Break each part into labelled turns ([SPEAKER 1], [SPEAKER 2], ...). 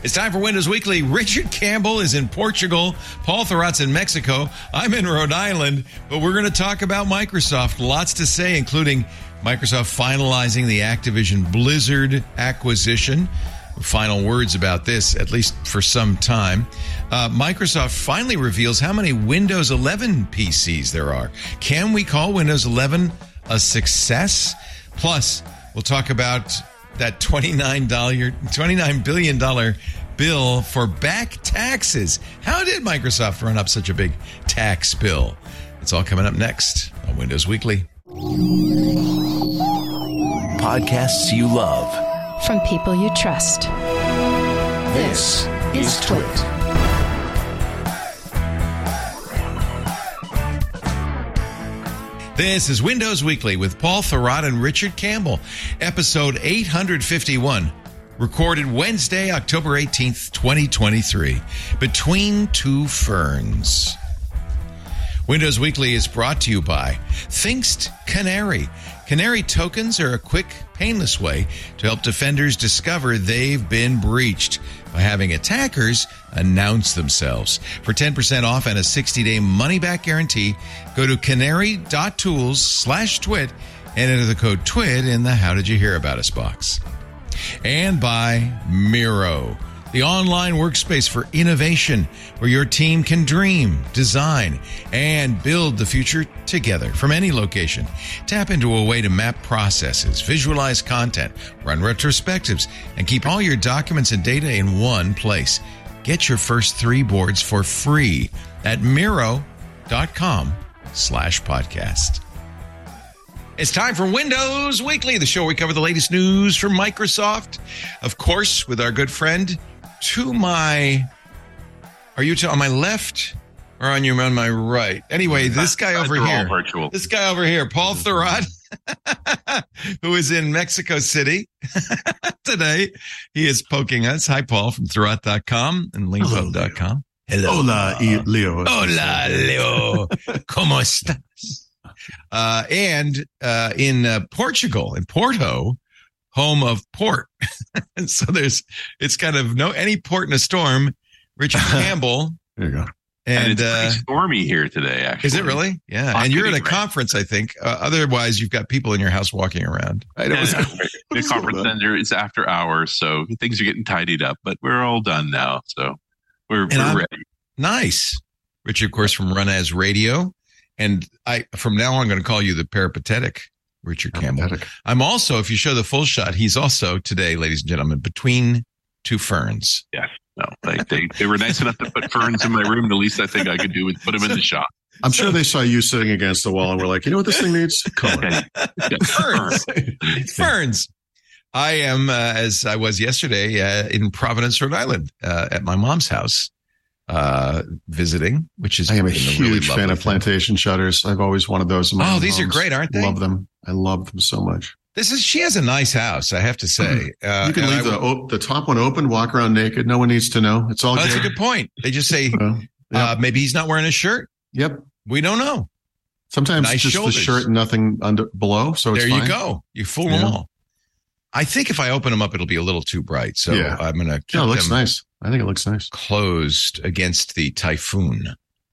[SPEAKER 1] It's time for Windows Weekly. Richard Campbell is in Portugal. Paul Thurrott's in Mexico. I'm in Rhode Island, but we're going to talk about Microsoft. Lots to say, including Microsoft finalizing the Activision Blizzard acquisition. Final words about this, at least for some time. Microsoft finally reveals how many Windows 11 PCs there are. Can we call Windows 11 a success? Plus, we'll talk about that $29 billion bill for back taxes. How did Microsoft run up such a big tax bill? It's all coming up next on Windows Weekly.
[SPEAKER 2] Podcasts you love.
[SPEAKER 3] From people you trust.
[SPEAKER 2] This is Twit.
[SPEAKER 1] This is Windows Weekly with Paul Thurrott and Richard Campbell, episode 851, recorded Wednesday, October 18th, 2023, Between Two Ferns. Windows Weekly is brought to you by Thinkst Canary. Canary tokens are a quick, painless way to help defenders discover they've been breached by having attackers announce themselves. For 10% off and a 60-day money-back guarantee, go to canary.tools/twit and enter the code TWIT in the How Did You Hear About Us box. And by Miro, the online workspace for innovation where your team can dream, design, and build the future together from any location. Tap into a way to map processes, visualize content, run retrospectives, and keep all your documents and data in one place. Get your first 3 boards for free at Miro.com/podcast. It's time for Windows Weekly, the show where we cover the latest news from Microsoft. Of course, with our good friend on my left or on my right? Anyway, this guy over here, Paul Thurrott, who is in Mexico City today. He is poking us. Hi, Paul, from Thurrott.com and Linkpub.com. Hello.
[SPEAKER 4] Hola, Leo.
[SPEAKER 1] Hola, Leo. ¿Cómo estás? And in Portugal, in Porto, home of port. And so it's kind of any port in a storm. Richard Campbell.
[SPEAKER 4] There you go.
[SPEAKER 5] And it's pretty stormy here today, actually.
[SPEAKER 1] Is it really? Yeah. And you're at a conference, I think. Otherwise, you've got people in your house walking around.
[SPEAKER 5] The conference center is after hours, so things are getting tidied up, but we're all done now. So we're ready. Nice.
[SPEAKER 1] Richard, of course, from Run As Radio. And from now on, I'm going to call you the peripatetic Richard Campbell. I'm also, if you show the full shot, he's also today, ladies and gentlemen, between two ferns.
[SPEAKER 5] Yes. No, they were nice enough to put ferns in my room. The least I think I could do was put them in the shop.
[SPEAKER 4] I'm sure they saw you sitting against the wall and were like, you know what this thing needs? Color.
[SPEAKER 1] Ferns. Ferns. I am, as I was yesterday, in Providence, Rhode Island, at my mom's house, visiting, which is
[SPEAKER 4] I am a huge
[SPEAKER 1] really
[SPEAKER 4] fan of plantation shutters. I've always wanted those in my
[SPEAKER 1] these
[SPEAKER 4] homes.
[SPEAKER 1] are great, aren't they?
[SPEAKER 4] Love them. I love them so much.
[SPEAKER 1] She has a nice house, I have to say.
[SPEAKER 4] You can leave the top one open, walk around naked. No one needs to know. It's all good.
[SPEAKER 1] That's a good point. They just say, maybe he's not wearing a shirt.
[SPEAKER 4] Yep.
[SPEAKER 1] We don't know.
[SPEAKER 4] Sometimes
[SPEAKER 1] nice
[SPEAKER 4] just
[SPEAKER 1] shoulders.
[SPEAKER 4] The shirt and nothing below. So it's
[SPEAKER 1] there
[SPEAKER 4] fine.
[SPEAKER 1] You go. You fool them all. I think if I open them up, it'll be a little too bright. So I'm going to keep
[SPEAKER 4] it looks
[SPEAKER 1] them
[SPEAKER 4] nice. I think it looks nice.
[SPEAKER 1] Closed against the typhoon.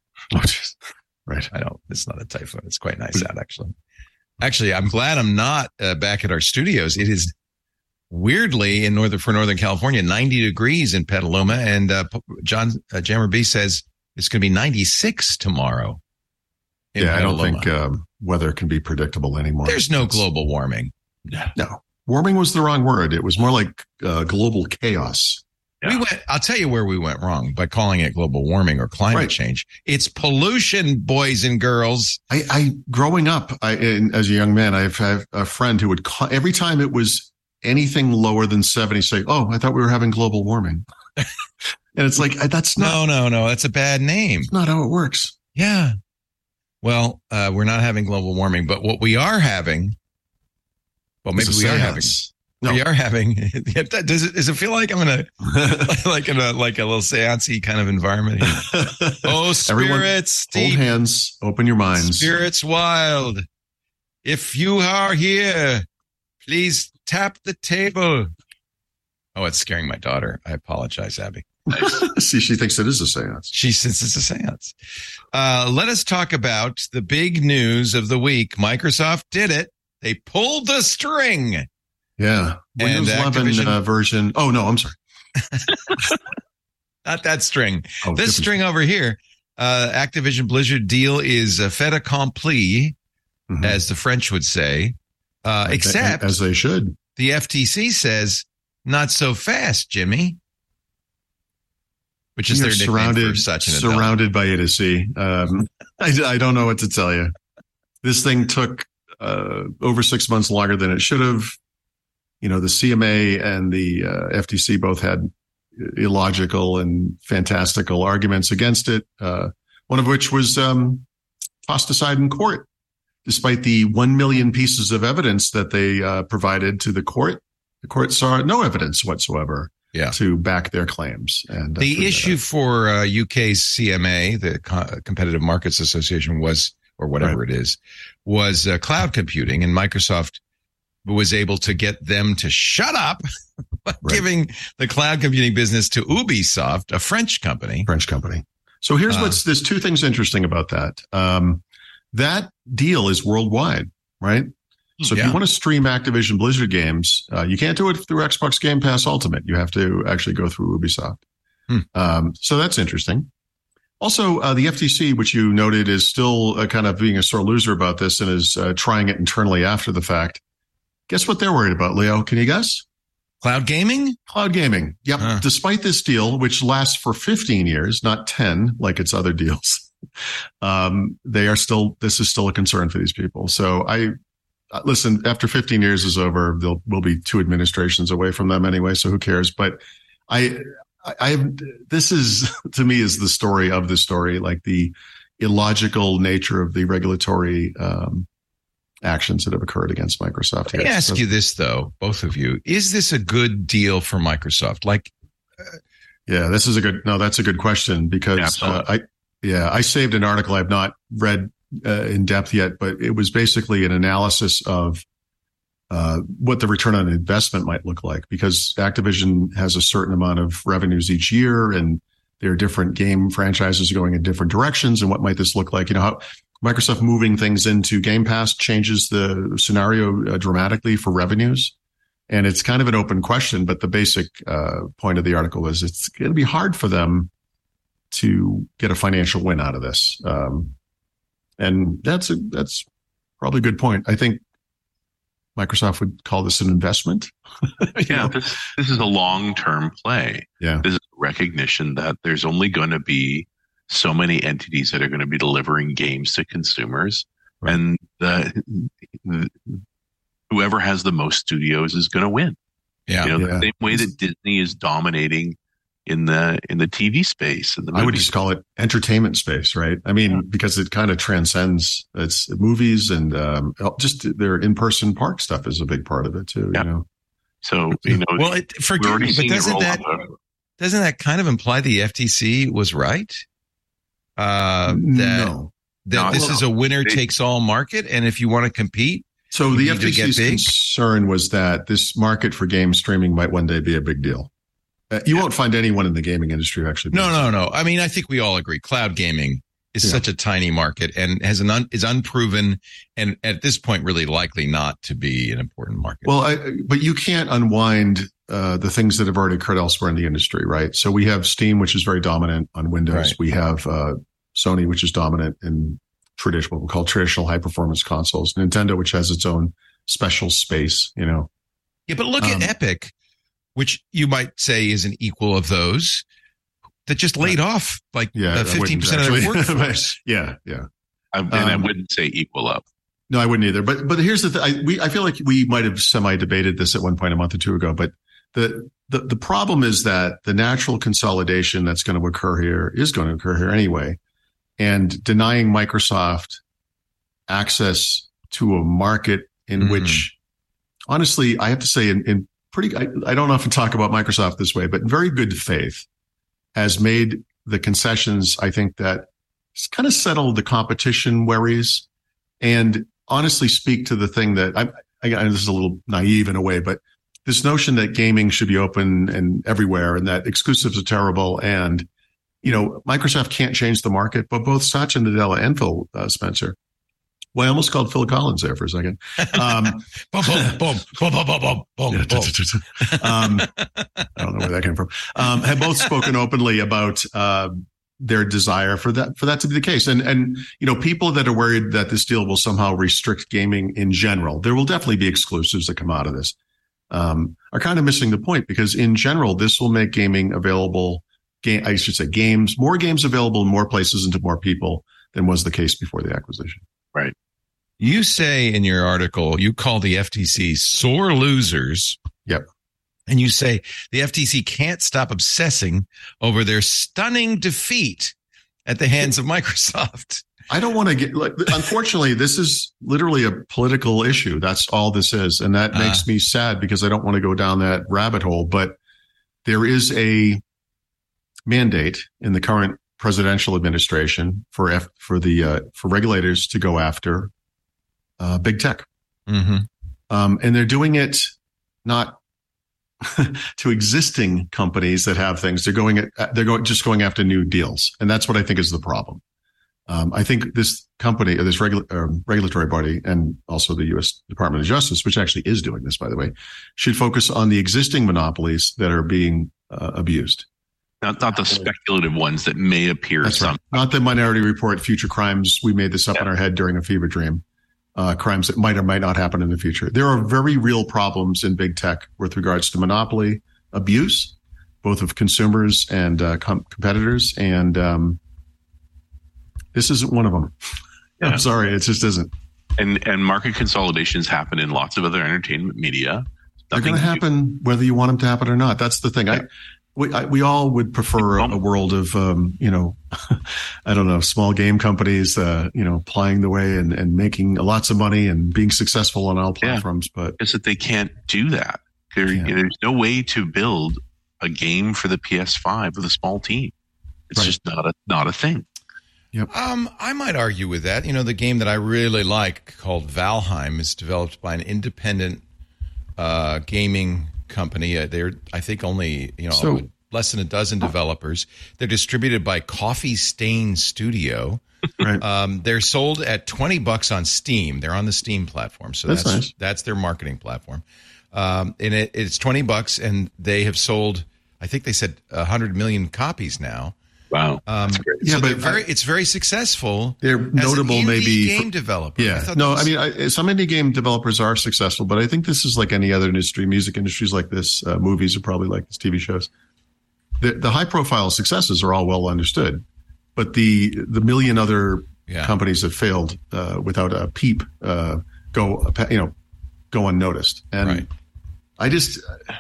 [SPEAKER 4] Right.
[SPEAKER 1] I know. It's not a typhoon. It's quite nice out, actually. Actually, I'm glad I'm not back at our studios. It is weirdly for Northern California, 90 degrees in Petaluma. And John Jammer B says it's going to be 96 tomorrow.
[SPEAKER 4] I don't think weather can be predictable anymore.
[SPEAKER 1] There's no global warming.
[SPEAKER 4] No. Warming was the wrong word. It was more like global chaos.
[SPEAKER 1] Yeah. I'll tell you where we went wrong by calling it global warming or climate change. It's pollution, boys and girls.
[SPEAKER 4] I growing up, as a young man, I've had a friend who would every time it was anything lower than 70, say, "Oh, I thought we were having global warming." And it's like, that's not.
[SPEAKER 1] No. That's a bad name.
[SPEAKER 4] It's not how it works.
[SPEAKER 1] Yeah. Well, we're not having global warming, but what we are having. Well, maybe we are having. No. We are having. Does it feel like I'm in a like a little seance-y kind of environment here? Oh, spirits,
[SPEAKER 4] hold hands, open your minds.
[SPEAKER 1] Spirits wild. If you are here, please tap the table. Oh, it's scaring my daughter. I apologize, Abby.
[SPEAKER 4] See, she thinks it is a seance.
[SPEAKER 1] She thinks it's a seance. Let us talk about the big news of the week. Microsoft did it. They pulled the string.
[SPEAKER 4] Yeah. Windows 11 version. Oh, no, I'm sorry.
[SPEAKER 1] Not that string. This string over here. Activision Blizzard deal is a fait accompli, as the French would say. Except,
[SPEAKER 4] as they should.
[SPEAKER 1] The FTC says, not so fast, Jimmy. Which is their nickname for such an adult.
[SPEAKER 4] Surrounded by A to C. I don't know what to tell you. This thing took over 6 months longer than it should have. The CMA and the FTC both had illogical and fantastical arguments against it. One of which was tossed aside in court, despite the 1 million pieces of evidence that they provided to the court. The court saw no evidence whatsoever to back their claims. And
[SPEAKER 1] the issue for UK's CMA, the Competitive Markets Association, was, or whatever it is, was cloud computing, and Microsoft was able to get them to shut up by giving the cloud computing business to Ubisoft, a French company.
[SPEAKER 4] So here's there's two things interesting about that. That deal is worldwide, right? So if you want to stream Activision Blizzard games, you can't do it through Xbox Game Pass Ultimate. You have to actually go through Ubisoft. So that's interesting. Also, the FTC, which you noted, is still kind of being a sore loser about this and is trying it internally after the fact. Guess what they're worried about, Leo? Can you guess?
[SPEAKER 1] Cloud gaming?
[SPEAKER 4] Cloud gaming. Yep. Despite this deal, which lasts for 15 years, not 10, like its other deals, this is still a concern for these people. So listen, after 15 years is over, we'll be 2 administrations away from them anyway. So who cares? But this is, to me, is the story of the story, like the illogical nature of the regulatory, actions that have occurred against Microsoft.
[SPEAKER 1] Let me ask you this, though, both of you. Is this a good deal for Microsoft?
[SPEAKER 4] That's a good question, because I saved an article I've not read in depth yet, but it was basically an analysis of what the return on investment might look like, because Activision has a certain amount of revenues each year, and there are different game franchises going in different directions. And what might this look like? How Microsoft moving things into Game Pass changes the scenario dramatically for revenues. And it's kind of an open question, but the basic point of the article is it's going to be hard for them to get a financial win out of this. And that's probably a good point. I think Microsoft would call this an investment.
[SPEAKER 5] This is a long-term play.
[SPEAKER 4] Yeah.
[SPEAKER 5] This is recognition that there's only going to be so many entities that are going to be delivering games to consumers, and whoever has the most studios is going to win. The same way that Disney is dominating in the TV space.
[SPEAKER 4] I would just call it entertainment space, right? I mean, because it kind of transcends its movies, and just their in-person park stuff is a big part of it too.
[SPEAKER 5] So
[SPEAKER 1] well, forgive me, but doesn't that kind of imply the FTC was right? This is a winner takes all market, and if you want to compete,
[SPEAKER 4] so the FTC's concern was that this market for game streaming might one day be a big deal. You won't find anyone in the gaming industry who actually.
[SPEAKER 1] No. I mean, I think we all agree cloud gaming is such a tiny market and is unproven, and at this point, really likely not to be an important market.
[SPEAKER 4] Well, but you can't unwind the things that have already occurred elsewhere in the industry, right? So we have Steam, which is very dominant on Windows. Right. We have Sony, which is dominant in what we call traditional high performance consoles. Nintendo, which has its own special space, Yeah,
[SPEAKER 1] but look at Epic, which you might say is an equal of those, that just laid off 15% of their workforce.
[SPEAKER 5] I wouldn't say equal up.
[SPEAKER 4] No, I wouldn't either. But here's the thing. I feel like we might have semi-debated this at one point a month or two ago. But the problem is that the natural consolidation that's going to occur here is going to occur here anyway. And denying Microsoft access to a market in which, honestly, I have to say, in pretty, I don't often talk about Microsoft this way, but in very good faith, has made the concessions, I think, that kind of settled the competition worries, and honestly speak to the thing that I this is a little naive in a way, but this notion that gaming should be open and everywhere and that exclusives are terrible. And, Microsoft can't change the market, but both Satya Nadella and Phil Spencer. Well, I almost called Phil Collins there for a second. I don't know where that came from. Have both spoken openly about their desire for that to be the case. And people that are worried that this deal will somehow restrict gaming in general, there will definitely be exclusives that come out of this, are kind of missing the point, because in general, this will make gaming available. More games available in more places and to more people than was the case before the acquisition.
[SPEAKER 5] Right.
[SPEAKER 1] You say in your article, you call the FTC sore losers.
[SPEAKER 4] Yep.
[SPEAKER 1] And you say the FTC can't stop obsessing over their stunning defeat at the hands of Microsoft.
[SPEAKER 4] I don't want to unfortunately, this is literally a political issue. That's all this is. And that makes me sad, because I don't want to go down that rabbit hole. But there is a mandate in the current presidential administration for regulators to go after big tech.
[SPEAKER 1] Mm-hmm.
[SPEAKER 4] And they're doing it not to existing companies that have things. They're going after new deals. And that's what I think is the problem. I think this company, or this regulatory body, and also the U.S. Department of Justice, which actually is doing this, by the way, should focus on the existing monopolies that are being abused.
[SPEAKER 5] Not the speculative ones that may appear.
[SPEAKER 4] That's right. Not the Minority Report, future crimes. We made this up in our head during a fever dream. Crimes that might or might not happen in the future. There are very real problems in big tech with regards to monopoly abuse, both of consumers and competitors. And this isn't one of them. Yeah. I'm sorry, it just isn't.
[SPEAKER 5] And market consolidations happen in lots of other entertainment media.
[SPEAKER 4] They're going to happen whether you want them to happen or not. That's the thing. Yeah. We all would prefer a world of, I don't know, small game companies, plying the way and making lots of money and being successful on all platforms. But
[SPEAKER 5] it's that they can't do that. There's no way to build a game for the PS5 with a small team. It's just not a thing.
[SPEAKER 4] Yep.
[SPEAKER 1] I might argue with that. The game that I really like, called Valheim, is developed by an independent gaming company. They're, I think, only less than a dozen developers. They're distributed by Coffee Stain Studio.
[SPEAKER 4] Right.
[SPEAKER 1] They're sold at $20 on Steam. They're on the Steam platform, so
[SPEAKER 4] that's nice.
[SPEAKER 1] That's their marketing platform. And it's $20, and they have sold, I think they said 100 million copies now.
[SPEAKER 5] Wow. That's great.
[SPEAKER 1] Yeah, but it's very successful.
[SPEAKER 4] They're notable,
[SPEAKER 1] as an indie
[SPEAKER 4] maybe
[SPEAKER 1] game developer.
[SPEAKER 4] Yeah. Some indie game developers are successful, but I think this is like any other industry. Music industries like this, movies are probably like this, TV shows. The high profile successes are all well understood, but the million other companies that failed without a peep go unnoticed. And
[SPEAKER 1] right. I guess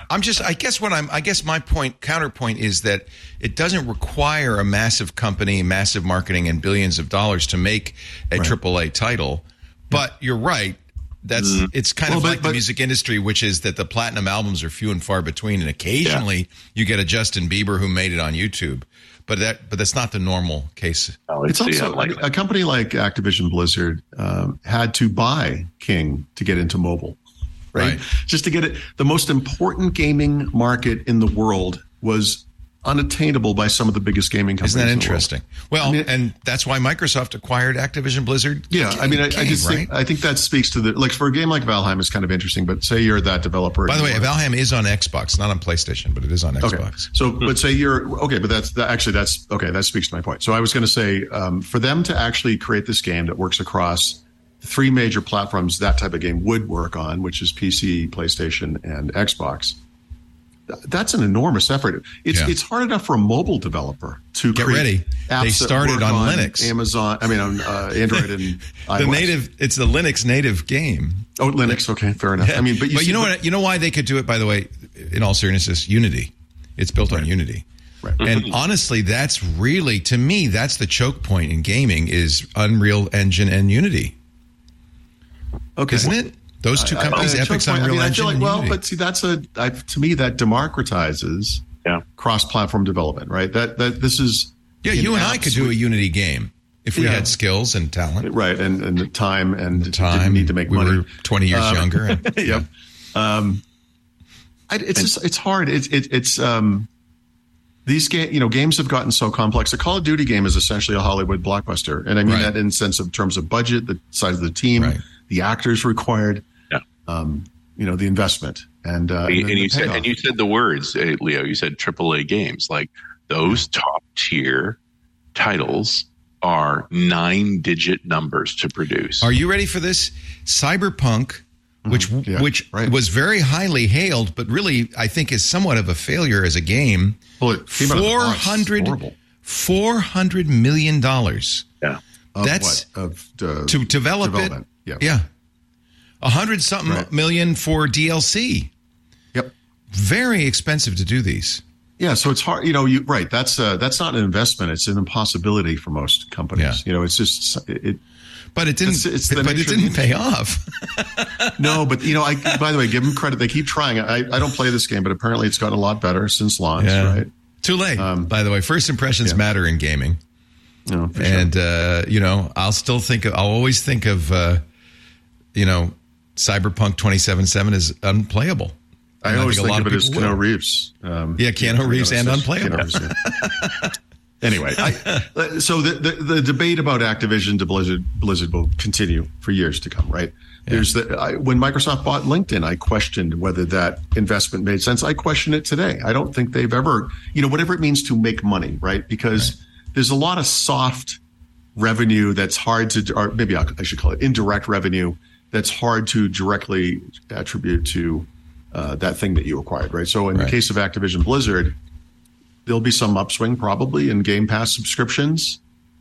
[SPEAKER 1] my counterpoint is that it doesn't require a massive company, massive marketing, and billions of dollars to make a AAA title. But you're right. It's kind of like the music industry, which is that the platinum albums are few and far between, and occasionally you get a Justin Bieber who made it on YouTube. But that's not the normal case.
[SPEAKER 4] It's also a company like Activision Blizzard had to buy King to get into mobile. Right. Just to get it. The most important gaming market in the world was unattainable by some of the biggest gaming companies.
[SPEAKER 1] Isn't that interesting? Well, and that's why Microsoft acquired Activision Blizzard.
[SPEAKER 4] Yeah. I think that speaks to for a game like Valheim, it's kind of interesting, but say you're that developer.
[SPEAKER 1] By the way, Valheim is on Xbox, not on PlayStation, but it is on Xbox.
[SPEAKER 4] Okay. So, but say that speaks to my point. So I was going to say, for them to actually create this game that works across three major platforms that type of game would work on, which is PC, PlayStation, and Xbox. That's an enormous effort. It's hard enough for a mobile developer to
[SPEAKER 1] get
[SPEAKER 4] create
[SPEAKER 1] ready.
[SPEAKER 4] Apps
[SPEAKER 1] they started on Linux,
[SPEAKER 4] Amazon. I mean, on Android and iOS.
[SPEAKER 1] It's the Linux native game.
[SPEAKER 4] Oh, Linux. Okay, fair enough.
[SPEAKER 1] Yeah.
[SPEAKER 4] I mean, but
[SPEAKER 1] you know what? You know why they could do it? By the way, in all seriousness, Unity. It's built on Unity.
[SPEAKER 4] Right.
[SPEAKER 1] And honestly, that's really, to me, that's the choke point in gaming is Unreal Engine and Unity.
[SPEAKER 4] Okay.
[SPEAKER 1] Isn't it? Those two companies, Epic's Unreal Engine.
[SPEAKER 4] I feel like, but see, to me, that democratizes cross-platform development, right? That this is. Yeah,
[SPEAKER 1] you and I could do a Unity game if we had skills and talent.
[SPEAKER 4] Right, and the time and didn't need to make money.
[SPEAKER 1] We were 20 years younger.
[SPEAKER 4] Yep. It's hard. These games have gotten so complex. A Call of Duty game is essentially a Hollywood blockbuster, and I mean that in terms of budget, the size of the team, the actors required, the investment, and you
[SPEAKER 5] said the words, Leo. You said AAA games, like those top tier titles are 9-digit numbers to produce.
[SPEAKER 1] Are you ready for this? Cyberpunk, which was very highly hailed, but really I think is somewhat of a failure as a game.
[SPEAKER 4] Well, it came
[SPEAKER 1] $400 million.
[SPEAKER 5] Yeah,
[SPEAKER 1] that's to develop it.
[SPEAKER 4] Yeah.
[SPEAKER 1] 100-something million for DLC.
[SPEAKER 4] Yep,
[SPEAKER 1] very expensive to do these.
[SPEAKER 4] Yeah, so it's hard. That's not an investment; it's an impossibility for most companies.
[SPEAKER 1] Yeah.
[SPEAKER 4] It's just it.
[SPEAKER 1] But it didn't. But it didn't pay off.
[SPEAKER 4] No, but by the way, give them credit. They keep trying. I don't play this game, but apparently it's gotten a lot better since launch. Yeah. Right?
[SPEAKER 1] Too late. By the way, first impressions matter in gaming.
[SPEAKER 4] No, for
[SPEAKER 1] and I'll always think of Cyberpunk 2077 as unplayable.
[SPEAKER 4] I always think of it as Keanu Reeves.
[SPEAKER 1] Keanu Reeves and unplayable.
[SPEAKER 4] Anyway, so the debate about Activision to Blizzard will continue for years to come, right? Yeah. When Microsoft bought LinkedIn, I questioned whether that investment made sense. I question it today. I don't think they've ever, whatever it means to make money, right? Because there's a lot of soft revenue that's hard to, or maybe I should call it indirect revenue, that's hard to directly attribute to that thing that you acquired, right? So in the case of Activision Blizzard, there'll be some upswing probably in Game Pass subscriptions.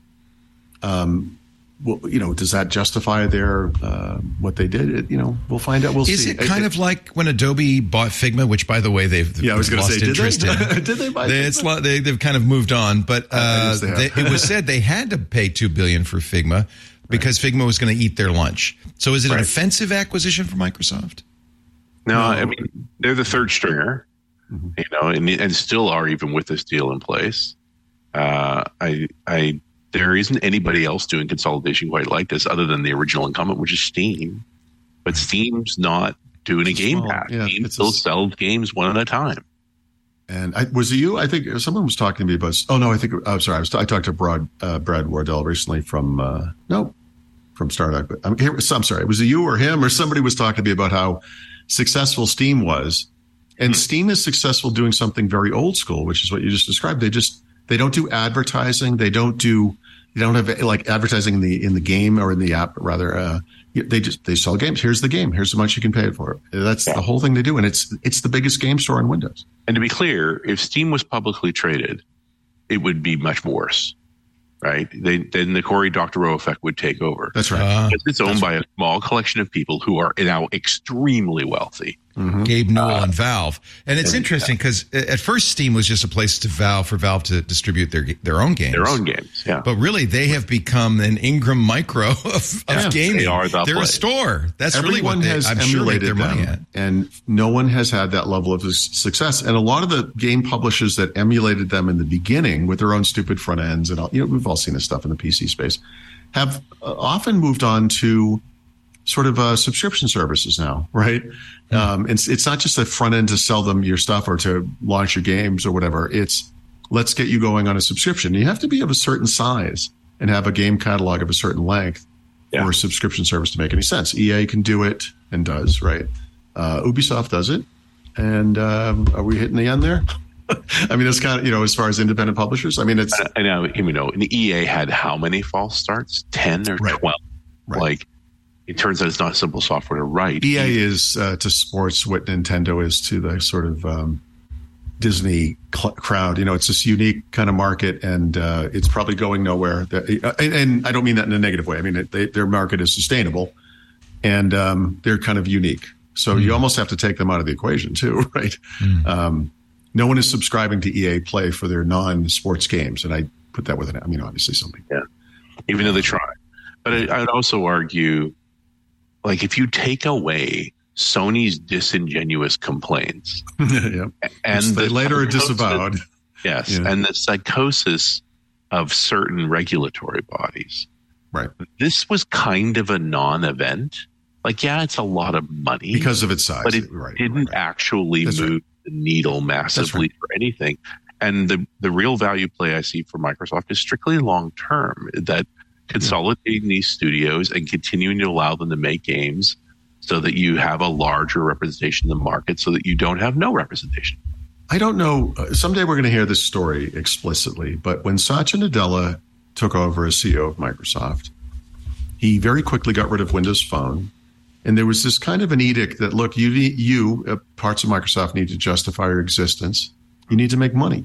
[SPEAKER 4] Does that justify their what they did? We'll find out. We'll see.
[SPEAKER 1] Is it kind of like when Adobe bought Figma, which, by the way, they've lost interest in?
[SPEAKER 4] Did they buy Figma?
[SPEAKER 1] They've kind of moved on, but it was said they had to pay $2 billion for Figma because Figma was going to eat their lunch. So is it an offensive acquisition for Microsoft?
[SPEAKER 5] No, I mean, they're the third stringer, and still are even with this deal in place. There isn't anybody else doing consolidation quite like this other than the original incumbent, which is Steam. But Steam's not doing a Game Pass. Yeah, Steam still sells games one at a time.
[SPEAKER 4] And was it you? I think someone was talking to me about. Oh no, I talked to Brad Wardell recently from Startup. I'm sorry. Was it you or him or somebody was talking to me about how successful Steam was, and Steam is successful doing something very old school, which is what you just described. They don't do advertising. They don't have like advertising in the game or in the app. Rather, they sell games. Here's the game. Here's how much you can pay for it. That's the whole thing they do, and it's the biggest game store on Windows.
[SPEAKER 5] And to be clear, if Steam was publicly traded, it would be much worse, right? Then the Cory Doctorow effect would take over.
[SPEAKER 4] That's right.
[SPEAKER 5] It's owned by a small collection of people who are now extremely wealthy.
[SPEAKER 1] Mm-hmm. Gabe Newell and Valve. And it's interesting because at first Steam was just a place for Valve to distribute their own games.
[SPEAKER 5] Their own games, yeah.
[SPEAKER 1] But really, they have become an Ingram Micro of gaming. They're a store. That's
[SPEAKER 4] Everyone
[SPEAKER 1] really
[SPEAKER 4] what
[SPEAKER 1] I'm sure make their money at.
[SPEAKER 4] And no one has had that level of success. And a lot of the game publishers that emulated them in the beginning with their own stupid front ends and all, we've all seen this stuff in the PC space, have often moved on to sort of subscription services now, right? It's not just a front end to sell them your stuff or to launch your games or whatever. It's let's get you going on a subscription. You have to be of a certain size and have a game catalog of a certain length for a subscription service to make any sense. EA can do it and does, right? Ubisoft does it. And are we hitting the end there? I mean, it's kind of, as far as independent publishers, I mean, it's...
[SPEAKER 5] I know, and EA had how many false starts? 10 or 12?
[SPEAKER 4] Right.
[SPEAKER 5] Like, it turns out it's not simple software to write.
[SPEAKER 4] EA is to sports what Nintendo is to the sort of Disney crowd. It's this unique kind of market, and it's probably going nowhere. And I don't mean that in a negative way. I mean, their market is sustainable, and they're kind of unique. So you almost have to take them out of the equation too, right? No one is subscribing to EA Play for their non-sports games, and I put that with an. I mean, obviously some people.
[SPEAKER 5] Yeah, even though they try. But I'd also argue, like, if you take away Sony's disingenuous complaints,
[SPEAKER 4] and they later are disavowed,
[SPEAKER 5] and the psychosis of certain regulatory bodies,
[SPEAKER 4] right?
[SPEAKER 5] This was kind of a non-event Like, yeah, it's a lot of money
[SPEAKER 4] because of its size,
[SPEAKER 5] but it didn't actually move the needle massively for anything. And the real value play I see for Microsoft is strictly long term, that consolidating these studios and continuing to allow them to make games so that you have a larger representation in the market, so that you don't have no representation.
[SPEAKER 4] I don't know. Someday we're going to hear this story explicitly, but when Satya Nadella took over as CEO of Microsoft, he very quickly got rid of Windows Phone. And there was this kind of an edict that, look, you parts of Microsoft need to justify your existence. You need to make money.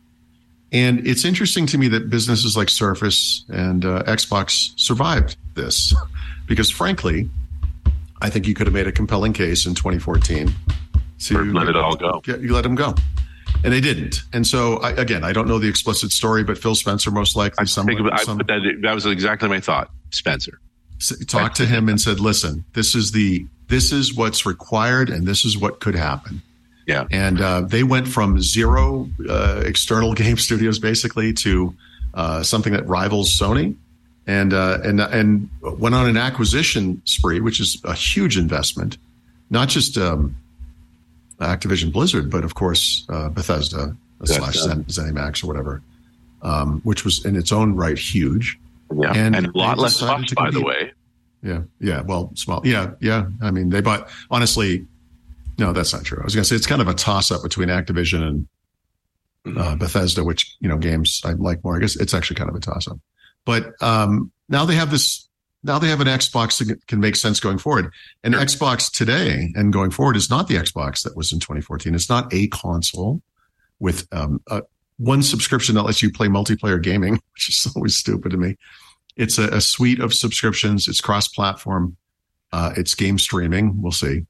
[SPEAKER 4] And it's interesting to me that businesses like Surface and Xbox survived this because, frankly, I think you could have made a compelling case in 2014 to
[SPEAKER 5] let it all go.
[SPEAKER 4] You let them go. And they didn't. And so, I don't know the explicit story, but Phil Spencer most likely.
[SPEAKER 5] That was exactly my thought. Spencer
[SPEAKER 4] talked to him and said, listen, this is what's required and this is what could happen.
[SPEAKER 5] Yeah.
[SPEAKER 4] And they went from zero external game studios basically to something that rivals Sony and went on an acquisition spree, which is a huge investment, not just Activision Blizzard, but of course Bethesda / ZeniMax or whatever, which was in its own right huge.
[SPEAKER 5] Yeah, and a lot less cost, by the way.
[SPEAKER 4] Yeah. Well, small. Yeah. I mean, they bought. Honestly, no, that's not true. I was going to say it's kind of a toss-up between Activision and Bethesda, which games I like more. I guess it's actually kind of a toss-up. But now they have this. Now they have an Xbox that can make sense going forward. And Xbox today and going forward is not the Xbox that was in 2014. It's not a console with one subscription that lets you play multiplayer gaming, which is always stupid to me. It's a suite of subscriptions. It's cross-platform. It's game streaming. We'll see.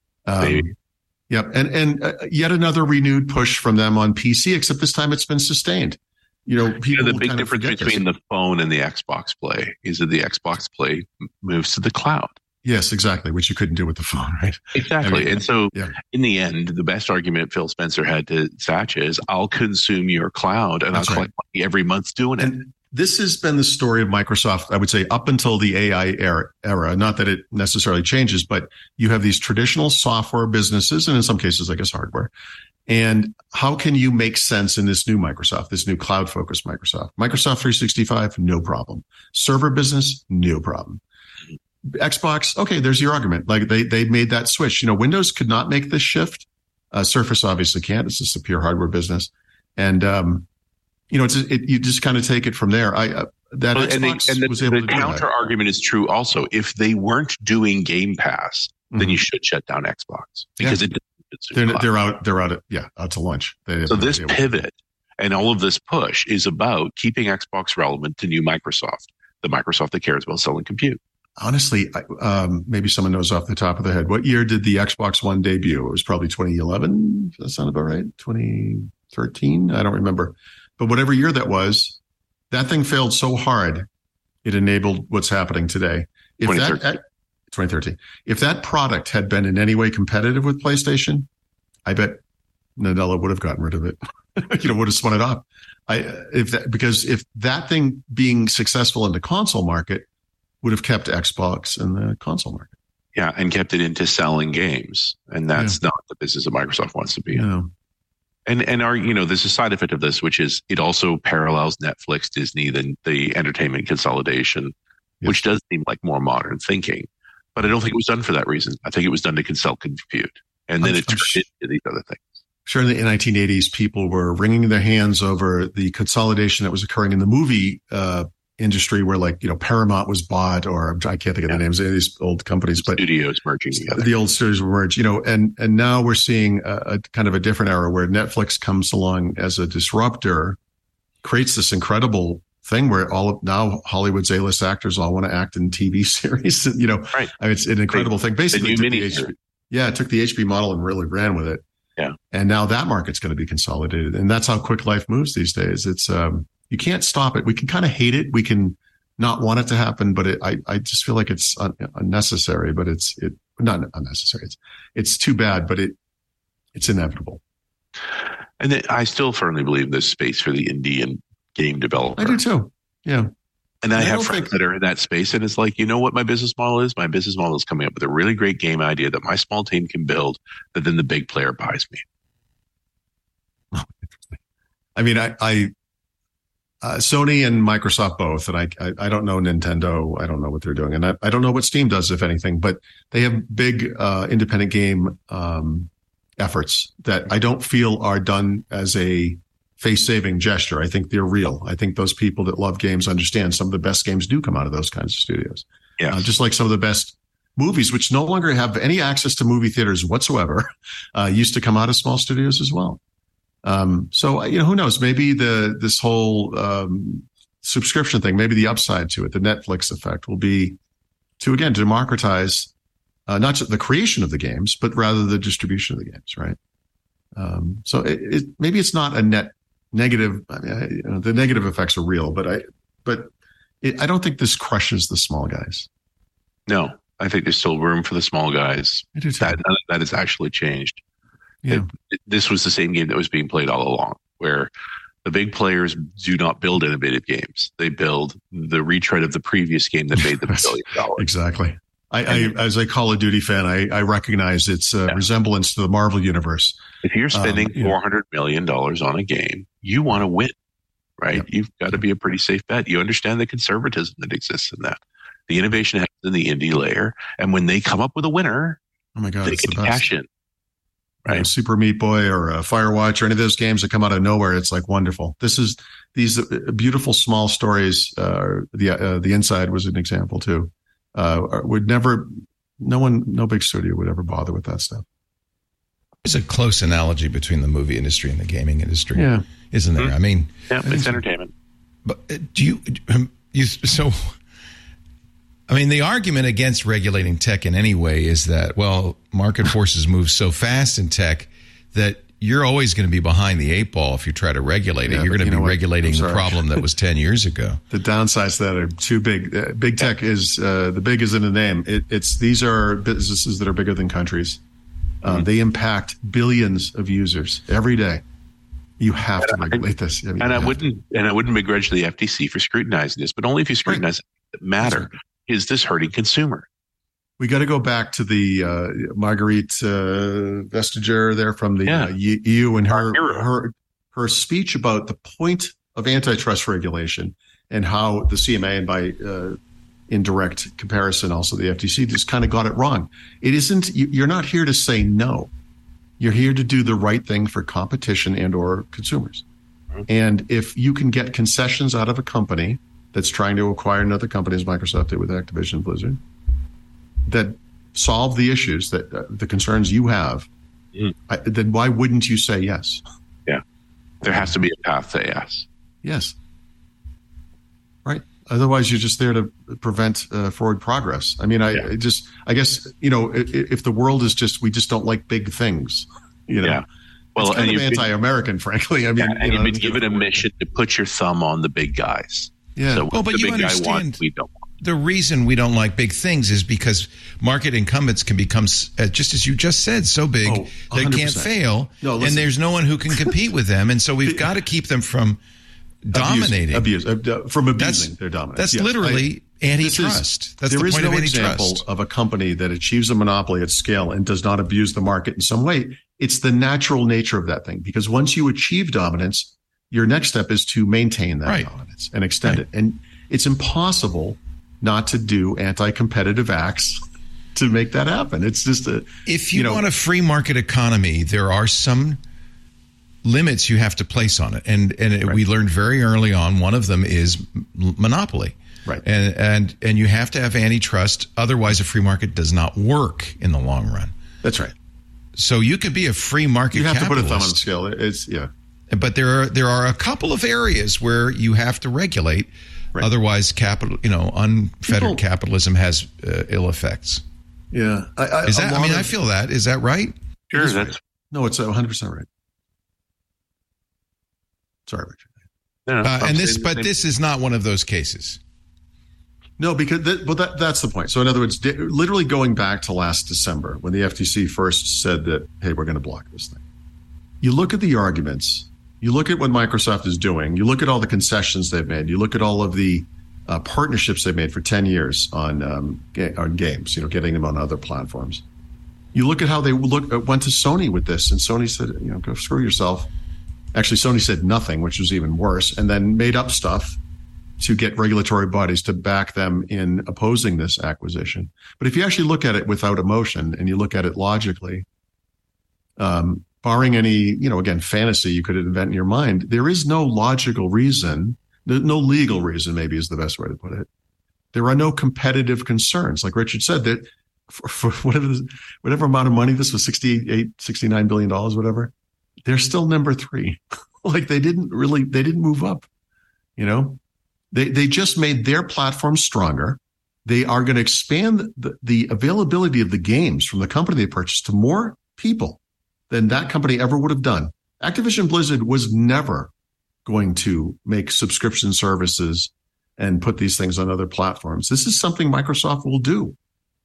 [SPEAKER 4] Yep. And yet another renewed push from them on PC, except this time it's been sustained. People
[SPEAKER 5] the big difference between the phone and the Xbox Play is that the Xbox Play moves to the cloud.
[SPEAKER 4] Yes, exactly, which you couldn't do with the phone, right?
[SPEAKER 5] Exactly. I mean, and so in the end, the best argument Phil Spencer had to Satya is, I'll consume your cloud and I'll collect money every month doing it.
[SPEAKER 4] And this has been the story of Microsoft, I would say, up until the AI era. Not that it necessarily changes, but you have these traditional software businesses, and in some cases, I guess, hardware. And how can you make sense in this new Microsoft, this new cloud-focused Microsoft? Microsoft 365, no problem. Server business, no problem. Xbox, okay, there's your argument. Like they made that switch. Windows could not make this shift. Surface obviously can't. It's just a pure hardware business. And, you just kind of take it from there.
[SPEAKER 5] The counter argument is true also. If they weren't doing Game Pass, then you should shut down Xbox because
[SPEAKER 4] they're out to lunch.
[SPEAKER 5] So this pivot and all of this push is about keeping Xbox relevant to new Microsoft, the Microsoft that cares about selling compute.
[SPEAKER 4] Honestly, maybe someone knows off the top of their head. What year did the Xbox One debut? It was probably 2011. Does that sound about right? 2013? I don't remember. But whatever year that was, that thing failed so hard, it enabled what's happening today. 2013. If that product had been in any way competitive with PlayStation, I bet Nadella would have gotten rid of it. Would have spun it off. Because if that thing being successful in the console market would have kept Xbox in the console market.
[SPEAKER 5] Yeah, and kept it into selling games. And that's not the business that Microsoft wants to be in.
[SPEAKER 4] No.
[SPEAKER 5] And there's a side effect of this, which is it also parallels Netflix, Disney, the entertainment consolidation, which does seem like more modern thinking. But I don't think it was done for that reason. I think it was done to consult compute. And then it turned into these other things.
[SPEAKER 4] Sure, in the 1980s, people were wringing their hands over the consolidation that was occurring in the movie industry where Paramount was bought, or I can't think of the names of these old companies, but
[SPEAKER 5] studios merging together.
[SPEAKER 4] The old studios were merged, and now we're seeing a kind of a different era where Netflix comes along as a disruptor, creates this incredible thing where now Hollywood's A-list actors all want to act in TV series. Right. I mean, it's an incredible thing. Basically, it took the HBO model and really ran with it.
[SPEAKER 5] Yeah.
[SPEAKER 4] And now that market's going to be consolidated, and that's how quick life moves these days. It's you can't stop it. We can kind of hate it. We can not want it to happen, but I just feel like it's unnecessary. But it's not unnecessary. It's too bad, but it's inevitable.
[SPEAKER 5] And I still firmly believe there's space for the indie and game developer.
[SPEAKER 4] I do too. Yeah.
[SPEAKER 5] And I have friends that are in that space, and it's like, you know what my business model is? My business model is coming up with a really great game idea that my small team can build, that then the big player buys me.
[SPEAKER 4] Oh, interesting. I mean, Sony and Microsoft both, and I don't know Nintendo. I don't know what they're doing, and I don't know what Steam does, if anything. But they have big independent game efforts that I don't feel are done as a face-saving gesture. I think they're real. I think those people that love games understand some of the best games do come out of those kinds of studios.
[SPEAKER 5] Yeah,
[SPEAKER 4] just like some of the best movies, which no longer have any access to movie theaters whatsoever, used to come out of small studios as well. So, who knows? Maybe this whole subscription thing, maybe the upside to it, the Netflix effect, will be to, again, democratize not just the creation of the games, but rather the distribution of the games, right? So maybe it's not a net negative. I mean, the negative effects are real, but I don't think this crushes the small guys.
[SPEAKER 5] No, I think there's still room for the small guys.
[SPEAKER 4] I do too.
[SPEAKER 5] None of that has actually changed.
[SPEAKER 4] Yeah.
[SPEAKER 5] This was the same game that was being played all along, where the big players do not build innovative games. They build the retread of the previous game that made them $1 billion.
[SPEAKER 4] Exactly. I as a Call of Duty fan, I recognize its resemblance to the Marvel universe.
[SPEAKER 5] If you're spending $400 million on a game, you want to win, right? Yep. You've got to be a pretty safe bet. You understand the conservatism that exists in that. The innovation happens in the indie layer, and when they come up with a winner,
[SPEAKER 4] oh my God,
[SPEAKER 5] they can cash in. Right.
[SPEAKER 4] Super Meat Boy or Firewatch or any of those games that come out of nowhere, it's like wonderful. These beautiful small stories. The Inside was an example too. No big studio would ever bother with that stuff.
[SPEAKER 1] There's a close analogy between the movie industry and the gaming industry, isn't there?
[SPEAKER 5] Mm-hmm.
[SPEAKER 1] I mean,
[SPEAKER 5] it's entertainment.
[SPEAKER 1] But the argument against regulating tech in any way is that, well, market forces move so fast in tech that you're always going to be behind the eight ball if you try to regulate it. You're going to be regulating the problem that was 10 years ago.
[SPEAKER 4] The downsides to that are too big. Big tech is, the big is in the name. These are businesses that are bigger than countries. They impact billions of users every day. You have to regulate this.
[SPEAKER 5] I wouldn't begrudge the FTC for scrutinizing this, but only if you scrutinize it that matter. Is this hurting consumer?
[SPEAKER 4] We got to go back to the Marguerite Vestager there from the EU and her speech about the point of antitrust regulation and how the CMA and by indirect comparison also the FTC just kind of got it wrong. It isn't. You're not here to say no. You're here to do the right thing for competition and or consumers. Mm-hmm. And if you can get concessions out of a company that's trying to acquire another company, as Microsoft did with Activision Blizzard, that solve the issues, that the concerns you have, then why wouldn't you say yes?
[SPEAKER 5] Yeah. There has to be a path to yes.
[SPEAKER 4] Yes. Right. Otherwise, you're just there to prevent forward progress. I mean, I guess, if the world is we just don't like big things,
[SPEAKER 5] Yeah. Well,
[SPEAKER 4] it's kind of anti-American, frankly. I mean,
[SPEAKER 5] you've been given a mission to put your thumb on the big guys.
[SPEAKER 4] Yeah.
[SPEAKER 5] So
[SPEAKER 1] but you understand
[SPEAKER 5] we don't want.
[SPEAKER 1] The reason we don't like big things is because market incumbents can become, just as you just said, so big they can't fail, and there's no one who can compete with them, and so we've got to keep them from dominating.
[SPEAKER 4] From abusing their dominance.
[SPEAKER 1] That's literally antitrust. That's the point of antitrust.
[SPEAKER 4] There is no example of a company that achieves a monopoly at scale and does not abuse the market in some way. It's the natural nature of that thing, because once you achieve dominance, your next step is to maintain that dominance and extend it. And it's impossible not to do anti-competitive acts to make that happen. It's just
[SPEAKER 1] if you want a free market economy, there are some limits you have to place on it. And we learned very early on, one of them is monopoly.
[SPEAKER 4] Right.
[SPEAKER 1] And you have to have antitrust. Otherwise, a free market does not work in the long run.
[SPEAKER 4] That's right.
[SPEAKER 1] So you could be a free market capitalist.
[SPEAKER 4] You have to put a thumb on the scale. It's
[SPEAKER 1] But there are a couple of areas where you have to regulate. Right. Otherwise, unfettered capitalism has ill effects.
[SPEAKER 4] Yeah.
[SPEAKER 1] I feel that. Is that right?
[SPEAKER 5] Sure.
[SPEAKER 4] No, it's 100% right. Sorry, Richard.
[SPEAKER 1] This is not one of those cases.
[SPEAKER 4] No, because that's the point. So in other words, literally going back to last December when the FTC first said that, hey, we're going to block this thing. You look at the arguments, you look at what Microsoft is doing, you look at all the concessions they've made, you look at all of the partnerships they've made for 10 years on games, getting them on other platforms. You look at how they went to Sony with this, and Sony said, go screw yourself. Actually, Sony said nothing, which was even worse, and then made up stuff to get regulatory bodies to back them in opposing this acquisition. But if you actually look at it without emotion and you look at it logically, barring any, again, fantasy you could invent in your mind, there is no logical reason, no legal reason, maybe is the best way to put it. There are no competitive concerns. Like Richard said, that for whatever amount of money, this was $69 billion, whatever, they're still number 3. Like they didn't move up, They just made their platform stronger. They are going to expand the availability of the games from the company they purchased to more people than that company ever would have done. Activision Blizzard was never going to make subscription services and put these things on other platforms. This is something Microsoft will do.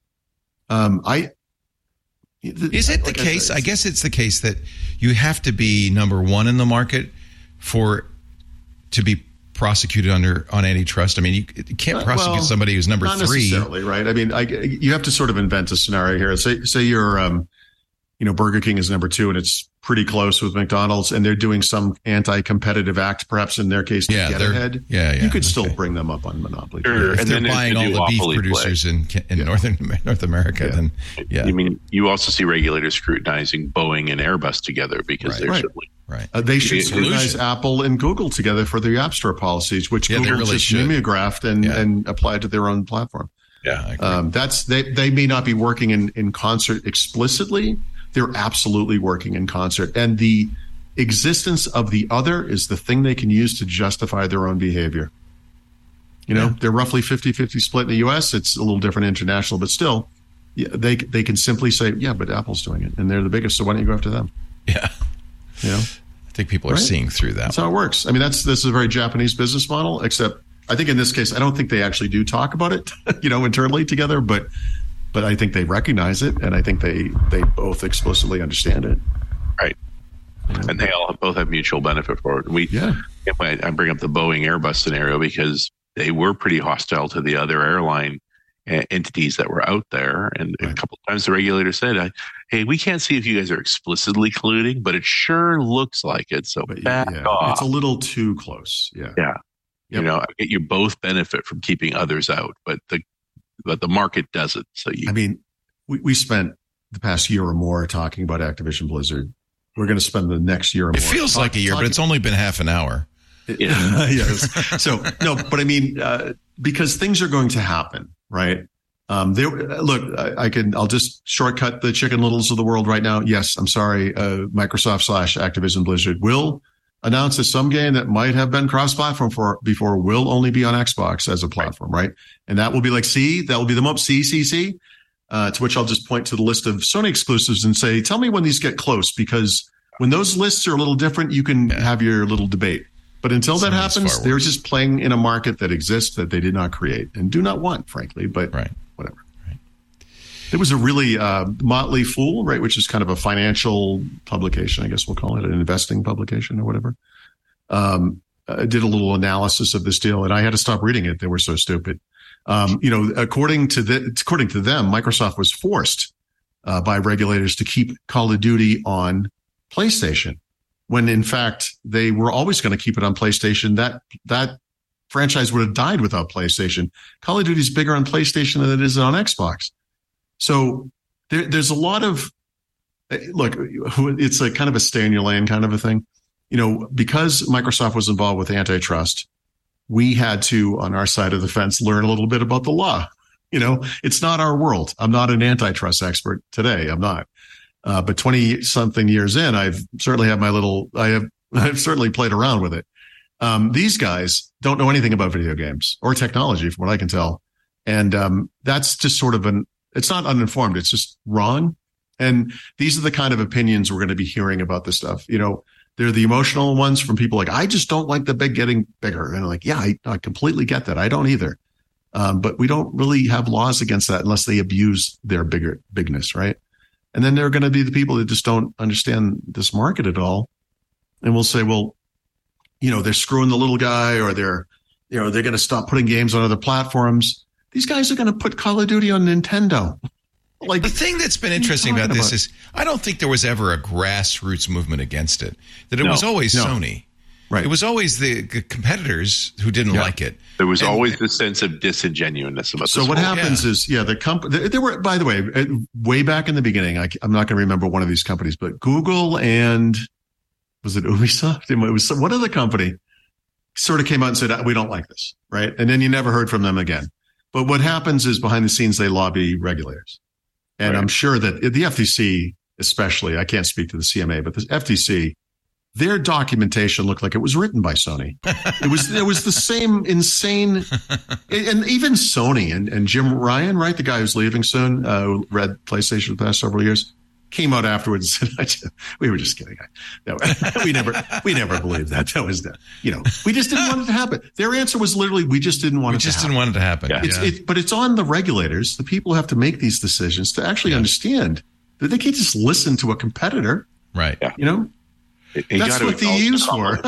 [SPEAKER 1] Is it the case? I guess it's the case that you have to be number 1 in the market to be prosecuted on antitrust. I mean, you can't prosecute somebody who's number 3.
[SPEAKER 4] Not necessarily, right? I mean, you have to sort of invent a scenario here. Say you're, Burger King is number 2 and it's pretty close with McDonald's, and they're doing some anti-competitive act, perhaps in their case, to get ahead.
[SPEAKER 1] Yeah.
[SPEAKER 4] You could still bring them up on Monopoly.
[SPEAKER 1] Sure. If they're buying all the beef producers in North America, then
[SPEAKER 5] I mean, you also see regulators scrutinizing Boeing and Airbus together because they're certainly.
[SPEAKER 1] Right.
[SPEAKER 4] They should scrutinize Apple and Google together for their App Store policies, which Google really just mimeographed and applied to their own platform.
[SPEAKER 1] Yeah, I agree.
[SPEAKER 4] They may not be working in concert explicitly. They're absolutely working in concert. And the existence of the other is the thing they can use to justify their own behavior. They're roughly 50-50 split in the U.S. It's a little different international, but still, they can simply say, but Apple's doing it, and they're the biggest, so why don't you go after them?
[SPEAKER 1] Yeah. I think people are seeing through that.
[SPEAKER 4] That's how it works. I mean, this is a very Japanese business model, except I think in this case, I don't think they actually do talk about it, internally together, but I think they recognize it, and I think they both explicitly understand it.
[SPEAKER 5] Right. And they all both have mutual benefit for it. I bring up the Boeing Airbus scenario because they were pretty hostile to the other airline entities that were out there. And a couple of times the regulator said, hey, we can't see if you guys are explicitly colluding, but it sure looks like it. So back off.
[SPEAKER 4] It's a little too close. Yeah.
[SPEAKER 5] Yep. I get you both benefit from keeping others out, but the market doesn't. So
[SPEAKER 4] we spent the past year or more talking about Activision Blizzard. We're going to spend the next year or more.
[SPEAKER 1] It feels like a year, but it's only been half an hour.
[SPEAKER 4] Yes. So no, but I mean, because things are going to happen, right? I'll just shortcut the Chicken Littles of the world right now. Yes, I'm sorry. Microsoft / Activision Blizzard will announce that some game that might have been cross-platform before will only be on Xbox as a platform, right? And that will be like that will be the most C. To which I'll just point to the list of Sony exclusives and say, tell me when these get close, because when those lists are a little different, you can have your little debate. But until that happens, they're just playing in a market that exists that they did not create and do not want, frankly, but whatever. Right. There was a really Motley Fool, right, which is kind of a financial publication, I guess we'll call it, an investing publication or whatever. Did a little analysis of this deal, and I had to stop reading it. They were so stupid. According to them, Microsoft was forced by regulators to keep Call of Duty on PlayStation, when in fact they were always going to keep it on PlayStation. That franchise would have died without PlayStation. Call of Duty is bigger on PlayStation than it is on Xbox. So there's a lot of, look, it's a kind of a stay in your lane kind of a thing. Because Microsoft was involved with antitrust, we had to, on our side of the fence, learn a little bit about the law. It's not our world. I'm not an antitrust expert today. I'm not. But 20 something years in, I've certainly I've certainly played around with it. These guys don't know anything about video games or technology, from what I can tell. And that's just sort of it's not uninformed. It's just wrong. And these are the kind of opinions we're going to be hearing about this stuff. They're the emotional ones from people like, I just don't like the big getting bigger. And I'm like, yeah, I completely get that. I don't either. But we don't really have laws against that unless they abuse their bigness, right? And then there are going to be the people that just don't understand this market at all. And we'll say, well, they're screwing the little guy, or they're they're going to stop putting games on other platforms. These guys are going to put Call of Duty on Nintendo.
[SPEAKER 1] Like, the thing that's been interesting about this is I don't think there was ever a grassroots movement against it. That it was always Sony.
[SPEAKER 4] Right.
[SPEAKER 1] It was always the competitors who didn't like it.
[SPEAKER 5] There was always the sense of disingenuousness about this.
[SPEAKER 4] So what happens is, the company, there were, by the way, way back in the beginning, I'm not going to remember one of these companies, but Google and was it Ubisoft? It was one other company sort of came out and said, we don't like this, right? And then you never heard from them again. But what happens is behind the scenes, they lobby regulators. And I'm sure that the FTC, especially, I can't speak to the CMA, but the FTC, their documentation looked like it was written by Sony. It was the same insane, and even Sony and Jim Ryan, right, the guy who's leaving soon, who read PlayStation for the past several years, came out afterwards and said, "We were just kidding. We never believed that. That was we just didn't want it to happen." Their answer was literally, "We just didn't want it to happen."
[SPEAKER 1] Didn't want it to happen.
[SPEAKER 5] Yeah.
[SPEAKER 4] But it's on the regulators, the people who have to make these decisions, to actually understand that they can't just listen to a competitor,
[SPEAKER 1] right?
[SPEAKER 5] Yeah.
[SPEAKER 4] That's what they use for.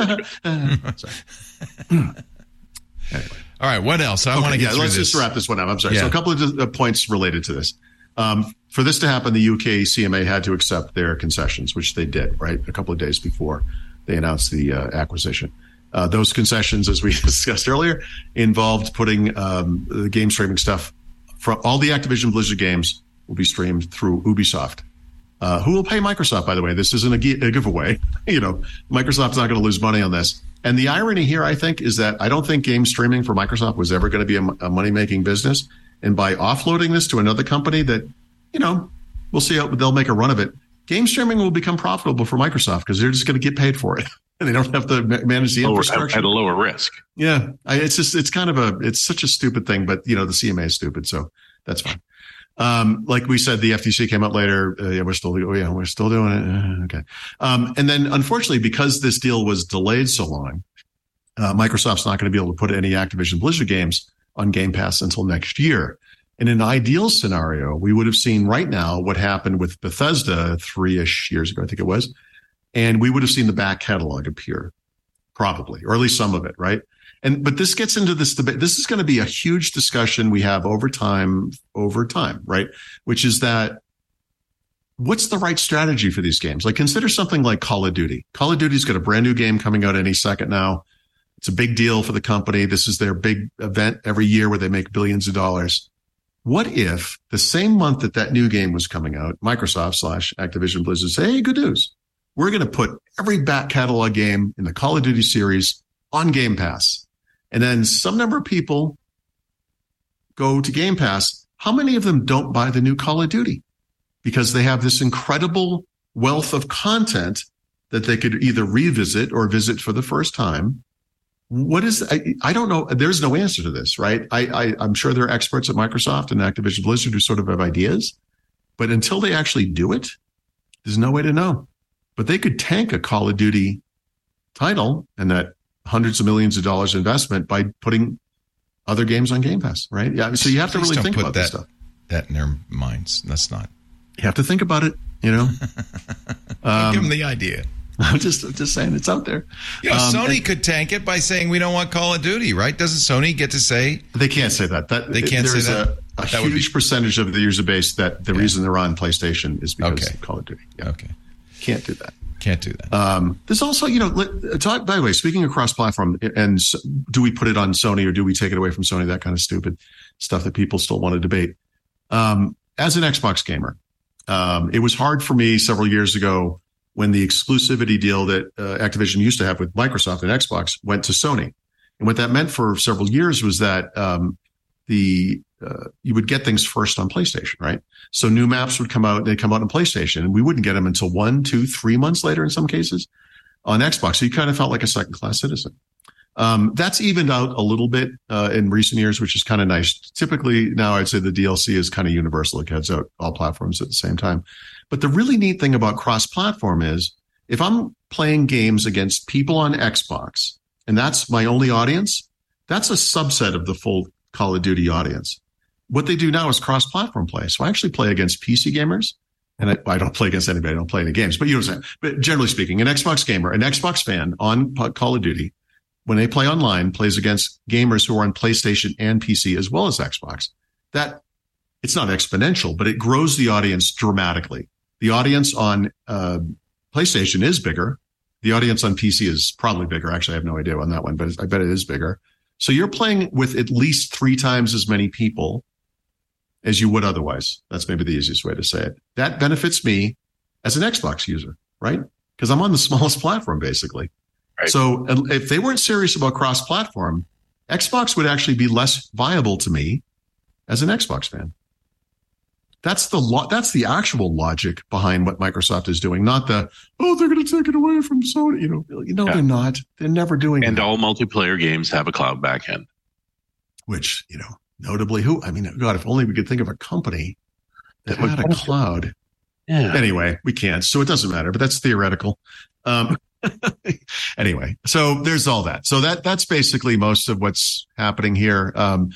[SPEAKER 1] Anyway. All right. What else? I want to get through
[SPEAKER 4] let's
[SPEAKER 1] this.
[SPEAKER 4] just wrap this one up. I'm sorry.
[SPEAKER 1] Yeah.
[SPEAKER 4] So a couple of points related to this. For this to happen, the UK CMA had to accept their concessions, which they did, right? A couple of days before they announced the acquisition. Those concessions, as we discussed earlier, involved putting the game streaming stuff from all the Activision Blizzard games will be streamed through Ubisoft. Who will pay Microsoft, by the way? This isn't a giveaway. Microsoft's not going to lose money on this. And the irony here, I think, is that I don't think game streaming for Microsoft was ever going to be a money-making business. And by offloading this to another company that, we'll see how they'll make a run of it, game streaming will become profitable for Microsoft because they're just going to get paid for it. And they don't have to manage the infrastructure.
[SPEAKER 5] At a lower risk.
[SPEAKER 4] Yeah. It's such a stupid thing, but, the CMA is stupid. So that's fine. Like we said, the FTC came out later. We're still doing it. Okay. And then unfortunately, because this deal was delayed so long, Microsoft's not going to be able to put any Activision Blizzard games on Game Pass until next year. In an ideal scenario, we would have seen right now what happened with Bethesda 3-ish years ago, I think it was. And we would have seen the back catalog appear, probably, or at least some of it, right? But this gets into this debate. This is going to be a huge discussion we have over time, right? Which is that what's the right strategy for these games? Like, consider something like Call of Duty. Call of Duty's got a brand new game coming out any second now. It's a big deal for the company. This is their big event every year where they make billions of dollars. What if the same month that new game was coming out, Microsoft / Activision Blizzard say, "Hey, good news. We're going to put every back catalog game in the Call of Duty series on Game Pass." And then some number of people go to Game Pass. How many of them don't buy the new Call of Duty? Because they have this incredible wealth of content that they could either revisit or visit for the first time. I don't know. There's no answer to this, right? I'm sure there are experts at Microsoft and Activision Blizzard who sort of have ideas, but until they actually do it, there's no way to know. But they could tank a Call of Duty title and that hundreds of millions of dollars investment by putting other games on Game Pass, right? Yeah. So you have to really think about this stuff.
[SPEAKER 1] That in their minds. That's not.
[SPEAKER 4] You have to think about it,
[SPEAKER 1] Give them the idea.
[SPEAKER 4] I'm just saying it's out there.
[SPEAKER 1] Sony could tank it by saying we don't want Call of Duty, right? Doesn't Sony get to say?
[SPEAKER 4] They can't say that.
[SPEAKER 1] They can't say that.
[SPEAKER 4] A huge percentage of the user base that the reason they're on PlayStation is because of Call of Duty. Yeah.
[SPEAKER 1] Okay.
[SPEAKER 4] Can't do that.
[SPEAKER 1] Can't do that.
[SPEAKER 4] There's also, by the way, speaking of cross-platform, and do we put it on Sony or do we take it away from Sony? That kind of stupid stuff that people still want to debate. As an Xbox gamer, it was hard for me several years ago when the exclusivity deal that Activision used to have with Microsoft and Xbox went to Sony. And what that meant for several years was that you would get things first on PlayStation, right? So new maps would come out, they'd come out on PlayStation, and we wouldn't get them until 1, 2, 3 months later in some cases on Xbox. So you kind of felt like a second-class citizen. That's evened out a little bit in recent years, which is kind of nice. Typically now I'd say the DLC is kind of universal. It heads out all platforms at the same time. But the really neat thing about cross-platform is if I'm playing games against people on Xbox, and that's my only audience, that's a subset of the full Call of Duty audience. What they do now is cross-platform play. So I actually play against PC gamers, and I don't play against anybody. I don't play any games, but you know what I'm saying. But generally speaking, an Xbox gamer, an Xbox fan on Call of Duty when they play online, plays against gamers who are on PlayStation and PC as well as Xbox, that it's not exponential, but it grows the audience dramatically. The audience on PlayStation is bigger. The audience on PC is probably bigger. Actually, I have no idea on that one, but I bet it is bigger. So you're playing with at least 3 times as many people as you would otherwise. That's maybe the easiest way to say it. That benefits me as an Xbox user, right? Because I'm on the smallest platform, basically. Right. So if they weren't serious about cross-platform, Xbox would actually be less viable to me as an Xbox fan. That's the actual logic behind what Microsoft is doing, not they're going to take it away from Sony. They're not. They're never doing
[SPEAKER 5] and
[SPEAKER 4] that.
[SPEAKER 5] All multiplayer games have a cloud backend.
[SPEAKER 4] Which, notably God, if only we could think of a company that had a cloud.
[SPEAKER 5] Yeah.
[SPEAKER 4] Anyway, we can't, so it doesn't matter, but that's theoretical. Anyway, so there's all that. So that's basically most of what's happening here.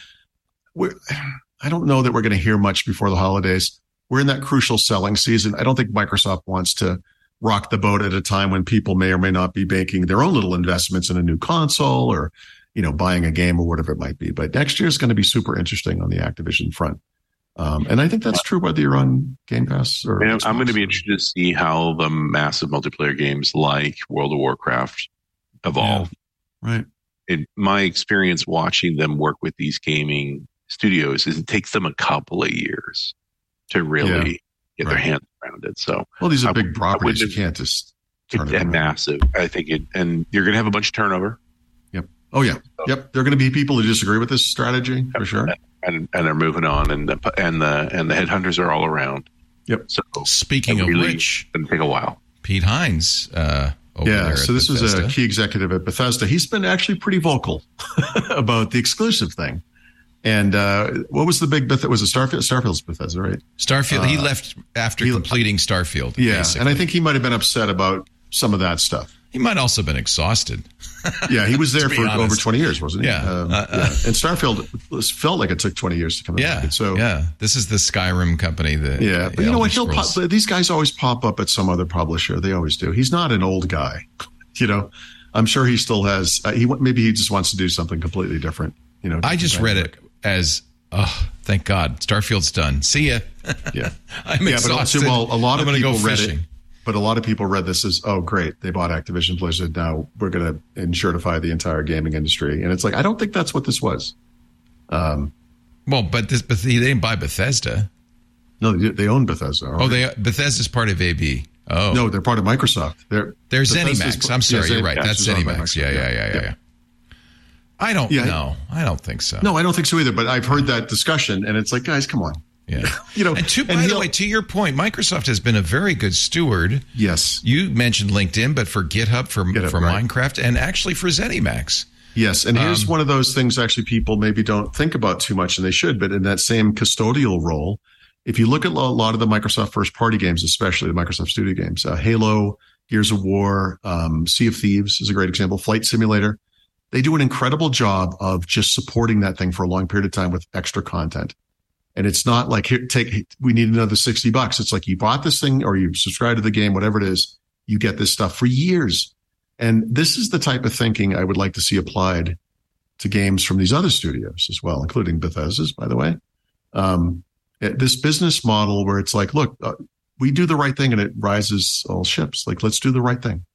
[SPEAKER 4] I don't know that we're going to hear much before the holidays. We're in that crucial selling season. I don't think Microsoft wants to rock the boat at a time when people may or may not be making their own little investments in a new console or, buying a game or whatever it might be. But next year is going to be super interesting on the Activision front. And I think that's true whether you're on Game Pass or
[SPEAKER 5] I'm going to be interested to see how the massive multiplayer games like World of Warcraft evolve.
[SPEAKER 4] Yeah, right.
[SPEAKER 5] In my experience watching them work with these gaming studios is it takes them a couple of years to really get their hands around it. So,
[SPEAKER 4] these are big properties. You can't just turn it around.
[SPEAKER 5] Massive. I think and you're going to have a bunch of turnover.
[SPEAKER 4] Yep. Oh yeah. Yep. There are going to be people who disagree with this strategy for sure.
[SPEAKER 5] And they're moving on, and the headhunters are all around.
[SPEAKER 4] Yep.
[SPEAKER 5] So
[SPEAKER 1] speaking of which,
[SPEAKER 5] it'll take a while.
[SPEAKER 1] Pete Hines.
[SPEAKER 4] So this was a key executive at Bethesda. He's been actually pretty vocal about the exclusive thing. And what was the big Bethesda? Was it Starfield? Starfield's Bethesda, right?
[SPEAKER 1] Starfield. He left after completing Starfield.
[SPEAKER 4] Yeah,
[SPEAKER 1] basically.
[SPEAKER 4] And I think he might have been upset about some of that stuff.
[SPEAKER 1] He might also have been exhausted.
[SPEAKER 4] Yeah, he was there for over 20 years, wasn't he?
[SPEAKER 1] Yeah.
[SPEAKER 4] And Starfield felt like it took 20 years to come out. So
[SPEAKER 1] this is the Skyrim company. But
[SPEAKER 4] you know what? These guys always pop up at some other publisher. They always do. He's not an old guy. I'm sure he still has. Maybe he just wants to do something completely different.
[SPEAKER 1] I just read it as, thank God, Starfield's done. See ya.
[SPEAKER 4] Yeah,
[SPEAKER 1] I'm exhausted.
[SPEAKER 4] But a lot of people read
[SPEAKER 1] fishing.
[SPEAKER 4] it. But a lot of people read this as, oh, great, they bought Activision Blizzard. Now we're going to insurtify the entire gaming industry. And it's like, I don't think that's what this was.
[SPEAKER 1] But they didn't buy Bethesda.
[SPEAKER 4] No, they own Bethesda.
[SPEAKER 1] Bethesda's part of AB. Oh,
[SPEAKER 4] no, they're part of Microsoft. They're
[SPEAKER 1] ZeniMax. I'm sorry, you're right. That's ZeniMax. Yeah. I don't know. I don't think so.
[SPEAKER 4] No, I don't think so either. But I've heard that discussion, and it's like, guys, come on.
[SPEAKER 1] Yeah. And by the way, to your point, Microsoft has been a very good steward.
[SPEAKER 4] Yes.
[SPEAKER 1] You mentioned LinkedIn, but for GitHub, for Minecraft, and actually for ZeniMax.
[SPEAKER 4] Yes. And here's one of those things actually people maybe don't think about too much, and they should, but in that same custodial role, if you look at a lot of the Microsoft first-party games, especially the Microsoft Studio games, Halo, Gears of War, Sea of Thieves is a great example, Flight Simulator, they do an incredible job of just supporting that thing for a long period of time with extra content. And it's not like, we need another $60. It's like you bought this thing or you subscribe to the game, whatever it is, you get this stuff for years. And this is the type of thinking I would like to see applied to games from these other studios as well, including Bethesda's, by the way. This business model where it's like, look, we do the right thing and it rises all ships. Like, let's do the right thing,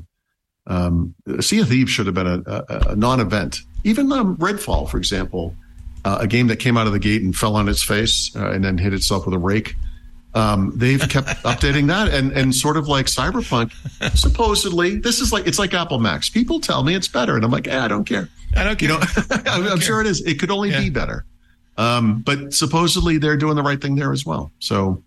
[SPEAKER 4] Sea of Thieves should have been a non-event. Even Redfall, for example, a game that came out of the gate and fell on its face and then hit itself with a rake. They've kept updating that and sort of like Cyberpunk, supposedly, it's like Apple Max. People tell me it's better. And I'm like, I don't care.
[SPEAKER 1] I don't care.
[SPEAKER 4] I'm sure it is. It could only be better. But supposedly they're doing the right thing there as well. So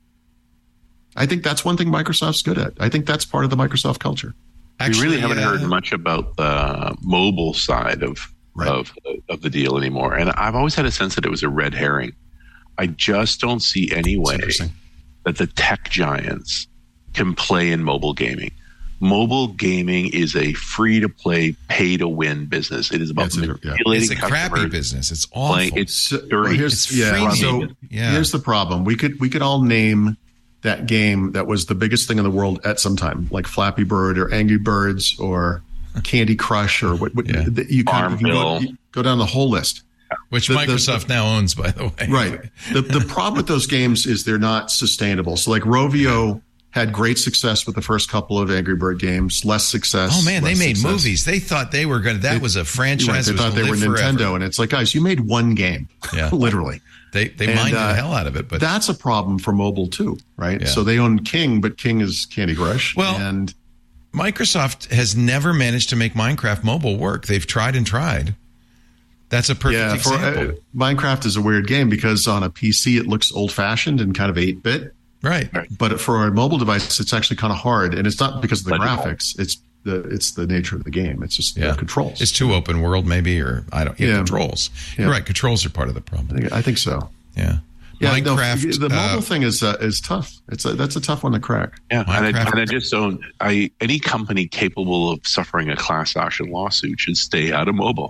[SPEAKER 4] I think that's one thing Microsoft's good at. I think that's part of the Microsoft culture.
[SPEAKER 5] Actually, we really haven't heard much about the mobile side of the deal anymore. And I've always had a sense that it was a red herring. I just don't see any way that the tech giants can play in mobile gaming. Mobile gaming is a free-to-play, pay-to-win business. It is about manipulating
[SPEAKER 1] It's a crappy business. It's awful.
[SPEAKER 5] It's dirty.
[SPEAKER 4] Here's the problem. We could all name that game that was the biggest thing in the world at some time, like Flappy Bird or Angry Birds or Candy Crush, or what you can go down the whole list.
[SPEAKER 1] Which Microsoft now owns, by the way.
[SPEAKER 4] Right. The problem with those games is they're not sustainable. So like Rovio had great success with the first couple of Angry Bird games, less success.
[SPEAKER 1] Oh man, they made movies. They thought they were going to, was a franchise.
[SPEAKER 4] Right, they thought they were Nintendo. Forever. And it's like, guys, you made one game. Yeah. Literally.
[SPEAKER 1] They mined the hell out of it. But
[SPEAKER 4] that's a problem for mobile too, right? Yeah. So they own King, but King is Candy Crush.
[SPEAKER 1] Well, and Microsoft has never managed to make Minecraft mobile work. They've tried and tried. That's a perfect example.
[SPEAKER 4] Minecraft is a weird game because on a PC it looks old-fashioned and kind of 8-bit.
[SPEAKER 1] Right.
[SPEAKER 4] But for a mobile device, it's actually kind of hard, and it's not because of the graphics. It's the nature of the game. It's just the controls.
[SPEAKER 1] It's too open world, maybe, or controls. Yeah. You're right. Controls are part of the problem.
[SPEAKER 4] I think so.
[SPEAKER 1] Yeah.
[SPEAKER 4] Minecraft. The mobile thing is tough. That's a tough one to crack.
[SPEAKER 5] Yeah, and I just don't. Any company capable of suffering a class action lawsuit should stay out of mobile.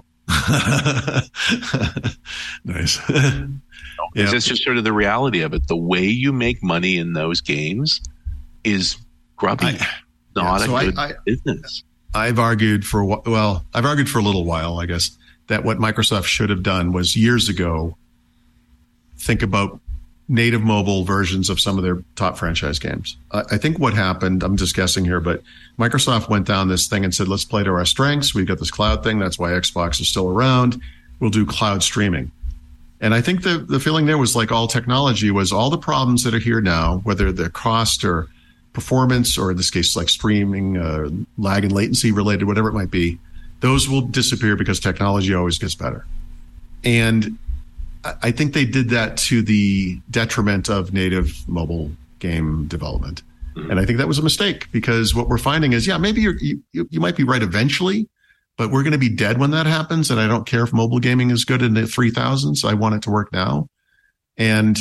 [SPEAKER 4] Nice.
[SPEAKER 5] That's just sort of the reality of it. The way you make money in those games is grubby. Not a good business.
[SPEAKER 4] I've argued for a little while, I guess, that what Microsoft should have done was years ago think about native mobile versions of some of their top franchise games. I think what happened, I'm just guessing here, but Microsoft went down this thing and said, let's play to our strengths. We've got this cloud thing. That's why Xbox is still around. We'll do cloud streaming. And I think the feeling there was like all technology was all the problems that are here now, whether they're cost or performance, or in this case, like streaming, lag and latency related, whatever it might be, those will disappear because technology always gets better. And I think they did that to the detriment of native mobile game development. Mm-hmm. And I think that was a mistake, because what we're finding is, maybe you might be right eventually, but we're going to be dead when that happens. And I don't care if mobile gaming is good in the 3000s. I want it to work now. And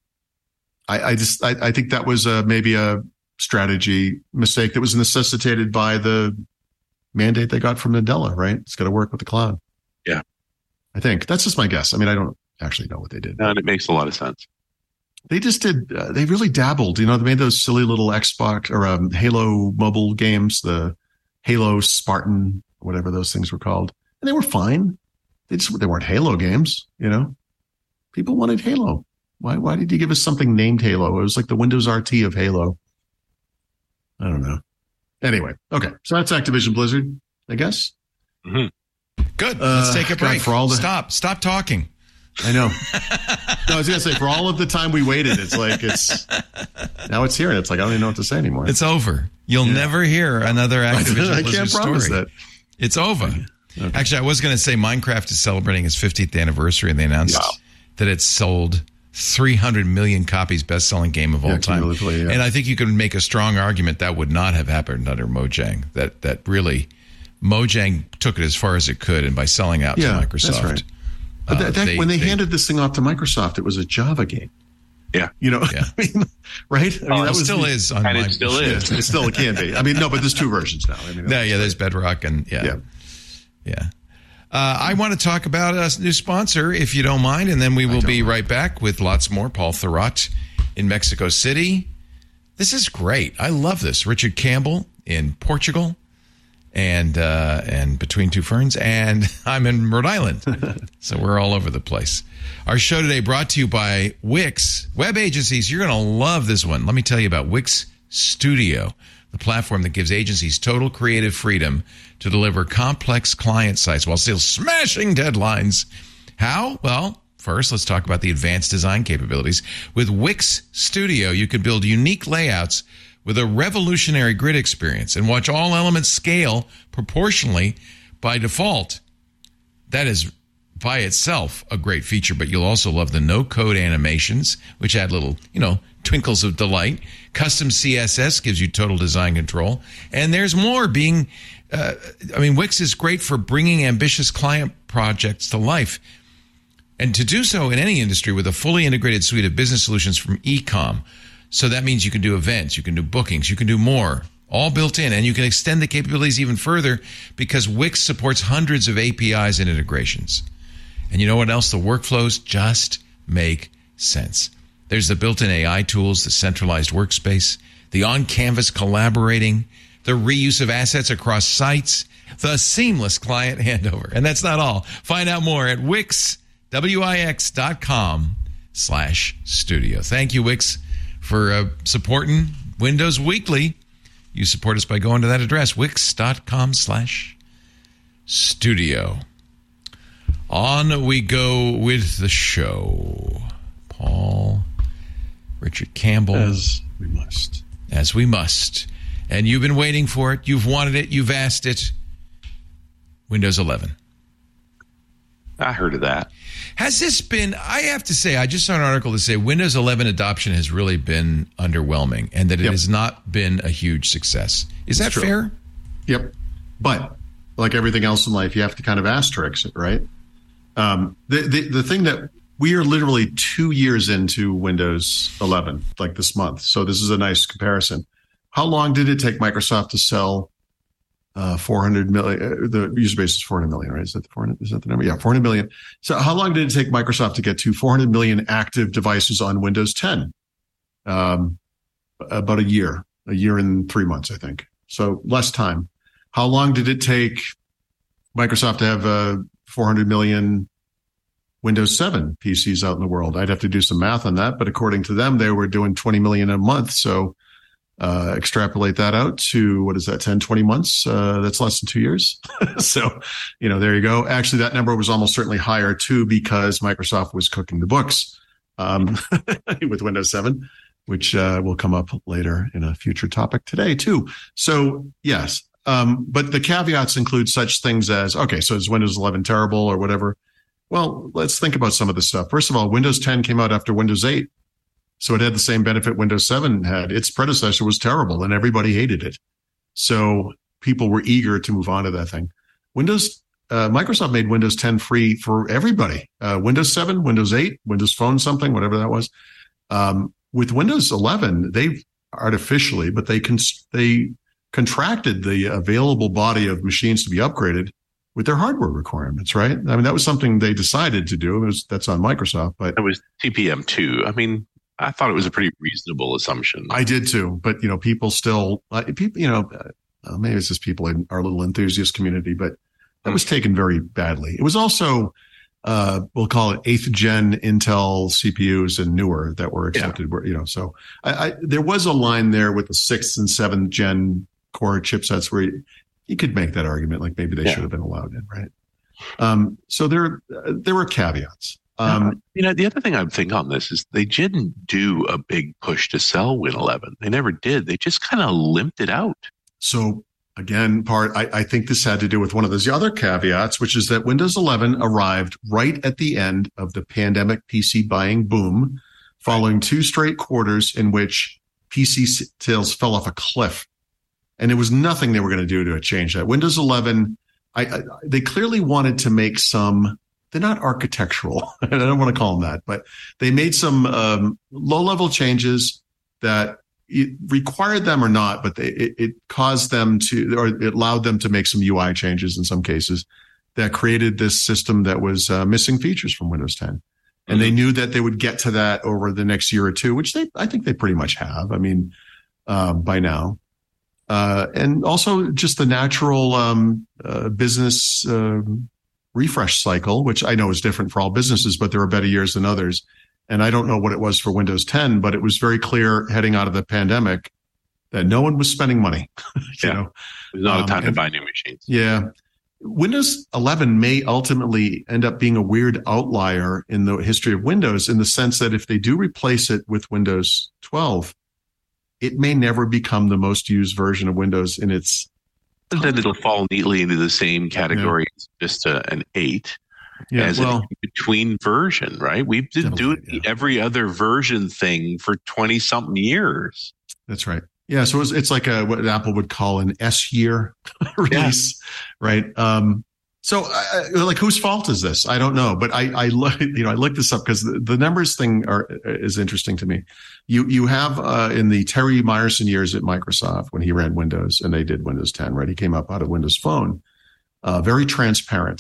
[SPEAKER 4] I think that was maybe a strategy mistake that was necessitated by the mandate they got from Nadella, right? It's got to work with the cloud.
[SPEAKER 5] Yeah.
[SPEAKER 4] I think that's just my guess. I mean, I don't actually know what they did.
[SPEAKER 5] No, and it makes a lot of sense.
[SPEAKER 4] They just did. They really dabbled. They made those silly little Xbox or Halo mobile games, the Halo Spartan, whatever those things were called, and they were fine. They weren't Halo games. People wanted Halo. Why did you give us something named Halo? It was like the Windows RT of Halo. I don't know. Anyway, okay, so that's Activision Blizzard, I guess.
[SPEAKER 1] Mm-hmm. Good. Let's take a break. Stop talking.
[SPEAKER 4] I know. No, I was going to say, for all of the time we waited, now it's here, and it's like, I don't even know what to say anymore.
[SPEAKER 1] It's over. You'll never hear another Activision Blizzard story. I can't promise that. It's over. Okay. Actually, I was going to say Minecraft is celebrating its 50th anniversary, and they announced that it's sold 300 million copies, best-selling game of all time. Yeah. And I think you can make a strong argument that would not have happened under Mojang. That really, Mojang took it as far as it could, and by selling out to Microsoft. That's right.
[SPEAKER 4] But when they handed this thing off to Microsoft, it was a Java game.
[SPEAKER 5] Yeah.
[SPEAKER 4] I mean, right? I mean,
[SPEAKER 1] it still is.
[SPEAKER 5] It still is.
[SPEAKER 4] It still can be. I mean, no, but there's two versions now.
[SPEAKER 1] There's Bedrock and I want to talk about a new sponsor, if you don't mind, and then we will be right back with lots more. Paul Thurrott in Mexico City. This is great. I love this. Richard Campbell in Portugal. And Between Two Ferns, and I'm in Rhode Island. So we're all over the place. Our show today brought to you by Wix. Web agencies, you're going to love this one. Let me tell you about Wix Studio, the platform that gives agencies total creative freedom to deliver complex client sites while still smashing deadlines. How? Well, first, let's talk about the advanced design capabilities. With Wix Studio, you can build unique layouts with a revolutionary grid experience and watch all elements scale proportionally by default. That is by itself a great feature, but you'll also love the no-code animations, which add little, twinkles of delight. Custom CSS gives you total design control. And there's more Wix is great for bringing ambitious client projects to life. And to do so in any industry with a fully integrated suite of business solutions from eCom. So that means you can do events, you can do bookings, you can do more, all built in. And you can extend the capabilities even further because Wix supports hundreds of APIs and integrations. And you know what else? The workflows just make sense. There's the built-in AI tools, the centralized workspace, the on-canvas collaborating, the reuse of assets across sites, the seamless client handover. And that's not all. Find out more at wix.com/studio. Thank you, Wix, for supporting Windows Weekly. You support us by going to that address, wix.com/studio. On we go with the show. Paul, Richard Campbell.
[SPEAKER 4] As we must.
[SPEAKER 1] As we must. And you've been waiting for it. You've wanted it. You've asked it. Windows 11.
[SPEAKER 5] I heard of that.
[SPEAKER 1] Has this been, I have to say, I just saw an article to say Windows 11 adoption has really been underwhelming and that it has not been a huge success. Is that fair?
[SPEAKER 4] Yep. But like everything else in life, you have to kind of asterisk it, right? The thing that we are literally 2 years into Windows 11, like this month. So this is a nice comparison. How long did it take Microsoft to sell 400 million? The user base is 400 million, right? Is that the number? Yeah, 400 million. So how long did it take Microsoft to get to 400 million active devices on Windows 10? About a year and 3 months, I think. So less time. How long did it take Microsoft to have 400 million Windows 7 PCs out in the world? I'd have to do some math on that, but according to them, they were doing 20 million a month. So extrapolate that out to, what is that, 10, 20 months? That's less than 2 years. So, there you go. Actually, that number was almost certainly higher too, because Microsoft was cooking the books with Windows 7, which will come up later in a future topic today too. So yes, but the caveats include such things as, okay, so is Windows 11 terrible or whatever? Well, let's think about some of this stuff. First of all, Windows 10 came out after Windows 8. So it had the same benefit Windows 7 had. Its predecessor was terrible and everybody hated it. So people were eager to move on to that thing. Microsoft made Windows 10 free for everybody. Windows 7, Windows 8, Windows Phone something, whatever that was. With Windows 11, they artificially, but they contracted the available body of machines to be upgraded with their hardware requirements, right? I mean, that was something they decided to do. That's on Microsoft, but
[SPEAKER 5] it was TPM2. I mean, I thought it was a pretty reasonable assumption.
[SPEAKER 4] I did too, but people still, maybe it's just people in our little enthusiast community, but that was taken very badly. It was also, we'll call it 8th gen Intel CPUs and newer that were accepted. Yeah. So there was a line there with the 6th and 7th gen core chipsets where you could make that argument, like maybe they should have been allowed in, right? So there were caveats.
[SPEAKER 5] The other thing I would think on this is they didn't do a big push to sell Win 11. They never did. They just kind of limped it out.
[SPEAKER 4] So again, I think this had to do with one of those other caveats, which is that Windows 11 arrived right at the end of the pandemic PC buying boom, following 2 straight quarters in which PC sales fell off a cliff. And there was nothing they were going to do to change that. Windows 11, they clearly wanted to make some. They're not architectural. I don't want to call them that, but they made some low-level changes that it required them or not, but it caused them to, or it allowed them to make some UI changes in some cases that created this system that was missing features from Windows 10. And they knew that they would get to that over the next year or two, which I think they pretty much have. I mean, by now. And also just the natural business refresh cycle, which I know is different for all businesses, but there are better years than others. And I don't know what it was for Windows 10, but it was very clear heading out of the pandemic that no one was spending money.
[SPEAKER 5] There's not a time to buy new machines.
[SPEAKER 4] Yeah. Windows 11 may ultimately end up being a weird outlier in the history of Windows, in the sense that if they do replace it with Windows 12, it may never become the most used version of Windows in its.
[SPEAKER 5] Then it'll fall neatly into the same category as just an 8.
[SPEAKER 4] Yeah,
[SPEAKER 5] as an between version, right? We've been doing every other version thing for 20-something years.
[SPEAKER 4] That's right. Yeah, so it's like what Apple would call an S year release, right? So, like, whose fault is this? I don't know, but I looked this up because the numbers thing is interesting to me. You have in the Terry Myerson years at Microsoft, when he ran Windows and they did Windows 10, right? He came up out of Windows Phone, very transparent.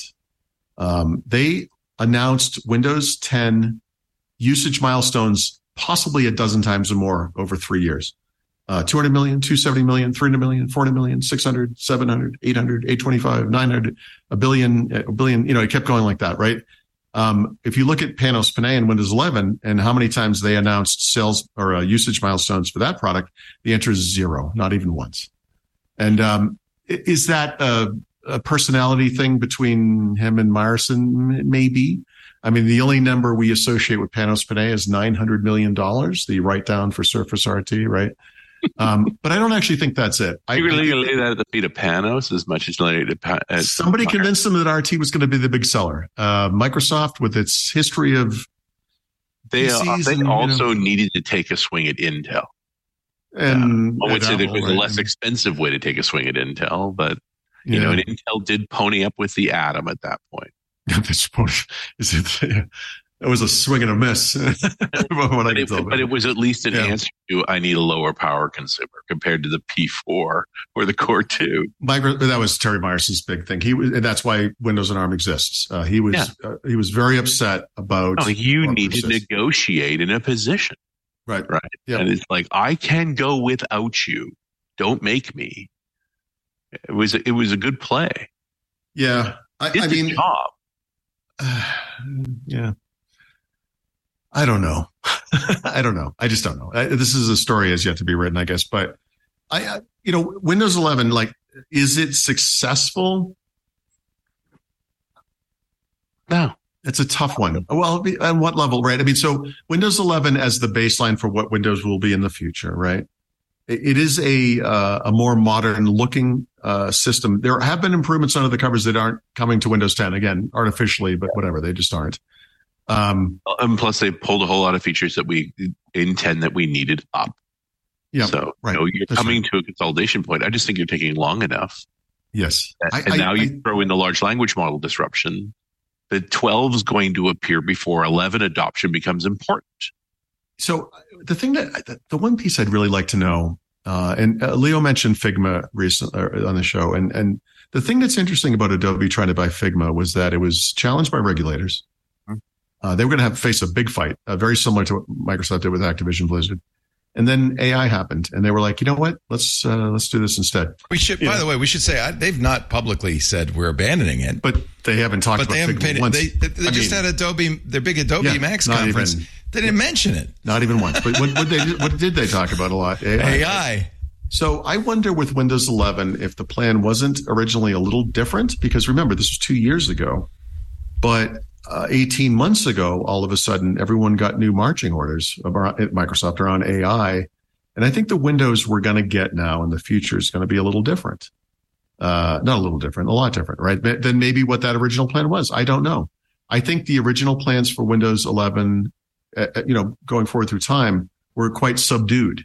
[SPEAKER 4] They announced Windows 10 usage milestones possibly a dozen times or more over 3 years. 200 million, 270 million, 300 million, 400 million, 600, 700, 800, 825, 900, a billion, it kept going like that, right? If you look at Panos Panay and Windows 11 and how many times they announced sales or usage milestones for that product, the answer is 0, not even once. And is that a personality thing between him and Myerson? Maybe. I mean, the only number we associate with Panos Panay is $900 million, the write down for Surface RT, right? But I don't actually think that's it.
[SPEAKER 5] You really lay that at the feet of Panos as much as lay it at
[SPEAKER 4] somebody convinced them that RT was going to be the big seller. Microsoft, with its history of
[SPEAKER 5] they also needed to take a swing at Intel.
[SPEAKER 4] And
[SPEAKER 5] I would say there was a less expensive way to take a swing at Intel, but and Intel did pony up with the Atom at that point.
[SPEAKER 4] It was a swing and a miss.
[SPEAKER 5] But it was at least an answer to, I need a lower power consumer compared to the P4 or the Core 2.
[SPEAKER 4] That was Terry Myerson's big thing. And that's why Windows and ARM exists. He was very upset about.
[SPEAKER 5] Oh, you need to negotiate in a position.
[SPEAKER 4] Right.
[SPEAKER 5] Yep. And it's like, I can go without you. Don't make me. It was a good play.
[SPEAKER 4] Yeah.
[SPEAKER 5] I mean, job.
[SPEAKER 4] Yeah. I don't know. I don't know. I just don't know. This is a story has yet to be written, I guess. But Windows 11, is it successful?
[SPEAKER 5] No.
[SPEAKER 4] It's a tough one. Well, on what level, right? I mean, so Windows 11 as the baseline for what Windows will be in the future, right? It is a more modern looking system. There have been improvements under the covers that aren't coming to Windows 10 again, artificially, but whatever, they just aren't.
[SPEAKER 5] And plus, they pulled a whole lot of features that we intend that we needed up.
[SPEAKER 4] Yeah,
[SPEAKER 5] so
[SPEAKER 4] right.
[SPEAKER 5] You're coming to a consolidation point. I just think you're taking long enough.
[SPEAKER 4] Yes,
[SPEAKER 5] and now you throw in the large language model disruption. The 12 is going to appear before 11 adoption becomes important.
[SPEAKER 4] So the one piece I'd really like to know, and Leo mentioned Figma recently on the show, and the thing that's interesting about Adobe trying to buy Figma was that it was challenged by regulators. They were going to face a big fight, very similar to what Microsoft did with Activision Blizzard. And then AI happened, and they were like, you know what? Let's do this instead.
[SPEAKER 1] We should. By the way, we should say they've not publicly said we're abandoning it,
[SPEAKER 4] but they haven't talked about Figma once.
[SPEAKER 1] They just had their big Adobe Max conference. They didn't mention it.
[SPEAKER 4] Not even once. But what did they talk about a lot?
[SPEAKER 1] AI.
[SPEAKER 4] So I wonder with Windows 11 if the plan wasn't originally a little different, because remember, this was 2 years ago, but 18 months ago, all of a sudden, everyone got new marching orders at Microsoft around AI. And I think the Windows we're going to get now in the future is going to be a little different. Not a little different, a lot different, right? Than maybe what that original plan was. I don't know. I think the original plans for Windows 11, going forward through time, were quite subdued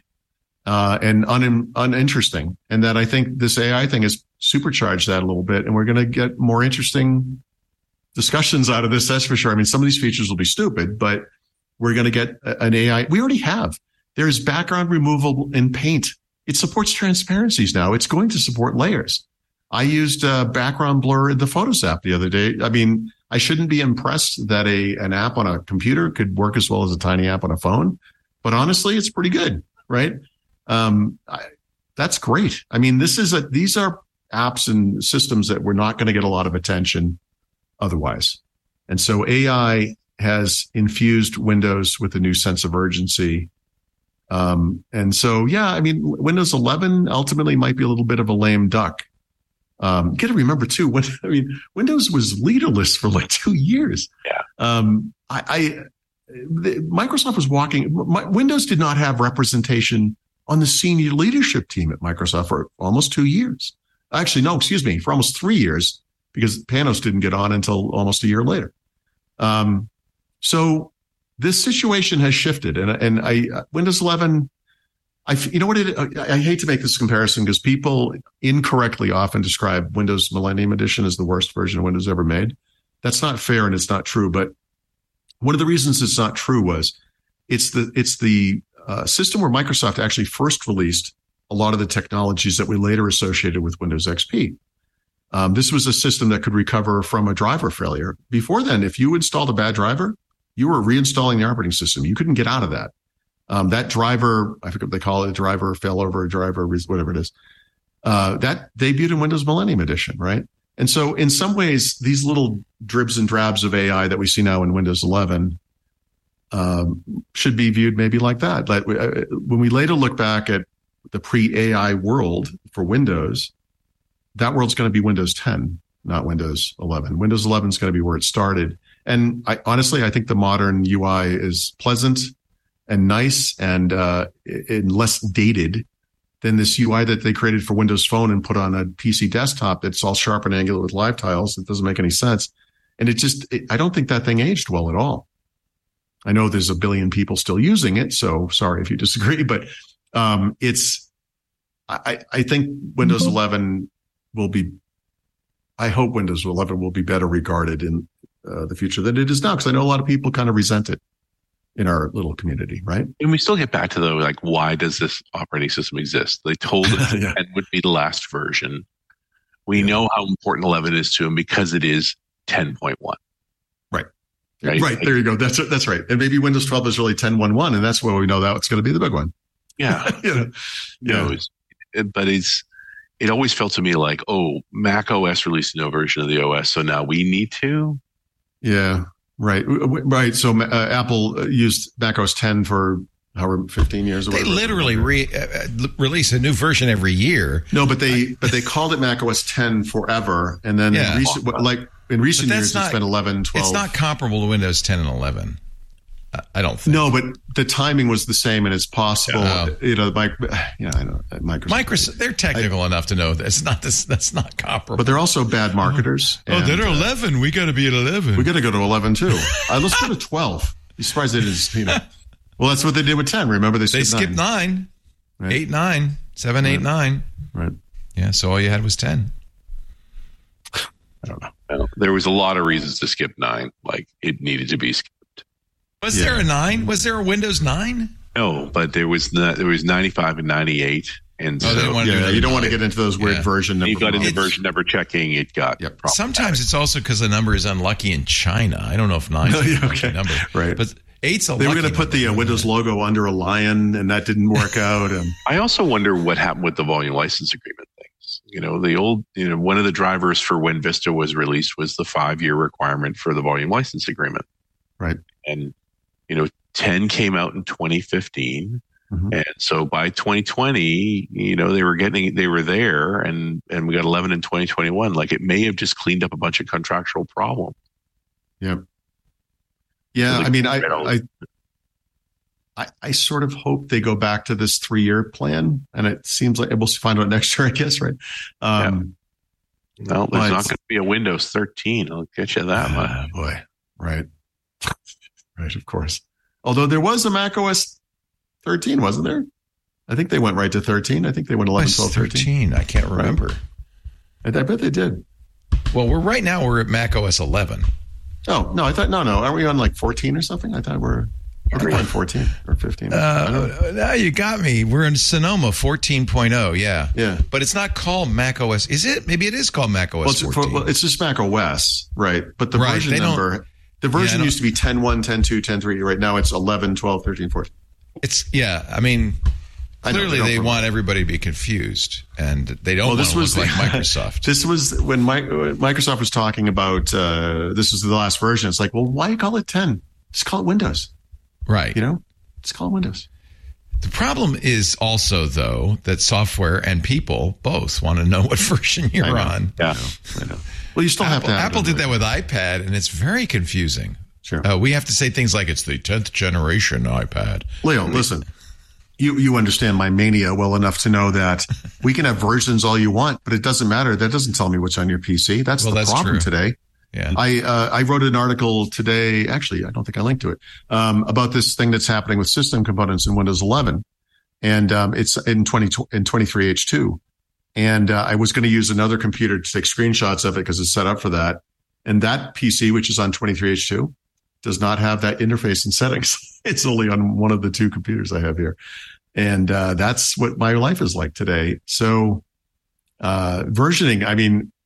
[SPEAKER 4] and uninteresting. And that I think this AI thing has supercharged that a little bit, and we're going to get more interesting discussions out of this, that's for sure. I mean, some of these features will be stupid, but we're going to get an AI. We already have. There's background removal in Paint. It supports transparencies now. It's going to support layers. I used background blur in the Photos app the other day. I mean, I shouldn't be impressed that an app on a computer could work as well as a tiny app on a phone, but honestly, it's pretty good, right? That's great. I mean, these are apps and systems that we're not going to get a lot of attention otherwise. And so AI has infused Windows with a new sense of urgency. And so, I mean, Windows 11 ultimately might be a little bit of a lame duck. You got to remember too, Windows was leaderless for like 2 years.
[SPEAKER 5] Yeah.
[SPEAKER 4] Microsoft was Windows did not have representation on the senior leadership team at Microsoft for almost 2 years. Actually, no, excuse me, for almost 3 years, because Panos didn't get on until almost a year later. So this situation has shifted, and Windows 11, I hate to make this comparison because people incorrectly often describe Windows Millennium Edition as the worst version of Windows ever made. That's not fair and it's not true. But one of the reasons it's not true was it's the system where Microsoft actually first released a lot of the technologies that we later associated with Windows XP. This was a system that could recover from a driver failure. Before then, if you installed a bad driver, you were reinstalling the operating system. You couldn't get out of that. That driver, I forget what they call it, driver failover, driver, whatever it is, that debuted in Windows Millennium Edition, right? And so in some ways, these little dribs and drabs of AI that we see now in Windows 11 should be viewed maybe like that. Like when we later look back at the pre-AI world for Windows, that world's going to be Windows 10, not Windows 11. Windows 11 is going to be where it started. And honestly, I think the modern UI is pleasant and nice and less dated than this UI that they created for Windows Phone and put on a PC desktop that's all sharp and angular with live tiles. It doesn't make any sense. And I don't think that thing aged well at all. I know there's a billion people still using it, so sorry if you disagree, but I think Windows 11 I hope Windows 11 will be better regarded in the future than it is now, because I know a lot of people kind of resent it in our little community, right?
[SPEAKER 5] And we still get back to why does this operating system exist? They told us 10 would be the last version. We know how important 11 is to them because it is 10.1. Right.
[SPEAKER 4] There you go. That's right. And maybe Windows 12 is really 10.1.1, and that's where we know that it's going to be the big one.
[SPEAKER 5] Yeah. But it always felt to me like, Mac OS released a new version of the OS, so now we need to.
[SPEAKER 4] Yeah. Right. So Apple used Mac OS 10 for however 15 years. Or
[SPEAKER 1] they literally release a new version every year.
[SPEAKER 4] No, but they called it Mac OS 10 forever, and then in recent years it's been 11, 12.
[SPEAKER 1] It's not comparable to Windows 10 and 11. I don't think.
[SPEAKER 4] No, but the timing was the same, and it's possible. I know Microsoft.
[SPEAKER 1] They're technical enough to know that that's not comparable.
[SPEAKER 4] But they're also bad marketers.
[SPEAKER 1] They're 11. We got to be at 11.
[SPEAKER 4] We got to go to 11 too. Let's go to 12. You're surprised it is. Well, that's what they did with 10. Remember they skipped 9.
[SPEAKER 1] Right. 8, 9, 7, 8, 9.
[SPEAKER 4] Right.
[SPEAKER 1] Yeah. So all you had was 10.
[SPEAKER 4] I don't know.
[SPEAKER 5] There was a lot of reasons to skip 9. Like it needed to be skipped.
[SPEAKER 1] Was there a 9? Was there a Windows 9?
[SPEAKER 5] No, but there was 95 and 98, and
[SPEAKER 4] you don't want to get into those weird version numbers.
[SPEAKER 5] You got into version number checking. It got
[SPEAKER 1] sometimes it's also because the number is unlucky in China. I don't know if 9 is a lucky number,
[SPEAKER 4] right?
[SPEAKER 1] But 8's a lucky.
[SPEAKER 4] They were going to put the Windows logo under a lion, and that didn't work out.
[SPEAKER 5] I also wonder what happened with the volume license agreement things. The old, one of the drivers for when Vista was released was the 5-year requirement for the volume license agreement,
[SPEAKER 4] right?
[SPEAKER 5] And 10 came out in 2015. Mm-hmm. And so by 2020, they were there and we got 11 in 2021. Like it may have just cleaned up a bunch of contractual problems.
[SPEAKER 4] Yeah. Yeah. I mean, I sort of hope they go back to this 3-year plan, and it seems like we'll find out next year, I guess. Right.
[SPEAKER 5] Well, there's not going to be a Windows 13. I'll get you that much.
[SPEAKER 4] Boy. Right. Right, of course. Although there was a Mac OS 13, wasn't there? I think they went right to 13. I think they went 11, 12, 13.
[SPEAKER 1] I can't remember.
[SPEAKER 4] Right. I bet they did.
[SPEAKER 1] Well, we're at Mac OS 11.
[SPEAKER 4] Oh, no, I thought, no. Are we on like 14 or something? I thought we're on 14 or 15.
[SPEAKER 1] Now you got me. We're in Sonoma 14.0. Yeah.
[SPEAKER 4] Yeah.
[SPEAKER 1] But it's not called Mac OS. Is it? Maybe it is called Mac OS 14.
[SPEAKER 4] It's just Mac OS, right? But the version number... The version used to be 10.1, 10.2, 10.3. Right now it's 11, 12, 13, 14.
[SPEAKER 1] I mean, clearly they want everybody to be confused, and they don't want to look like Microsoft.
[SPEAKER 4] This was when Microsoft was talking about, this was the last version. It's like, well, why call it 10? Just call it Windows.
[SPEAKER 1] Right.
[SPEAKER 4] Just call it Windows.
[SPEAKER 1] The problem is also, though, that software and people both want to know what version you're on.
[SPEAKER 5] Yeah,
[SPEAKER 4] I know. Well, you still have to have
[SPEAKER 1] Apple did that with iPad, and it's very confusing.
[SPEAKER 4] Sure.
[SPEAKER 1] We have to say things like it's the 10th generation iPad.
[SPEAKER 4] Leo, listen, you understand my mania well enough to know that we can have versions all you want, but it doesn't matter. That doesn't tell me what's on your PC. That's the problem today.
[SPEAKER 1] Yeah.
[SPEAKER 4] I wrote an article today. Actually, I don't think I linked to it, about this thing that's happening with system components in Windows 11. And it's in 23H2. And I was going to use another computer to take screenshots of it because it's set up for that. And that PC, which is on 23H2, does not have that interface and settings. It's only on one of the 2 computers I have here. And that's what my life is like today. So versioning, I mean,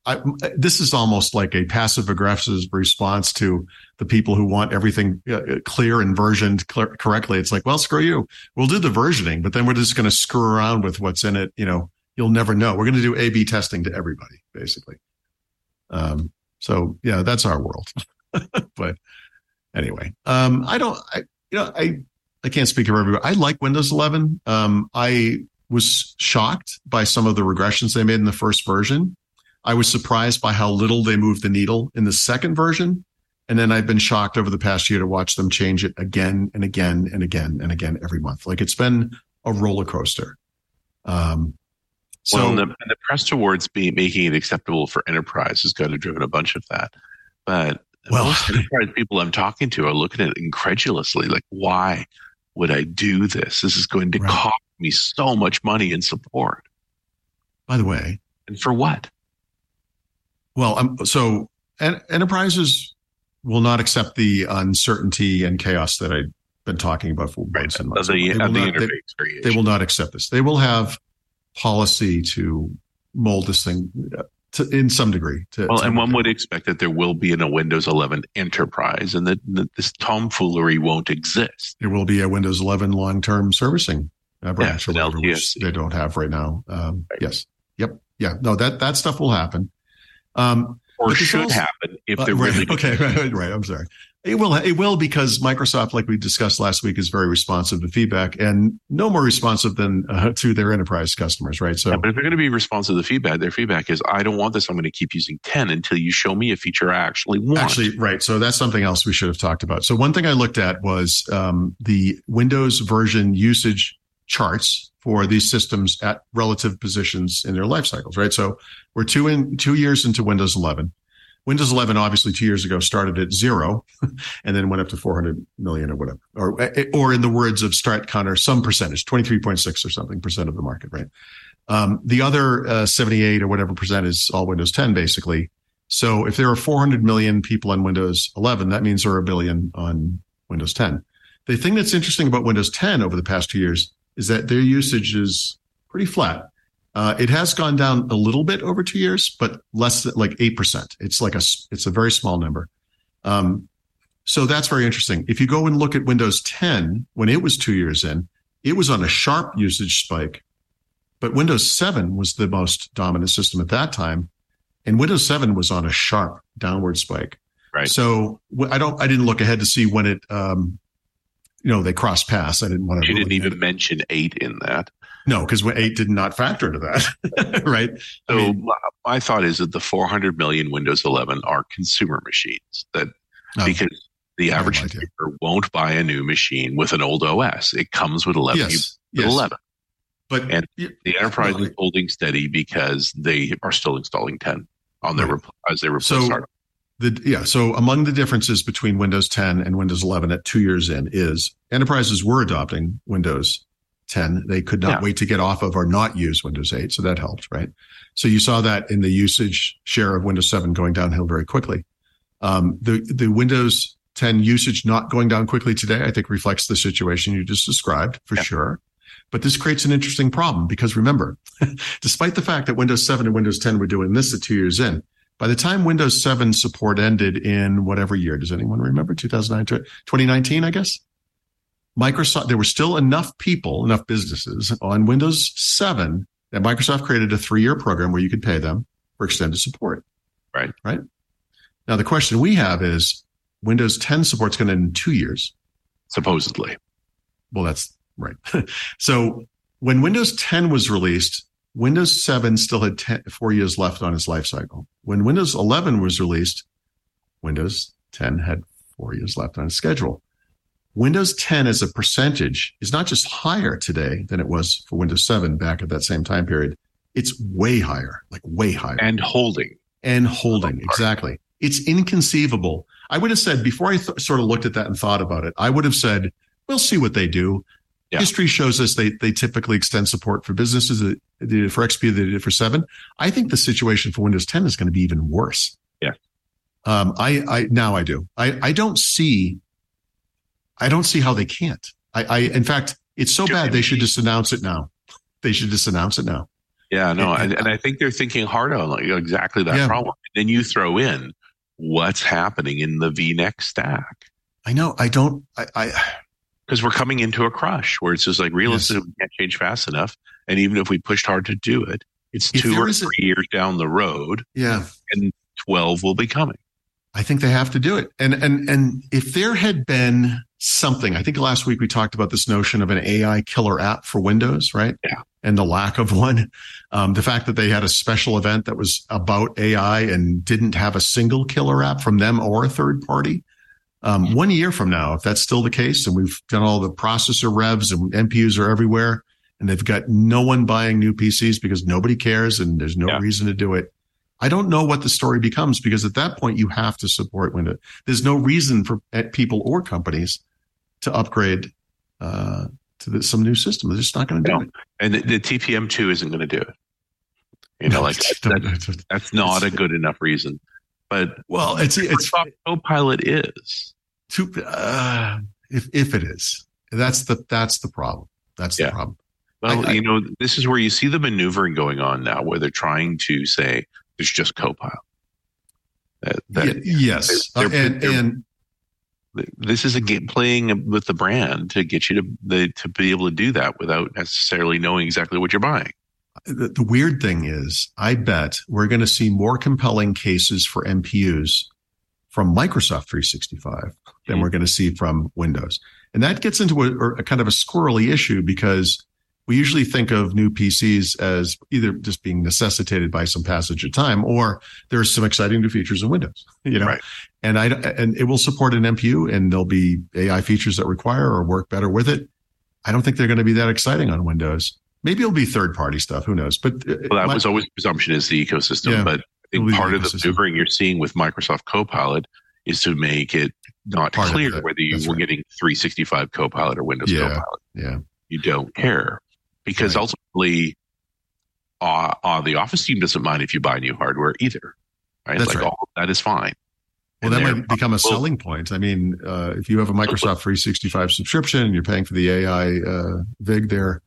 [SPEAKER 4] this is almost like a passive aggressive response to the people who want everything clear and versioned correctly. It's like, well, screw you. We'll do the versioning, but then we're just going to screw around with what's in it. You'll never know. We're going to do A/B testing to everybody, basically. So yeah, that's our world. But anyway, I can't speak for everybody. I like Windows 11. I was shocked by some of the regressions they made in the first version. I was surprised by how little they moved the needle in the second version. And then I've been shocked over the past year to watch them change it again and again and again and again every month. Like, it's been a roller coaster.
[SPEAKER 5] The press towards making it acceptable for enterprise has kind of driven a bunch of that. But most enterprise people I'm talking to are looking at it incredulously, like, why would I do this? This is going to cost me so much money in support.
[SPEAKER 4] By the way.
[SPEAKER 5] And for what?
[SPEAKER 4] Well, so enterprises will not accept the uncertainty and chaos that I've been talking about for months and months. They will not accept this. They will have policy to mold this thing in some degree.
[SPEAKER 5] And one would expect that there will be in a Windows 11 enterprise, and that this tomfoolery won't exist.
[SPEAKER 4] There will be a Windows 11 long-term servicing branch, which they don't have right now. Yes. Yep. Yeah. No, that stuff will happen.
[SPEAKER 5] Or should happen if they're really
[SPEAKER 4] okay. Right. I'm sorry. It will because Microsoft, like we discussed last week, is very responsive to feedback, and no more responsive than to their enterprise customers, right? So,
[SPEAKER 5] but if they're going to be responsive to feedback, their feedback is, I don't want this. I'm going to keep using 10 until you show me a feature I actually want.
[SPEAKER 4] Right. So that's something else we should have talked about. So one thing I looked at was the Windows version usage charts for these systems at relative positions in their life cycles, right? So we're 2 years into Windows 11. Windows 11, obviously, 2 years ago started at 0 and then went up to 400 million or whatever, or in the words of StratCounter, some percentage, 23.6 or something percent of the market, right? The other 78 or whatever percent is all Windows 10, basically. So if there are 400 million people on Windows 11, that means there are a billion on Windows 10. The thing that's interesting about Windows 10 over the past 2 years is that their usage is pretty flat. It has gone down a little bit over 2 years, but less than like 8%. It's a very small number. So that's very interesting. If you go and look at Windows 10, when it was 2 years in, it was on a sharp usage spike, but Windows 7 was the most dominant system at that time. And Windows 7 was on a sharp downward spike.
[SPEAKER 5] Right.
[SPEAKER 4] So I didn't look ahead to see when it, they crossed paths. I didn't want to.
[SPEAKER 5] You didn't even mention 8 in that.
[SPEAKER 4] No, because 8 did not factor into that, right?
[SPEAKER 5] So my thought is that the 400 million Windows 11 are consumer machines. Because the average consumer won't buy a new machine with an old OS. It comes with 11. Yes. 11. The enterprise is holding steady because they are still installing 10 on their as they replace hardware.
[SPEAKER 4] So among the differences between Windows 10 and Windows 11 at 2 years in is enterprises were adopting Windows 10. They could not wait to get off of or not use Windows 8. So that helped, right? So you saw that in the usage share of Windows 7 going downhill very quickly. The Windows 10 usage not going down quickly today, I think reflects the situation you just described for sure. But this creates an interesting problem because remember, despite the fact that Windows 7 and Windows 10 were doing this at 2 years in, by the time Windows 7 support ended in whatever year, does anyone remember? 2019, I guess? Microsoft, there were still enough businesses on Windows 7 that Microsoft created a 3-year program where you could pay them for extended support.
[SPEAKER 5] Right.
[SPEAKER 4] Now, the question we have is Windows 10 support's going to end in 2 years.
[SPEAKER 5] Supposedly.
[SPEAKER 4] Well, that's right. So when Windows 10 was released, Windows 7 still had 4 years left on its life cycle. When Windows 11 was released, Windows 10 had 4 years left on its schedule. Windows 10 as a percentage is not just higher today than it was for Windows 7 back at that same time period. It's way higher, like way higher.
[SPEAKER 5] And holding.
[SPEAKER 4] Exactly. It's inconceivable. I would have said, before I sort of looked at that and thought about it, I would have said, we'll see what they do. Yeah. History shows us they typically extend support for businesses. They did it for XP, they did it for 7. I think the situation for Windows 10 is going to be even worse.
[SPEAKER 5] Yeah.
[SPEAKER 4] I do. I don't see how they can't. In fact, it's so bad they should just announce it now.
[SPEAKER 5] Yeah, no, and I think they're thinking hard on like exactly that problem. And then you throw in what's happening in the VNext stack.
[SPEAKER 4] I know.
[SPEAKER 5] Because we're coming into a crush where it's just like realistically we can't change fast enough. And even if we pushed hard to do it, it's 2 or 3 years down the road.
[SPEAKER 4] Yeah.
[SPEAKER 5] And 12 will be coming.
[SPEAKER 4] I think they have to do it. And if there had been something, I think last week we talked about this notion of an AI killer app for Windows, right?
[SPEAKER 5] Yeah.
[SPEAKER 4] And the lack of one. The fact that they had a special event that was about AI and didn't have a single killer app from them or a third party. 1 year from now, if that's still the case, and we've done all the processor revs and NPUs are everywhere, and they've got no one buying new PCs because nobody cares and there's no reason to do it. I don't know what the story becomes, because at that point you have to support Windows. There's no reason for people or companies to upgrade to some new system. They're just not going to do it.
[SPEAKER 5] And the TPM2 isn't going to do it. You know, that's not a good enough reason. But it's Copilot is.
[SPEAKER 4] If it is, that's the problem. That's the problem.
[SPEAKER 5] Well, this is where you see the maneuvering going on now, where they're trying to say there's just Copilot.
[SPEAKER 4] Yes, and
[SPEAKER 5] this is a game playing with the brand to get you to be able to do that without necessarily knowing exactly what you're buying.
[SPEAKER 4] The weird thing is, I bet we're going to see more compelling cases for NPUs from Microsoft 365 than we're going to see from Windows. And that gets into a kind of a squirrely issue, because we usually think of new PCs as either just being necessitated by some passage of time, or there's some exciting new features in Windows,
[SPEAKER 5] Right.
[SPEAKER 4] And it will support an NPU, and there'll be AI features that require or work better with it. I don't think they're going to be that exciting on Windows. Maybe it'll be third-party stuff. Who knows? But
[SPEAKER 5] that was always the presumption, is the ecosystem. Yeah, but I think part of the maneuvering you're seeing with Microsoft Copilot is to make it not clear whether you were getting 365 Copilot or Windows Copilot.
[SPEAKER 4] Yeah,
[SPEAKER 5] you don't care, because ultimately, the Office team doesn't mind if you buy new hardware either. Right?
[SPEAKER 4] That's right.
[SPEAKER 5] All that is fine.
[SPEAKER 4] Well, that might become a selling point. I mean, if you have a Microsoft 365 subscription and you're paying for the AI VIG there.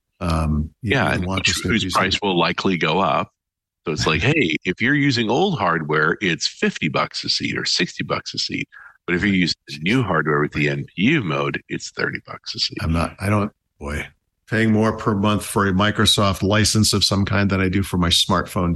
[SPEAKER 5] Whose price will likely go up. So it's like, hey, if you're using old hardware, it's $50 a seat or $60 a seat. But if you're using new hardware with the NPU mode, it's $30 a seat.
[SPEAKER 4] Paying more per month for a Microsoft license of some kind than I do for my smartphone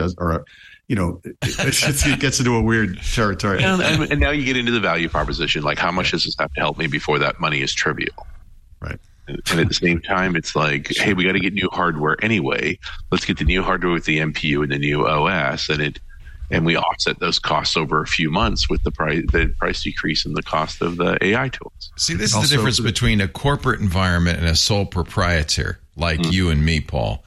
[SPEAKER 4] it gets into a weird territory.
[SPEAKER 5] And now you get into the value proposition, like how much does this have to help me before that money is trivial?
[SPEAKER 4] Right.
[SPEAKER 5] And at the same time, it's like, hey, we got to get new hardware anyway. Let's get the new hardware with the NPU and the new OS, and we offset those costs over a few months with the price decrease in the cost of the AI tools.
[SPEAKER 1] See, this is the difference between a corporate environment and a sole proprietor like you and me, Paul.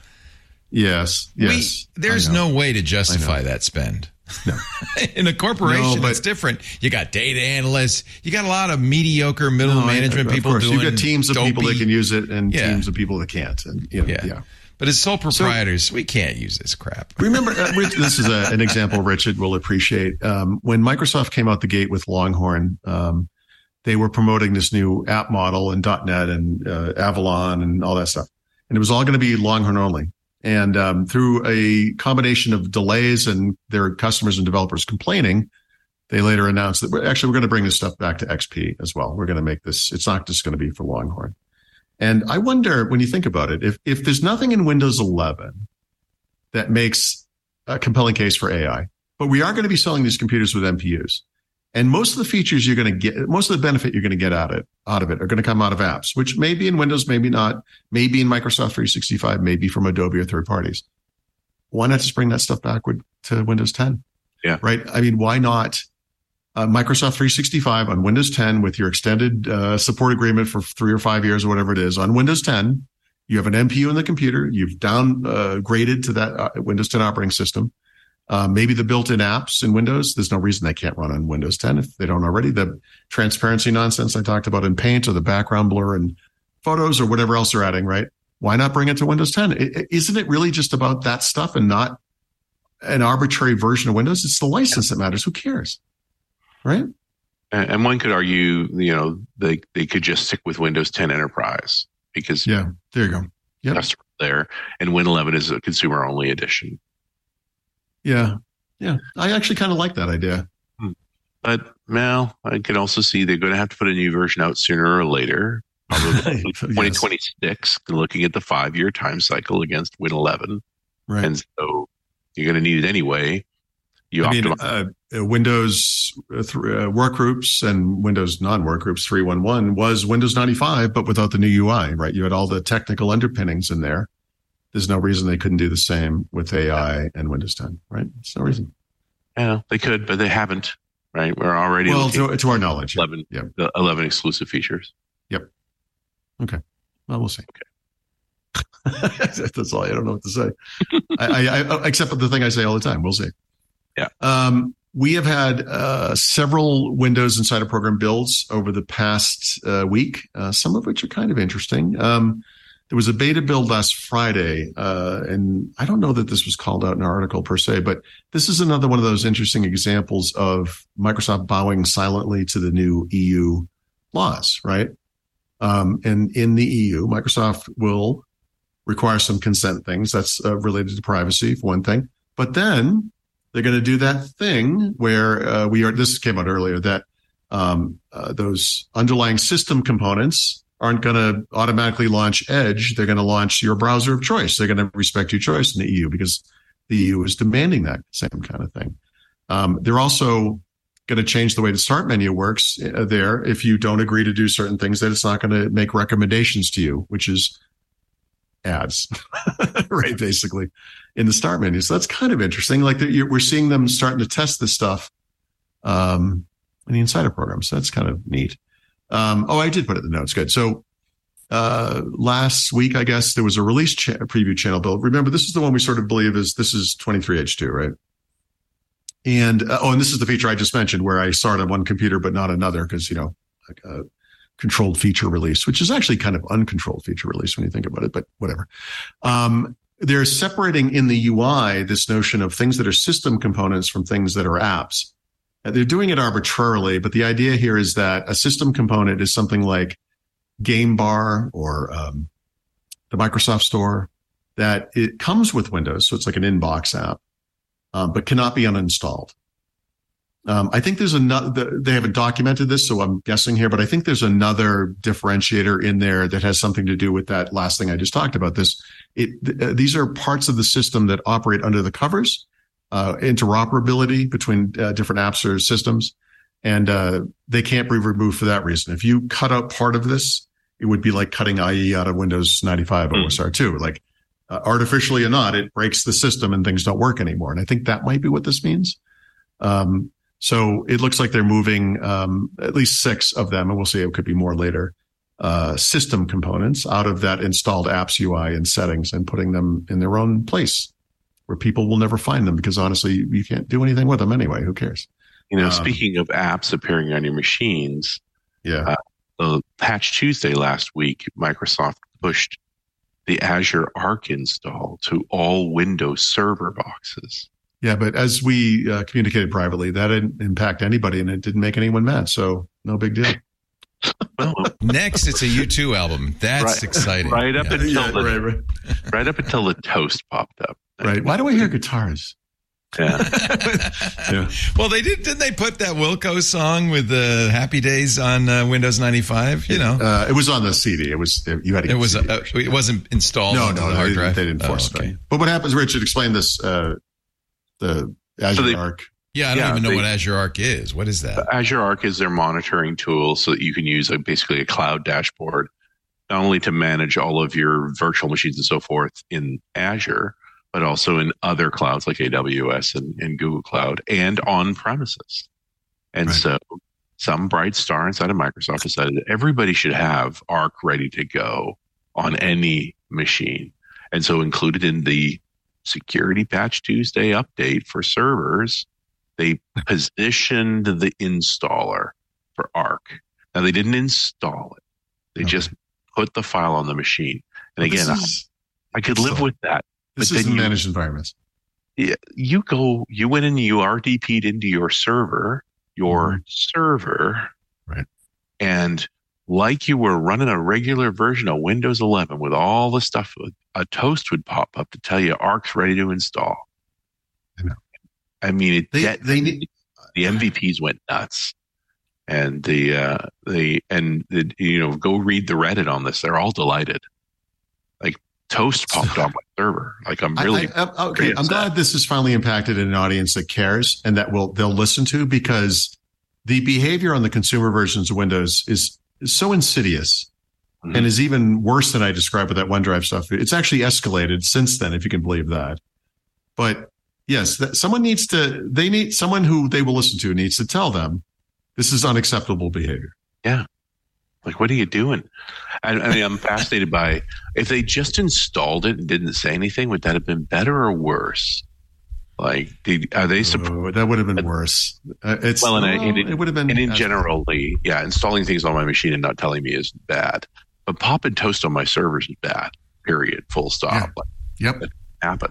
[SPEAKER 4] Yes.
[SPEAKER 1] There's no way to justify that spend.
[SPEAKER 4] No.
[SPEAKER 1] In a corporation, it's different. You got data analysts. You got a lot of mediocre middle management people doing.
[SPEAKER 4] You've got teams of people that can use it and teams of people that can't. And,
[SPEAKER 1] But as sole proprietors, we can't use this crap.
[SPEAKER 4] Remember, this is an example Richard will appreciate. When Microsoft came out the gate with Longhorn, they were promoting this new app model and .NET and Avalon and all that stuff. And it was all going to be Longhorn only. And through a combination of delays and their customers and developers complaining, they later announced that we're going to bring this stuff back to XP as well. We're going to make this, it's not just going to be for Longhorn. And I wonder, when you think about it, if there's nothing in Windows 11 that makes a compelling case for AI, but we are going to be selling these computers with NPUs. And most of the features you're going to get, most of the benefit you're going to get out of it are going to come out of apps, which may be in Windows, maybe not, maybe in Microsoft 365, maybe from Adobe or third parties. Why not just bring that stuff backward to Windows 10?
[SPEAKER 5] Yeah.
[SPEAKER 4] Right? I mean, why not Microsoft 365 on Windows 10 with your extended support agreement for 3 or 5 years or whatever it is on Windows 10? You have an NPU in the computer. You've downgraded to that Windows 10 operating system. Maybe the built-in apps in Windows, there's no reason they can't run on Windows 10 if they don't already. The transparency nonsense I talked about in Paint, or the background blur and photos, or whatever else they're adding, right? Why not bring it to Windows 10? Isn't it really just about that stuff and not an arbitrary version of Windows? It's the license that matters. Who cares? Right?
[SPEAKER 5] And one could argue, they could just stick with Windows 10 Enterprise, because
[SPEAKER 4] there you go. Yep.
[SPEAKER 5] Customers there, and Win 11 is a consumer-only edition.
[SPEAKER 4] Yeah. I actually kind of like that idea.
[SPEAKER 5] But, well, I can also see they're going to have to put a new version out sooner or later. Probably 2026, looking at the 5-year time cycle against Win 11.
[SPEAKER 4] Right.
[SPEAKER 5] And so you're going to need it anyway.
[SPEAKER 4] Windows workgroups and Windows non-workgroups 3.1.1 was Windows 95, but without the new UI, right? You had all the technical underpinnings in there. There's no reason they couldn't do the same with AI and Windows 10, right? There's no reason.
[SPEAKER 5] Yeah, they could, but they haven't, right? We're already
[SPEAKER 4] to our knowledge.
[SPEAKER 5] 11, the 11 exclusive features.
[SPEAKER 4] Yep. Okay. Well, we'll see. Okay. That's all. I don't know what to say. I except the thing I say all the time. We'll see.
[SPEAKER 5] Yeah.
[SPEAKER 4] We have had several Windows Insider Program builds over the past week, some of which are kind of interesting. There was a beta build last Friday, and I don't know that this was called out in our article per se, but this is another one of those interesting examples of Microsoft bowing silently to the new EU laws, right? And in the EU, Microsoft will require some consent things that's related to privacy, for one thing. But then they're going to do that thing where this came out earlier, that those underlying system components aren't going to automatically launch Edge. They're going to launch your browser of choice. They're going to respect your choice in the EU because the EU is demanding that same kind of thing. They're also going to change the way the start menu works there. If you don't agree to do certain things, that it's not going to make recommendations to you, which is ads, right? Basically in the start menu. So that's kind of interesting. Like we're seeing them starting to test this stuff in the Insider program. So that's kind of neat. I did put it in the notes. Good. So last week, I guess there was a release preview channel build. Remember, this is the one we sort of believe this is 23H2, right? And and this is the feature I just mentioned where I saw it on one computer but not another because, like a controlled feature release, which is actually kind of uncontrolled feature release when you think about it, but whatever. They're separating in the UI this notion of things that are system components from things that are apps. They're doing it arbitrarily, but the idea here is that a system component is something like Game Bar or the Microsoft Store, that it comes with Windows, so it's like an inbox app, but cannot be uninstalled. I think there's another, they haven't documented this, so I'm guessing here, but I think there's another differentiator in there that has something to do with that last thing I just talked about. These are parts of the system that operate under the covers, interoperability between different apps or systems, and they can't be removed for that reason. If you cut out part of this, it would be like cutting IE out of Windows 95 OSR 2. Like artificially or not, it breaks the system and things don't work anymore. And I think that might be what this means. So it looks like they're moving at least 6 of them, and we'll see, it could be more later, system components out of that installed apps UI and settings and putting them in their own place where people will never find them because honestly, you can't do anything with them anyway. Who cares?
[SPEAKER 5] Speaking of apps appearing on your machines, the Patch Tuesday last week, Microsoft pushed the Azure Arc install to all Windows Server boxes.
[SPEAKER 4] Yeah, but as we communicated privately, that didn't impact anybody and it didn't make anyone mad. So no big deal.
[SPEAKER 1] Well, next, it's a U2 album. That's exciting.
[SPEAKER 5] Right up until the toast popped up.
[SPEAKER 4] Right. Why do I hear guitars?
[SPEAKER 5] Yeah.
[SPEAKER 4] Yeah.
[SPEAKER 1] Well, didn't they put that Wilco song with the Happy Days on Windows 95?
[SPEAKER 4] It was on the CD. It
[SPEAKER 1] wasn't installed
[SPEAKER 4] no,
[SPEAKER 1] onto the hard drive.
[SPEAKER 4] They didn't force it. But what happens, Richard, explain this, the Azure Arc.
[SPEAKER 1] Yeah, I don't even know what Azure Arc is. What is that?
[SPEAKER 5] Azure Arc is their monitoring tool so that you can use basically a cloud dashboard, not only to manage all of your virtual machines and so forth in Azure, but also in other clouds like AWS and Google Cloud and on premises. And so some bright star inside of Microsoft decided that everybody should have Arc ready to go on any machine. And so included in the Security Patch Tuesday update for servers, they positioned the installer for Arc. Now, they didn't install it. They just put the file on the machine. And again, I could live with that.
[SPEAKER 4] This is managed environments.
[SPEAKER 5] Yeah, you went and you RDP'd into your server,
[SPEAKER 4] right?
[SPEAKER 5] And like you were running a regular version of Windows 11 with all the stuff a toast would pop up to tell you Arc's ready to install.
[SPEAKER 4] I know.
[SPEAKER 5] I mean,
[SPEAKER 4] They need.
[SPEAKER 5] the MVPs went nuts, and go read the Reddit on this. They're all delighted. Like toast popped on my server. Like I'm really
[SPEAKER 4] okay. I'm glad this has finally impacted an audience that cares and that they'll listen to, because the behavior on the consumer versions of Windows is so insidious. And is even worse than I described with that OneDrive stuff. It's actually escalated since then, if you can believe that. But yes, someone who they will listen to needs to tell them this is unacceptable behavior.
[SPEAKER 5] Yeah. Like, what are you doing? I mean, I'm fascinated by, if they just installed it and didn't say anything, would that have been better or worse? Like, are they surprised?
[SPEAKER 4] That would have been worse. It would have been.
[SPEAKER 5] And in generally, installing things on my machine and not telling me is bad. But popping toast on my servers is bad. Period. Full stop.
[SPEAKER 4] Yeah.
[SPEAKER 5] Yep. It happened.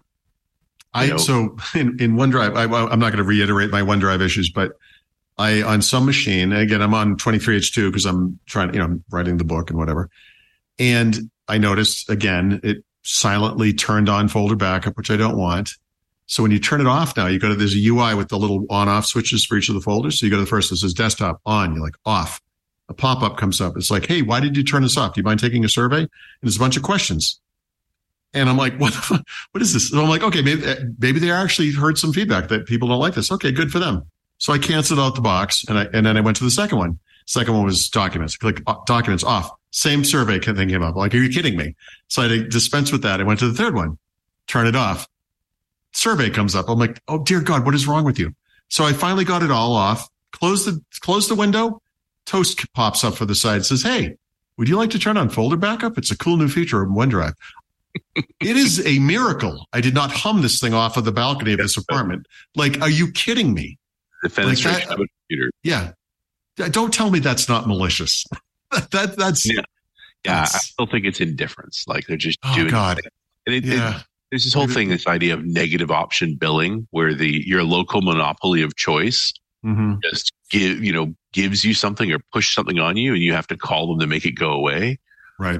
[SPEAKER 4] So in OneDrive, I'm not going to reiterate my OneDrive issues, but on some machine, again, I'm on 23H2 because I'm trying, I'm writing the book and whatever. And I noticed again, it silently turned on folder backup, which I don't want. So when you turn it off now, there's a UI with the little on-off switches for each of the folders. So you go to the first that says desktop on, you're like off. A pop-up comes up. It's like, hey, why did you turn this off? Do you mind taking a survey? And there's a bunch of questions. And I'm like, what is this? So I'm like, okay, maybe they actually heard some feedback that people don't like this. Okay, good for them. So I canceled out the box and then I went to the second one. Second one was documents. Click documents off. Same survey thing came up. Like, are you kidding me? So I had to dispense with that. I went to the third one. Turn it off. Survey comes up. I'm like, oh dear God, what is wrong with you? So I finally got it all off. Close the window. Toast pops up for the side. Says, hey, would you like to turn on folder backup? It's a cool new feature of OneDrive. It is a miracle. I did not hum this thing off of the balcony of this apartment. Like, are you kidding me?
[SPEAKER 5] The fenestration of a computer.
[SPEAKER 4] Yeah. Don't tell me that's not malicious. That's
[SPEAKER 5] I still think it's indifference. Like they're just doing.
[SPEAKER 4] God.
[SPEAKER 5] There's this whole thing, this idea of negative option billing, where your local monopoly of choice just gives you something or push something on you, and you have to call them to make it go away.
[SPEAKER 4] Right.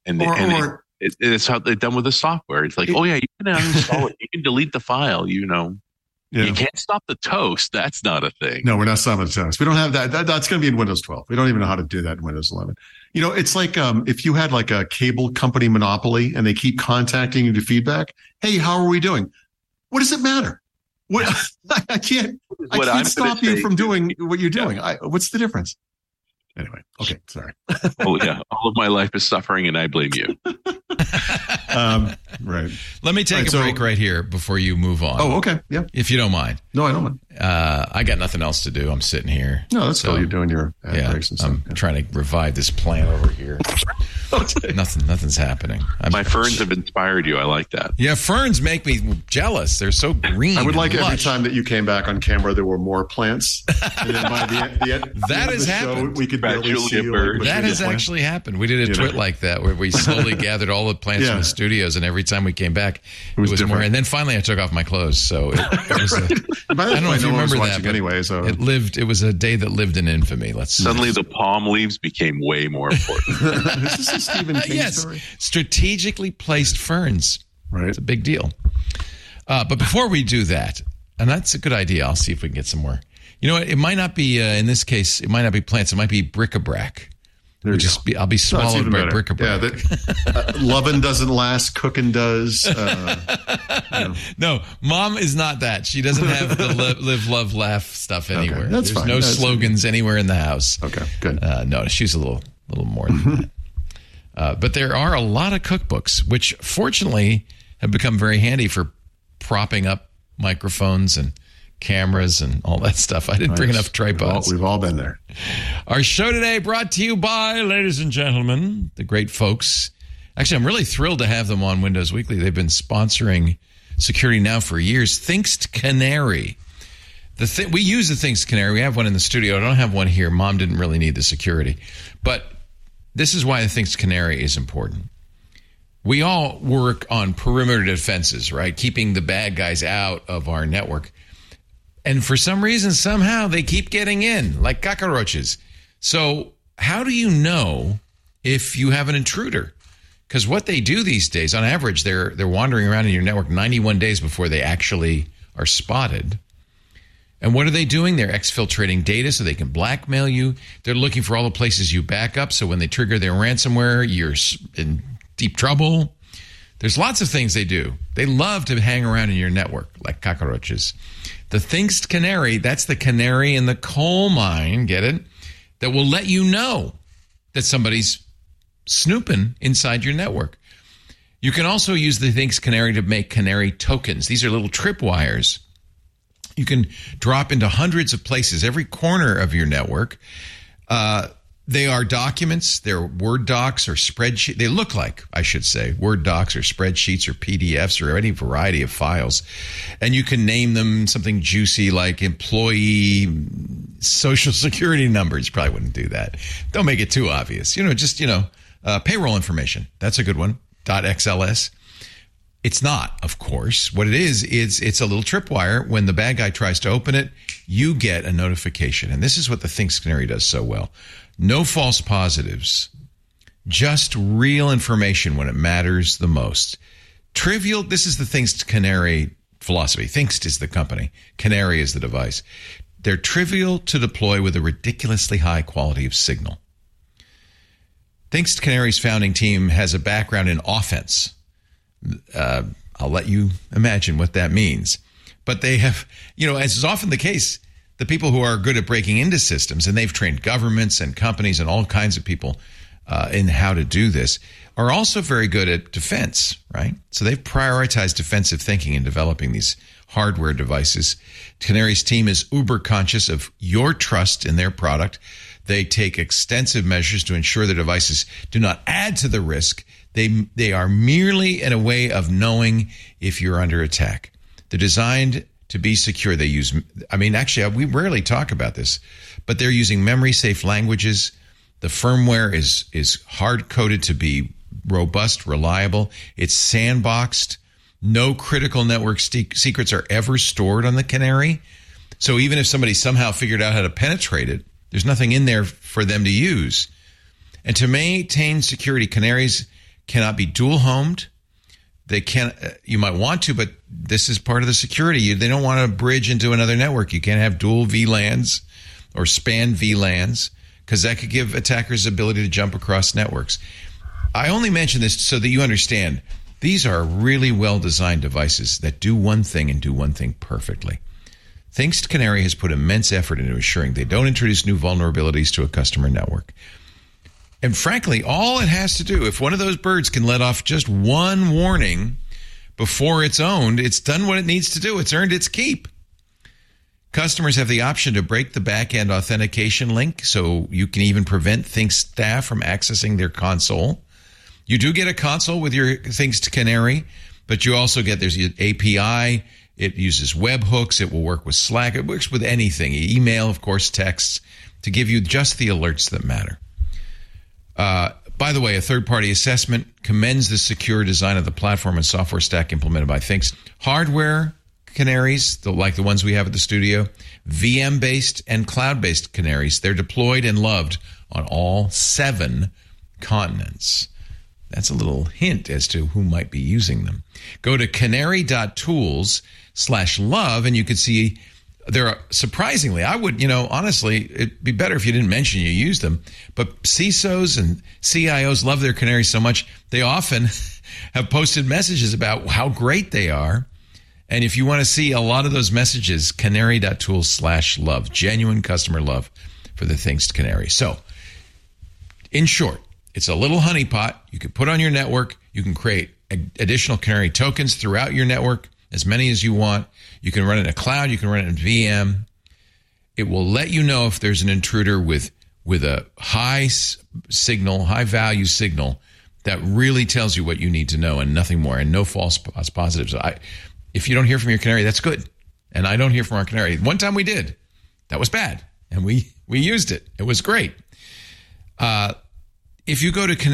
[SPEAKER 5] It's how they're done with the software. It's like, you can uninstall it. You can delete the file. You can't stop the toast. That's not a thing.
[SPEAKER 4] No, we're not stopping the toast. We don't have that. That's going to be in Windows 12. We don't even know how to do that in Windows 11. It's like if you had like a cable company monopoly and they keep contacting you to feedback. Hey, how are we doing? What does it matter? What I can't stop you from doing what you're doing. What's the difference? Anyway, okay, sorry.
[SPEAKER 5] Oh yeah, all of my life is suffering, and I blame you.
[SPEAKER 4] Right.
[SPEAKER 1] Let me take a break right here before you move on.
[SPEAKER 4] Oh, okay, yeah.
[SPEAKER 1] If you don't mind.
[SPEAKER 4] No, I don't mind.
[SPEAKER 1] I got nothing else to do. I'm sitting here.
[SPEAKER 4] No, that's cool. You're doing your ad breaks and stuff.
[SPEAKER 1] I'm trying to revive this plant over here. Nothing's happening.
[SPEAKER 5] My ferns have inspired you. I like that.
[SPEAKER 1] Yeah, ferns make me jealous. They're so green.
[SPEAKER 4] I would like
[SPEAKER 1] every
[SPEAKER 4] time that you came back on camera, there were more plants. And then by the end
[SPEAKER 1] that has happened.
[SPEAKER 4] We could barely see
[SPEAKER 1] that has actually happened. We did a twit like that where we slowly gathered all the plants from the studios, and every time we came back, it was more. And then finally, I took off my clothes. So it was. I don't know if you remember that.
[SPEAKER 4] Anyway, so
[SPEAKER 1] it was a day that lived in infamy.
[SPEAKER 5] Suddenly, the palm leaves became way more important.
[SPEAKER 4] Is this a Stephen King story?
[SPEAKER 1] Strategically placed ferns.
[SPEAKER 4] Right,
[SPEAKER 1] it's a big deal. But before we do that, and that's a good idea. I'll see if we can get some more. You know what? It might not be in this case. It might not be plants. It might be bric-a-brac. I'll be swallowed by bric-a-brac.
[SPEAKER 4] Loving doesn't last. Cooking does.
[SPEAKER 1] No, Mom is not that. She doesn't have the live, love, laugh stuff anywhere.
[SPEAKER 4] Okay, that's
[SPEAKER 1] There's
[SPEAKER 4] fine.
[SPEAKER 1] no slogans anywhere in the house.
[SPEAKER 4] Okay, good.
[SPEAKER 1] No, she's a little more than that. But there are a lot of cookbooks, which fortunately have become very handy for propping up microphones and cameras and all that stuff. I didn't bring enough tripods.
[SPEAKER 4] We've all been there.
[SPEAKER 1] Our show today brought to you by, ladies and gentlemen, the great folks. Actually, I'm really thrilled to have them on Windows Weekly. They've been sponsoring security now for years. Thinkst Canary. We use the Thinkst Canary. We have one in the studio. I don't have one here. Mom didn't really need the security. But this is why the Thinkst Canary is important. We all work on perimeter defenses, right? Keeping the bad guys out of our network. And for some reason, somehow, they keep getting in, like cockroaches. So how do you know if you have an intruder? Because what they do these days, on average, they're wandering around in your network 91 days before they actually are spotted. And what are they doing? They're exfiltrating data so they can blackmail you. They're looking for all the places you back up, so when they trigger their ransomware, you're in deep trouble. There's lots of things they do. They love to hang around in your network like cockroaches. The Thinkst Canary, that's the canary in the coal mine, get it? That will let you know that somebody's snooping inside your network. You can also use the Thinkst Canary to make canary tokens. These are little tripwires. You can drop into hundreds of places, every corner of your network. They are documents. They're Word docs or spreadsheets. They look like, I should say, Word docs or spreadsheets or PDFs or any variety of files. And you can name them something juicy like employee social security numbers. You probably wouldn't do that. Don't make it too obvious. Payroll information. That's a good one. .xls. It's not, of course. What it is, it's a little tripwire. When the bad guy tries to open it, you get a notification. And this is what the Thinkst Canary does so well. No false positives. Just real information when it matters the most. Trivial, this is the Thinkst Canary philosophy. Thinkst is the company. Canary is the device. They're trivial to deploy with a ridiculously high quality of signal. Thinkst Canary's founding team has a background in offense. I'll let you imagine what that means. But they have, as is often the case, the people who are good at breaking into systems, and they've trained governments and companies and all kinds of people in how to do this, are also very good at defense, right? So they've prioritized defensive thinking in developing these hardware devices. Canary's team is uber conscious of your trust in their product. They take extensive measures to ensure the devices do not add to the risk. They are merely in a way of knowing if you're under attack. They're designed to be secure. They use, we rarely talk about this, but they're using memory-safe languages. The firmware is hard-coded to be robust, reliable. It's sandboxed. No critical network secrets are ever stored on the Canary. So even if somebody somehow figured out how to penetrate it, there's nothing in there for them to use. And to maintain security, Canaries cannot be dual-homed. They can't. You might want to, but this is part of the security. They don't want to bridge into another network. You can't have dual VLANs or span VLANs because that could give attackers the ability to jump across networks. I only mention this so that you understand these are really well-designed devices that do one thing and do one thing perfectly. Thinkst Canary has put immense effort into ensuring they don't introduce new vulnerabilities to a customer network. And frankly, all it has to do, if one of those birds can let off just one warning before it's owned, it's done what it needs to do. It's earned its keep. Customers have the option to break the back-end authentication link, so you can even prevent Thinkst staff from accessing their console. You do get a console with your Thinkst Canary, but you also get, there's an API. It uses webhooks. It will work with Slack. It works with anything. Email, of course, texts, to give you just the alerts that matter. By the way, a third-party assessment commends the secure design of the platform and software stack implemented by Thinkst. Hardware Canaries, like the ones we have at the studio, VM-based and cloud-based Canaries, they're deployed and loved on all 7 continents. That's a little hint as to who might be using them. Go to canary.tools/love, and you can see there are, surprisingly, I would, honestly, it'd be better if you didn't mention you use them. But CISOs and CIOs love their Canaries so much, they often have posted messages about how great they are. And if you want to see a lot of those messages, canary.tools/love, genuine customer love for the Thinkst Canary. So, in short, it's a little honeypot you can put on your network. You can create additional Canary tokens throughout your network, as many as you want. You can run it in a cloud. You can run it in VM. It will let you know if there's an intruder with a high signal, high value signal that really tells you what you need to know and nothing more, and no false positives. If you don't hear from your Canary, that's good. And I don't hear from our Canary. One time we did. That was bad. And we used it. It was great. If you go to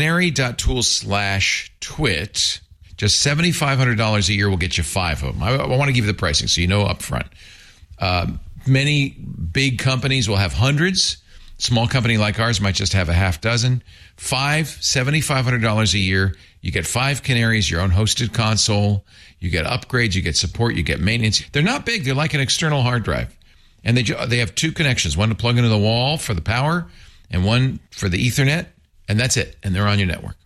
[SPEAKER 1] canary.tools/twit, just $7,500 a year will get you 5 of them. I want to give you the pricing so you know up front. Many big companies will have hundreds. Small company like ours might just have a half dozen. $7,500 a year. You get 5 canaries, your own hosted console. You get upgrades, you get support, you get maintenance. They're not big. They're like an external hard drive. And they have 2 connections, one to plug into the wall for the power and one for the Ethernet. And that's it. And they're on your network.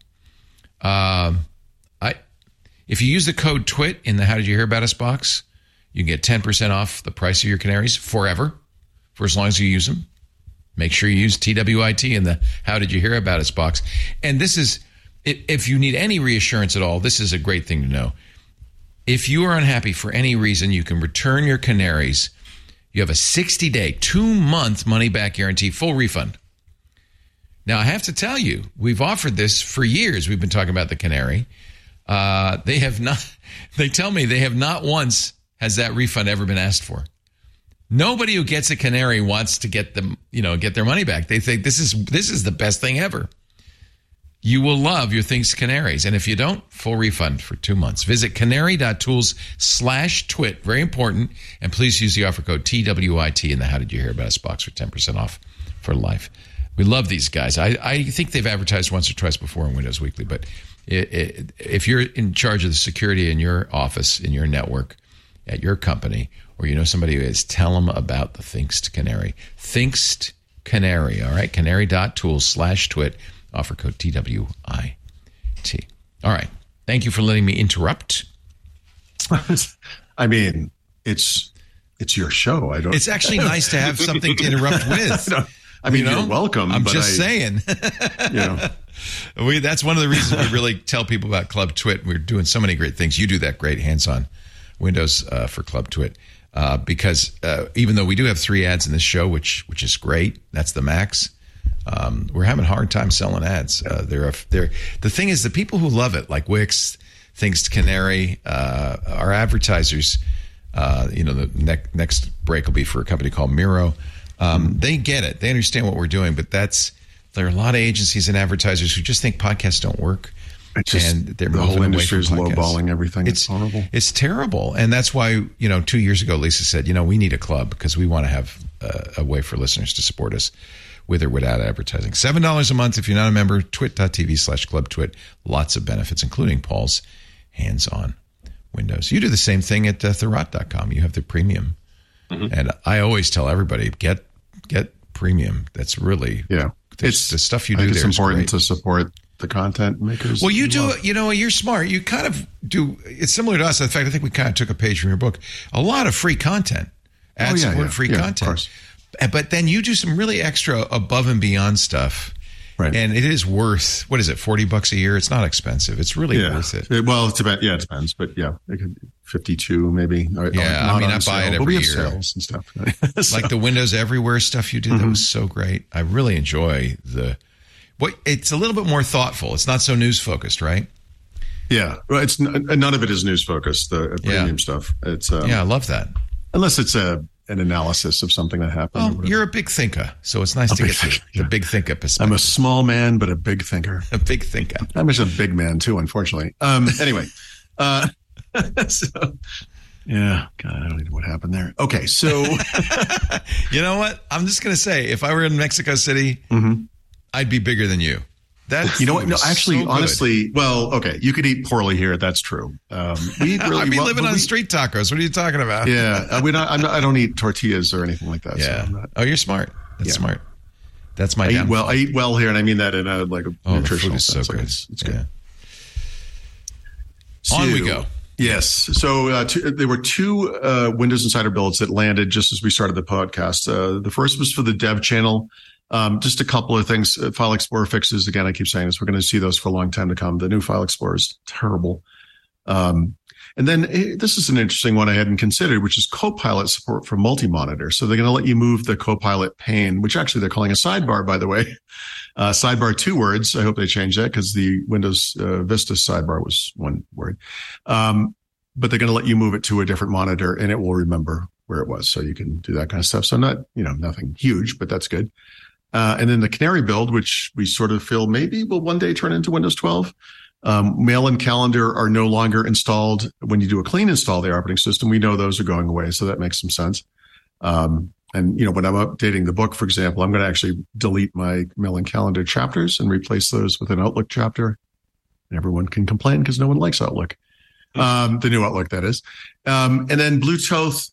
[SPEAKER 1] If you use the code TWIT in the How Did You Hear About Us box, you can get 10% off the price of your canaries forever, for as long as you use them. Make sure you use TWIT in the How Did You Hear About Us box. And this is, if you need any reassurance at all, this is a great thing to know. If you are unhappy for any reason, you can return your canaries. You have a 60-day, 2-month money-back guarantee, full refund. Now, I have to tell you, we've offered this for years. We've been talking about the canary. They tell me they have not once has that refund ever been asked for. Nobody who gets a canary wants to get them, get their money back. They think this is the best thing ever. You will love your Things Canaries. And if you don't, full refund for 2 months. Visit canary.tools/twit. Very important. And please use the offer code TWIT in the How Did You Hear About Us box for 10% off for life. We love these guys. I think they've advertised once or twice before on Windows Weekly, but if you're in charge of the security in your office, in your network, at your company, or you know somebody who is, tell them about the Thingst Canary. Thingst Canary, all right? Canary.tools/twit. Offer code TWIT. All right. Thank you for letting me interrupt.
[SPEAKER 4] I mean, it's your show.
[SPEAKER 1] It's actually nice to have something to interrupt with.
[SPEAKER 4] You're welcome.
[SPEAKER 1] I'm just saying. That's one of the reasons we really tell people about Club Twit. We're doing so many great things. You do that great hands-on Windows for Club Twit. Because even though we do have 3 ads in this show, which is great, that's the max. We're having a hard time selling ads. The thing is, the people who love it, like Wix, Canary, our advertisers. The next break will be for a company called Miro. They get it. They understand what we're doing, but there are a lot of agencies and advertisers who just think podcasts don't work.
[SPEAKER 4] And they're the whole industry is lowballing everything. It's horrible.
[SPEAKER 1] It's terrible. And that's why, 2 years ago, Lisa said, we need a club because we want to have a way for listeners to support us with or without advertising. $7 a month if you're not a member. Twit.tv/clubtwit. Lots of benefits, including Paul's hands-on Windows. You do the same thing at Thurrott.com. You have the premium. Mm-hmm. And I always tell everybody, get premium. That's really, it's the stuff you do there.
[SPEAKER 4] It's important to support the content makers.
[SPEAKER 1] Well, you do, you're smart. You kind of do. It's similar to us. In fact, I think we kind of took a page from your book. A lot of free content, free content. Of course. But then you do some really extra above and beyond stuff. Right. And it is worth, what is it, $40 a year? It's not expensive. It's really worth it.
[SPEAKER 4] It depends. But it could 52 maybe.
[SPEAKER 1] I buy it every year.
[SPEAKER 4] Sales and stuff.
[SPEAKER 1] Like the Windows Everywhere stuff you did, that was so great. I really enjoy it's a little bit more thoughtful. It's not so news focused, right?
[SPEAKER 4] Yeah. Well, none of it is news focused, the premium stuff. It's
[SPEAKER 1] I love that.
[SPEAKER 4] Unless it's an analysis of something that happened.
[SPEAKER 1] Well, you're a big thinker, so it's nice to get the big thinker perspective.
[SPEAKER 4] I'm a small man, but a big thinker.
[SPEAKER 1] A big thinker.
[SPEAKER 4] I'm just a big man too, unfortunately. Anyway, God, I don't know what happened there. Okay, so
[SPEAKER 1] you know what? I'm just going to say, if I were in Mexico City, I'd be bigger than you.
[SPEAKER 4] You know what? No, actually, honestly, you could eat poorly here. That's true.
[SPEAKER 1] I'd be living on street tacos. What are you talking about?
[SPEAKER 4] Yeah, I don't eat tortillas or anything like that.
[SPEAKER 1] Yeah. So you're smart. That's smart. That's my.
[SPEAKER 4] I eat well here, and I mean that in a nutritional sense.
[SPEAKER 1] So good.
[SPEAKER 4] It's good.
[SPEAKER 1] On we go.
[SPEAKER 4] Yes. So there were 2 Windows Insider builds that landed just as we started the podcast. The first was for the dev channel. Just a couple of things. File Explorer fixes. Again, I keep saying this. We're going to see those for a long time to come. The new File Explorer is terrible. And then this is an interesting one I hadn't considered, which is Copilot support for multi-monitor. So they're going to let you move the Copilot pane, which actually they're calling a sidebar, by the way. Sidebar 2 words. I hope they change that because the Windows Vista sidebar was 1 word. But they're going to let you move it to a different monitor and it will remember where it was. So you can do that kind of stuff. So nothing huge, but that's good. And then the Canary build, which we sort of feel maybe will one day turn into Windows 12. Mail and calendar are no longer installed when you do a clean install of the operating system. We know those are going away, so that makes some sense. And, when I'm updating the book, for example, I'm going to actually delete my mail and calendar chapters and replace those with an Outlook chapter. And everyone can complain because no one likes Outlook. The new Outlook, that is. And then Bluetooth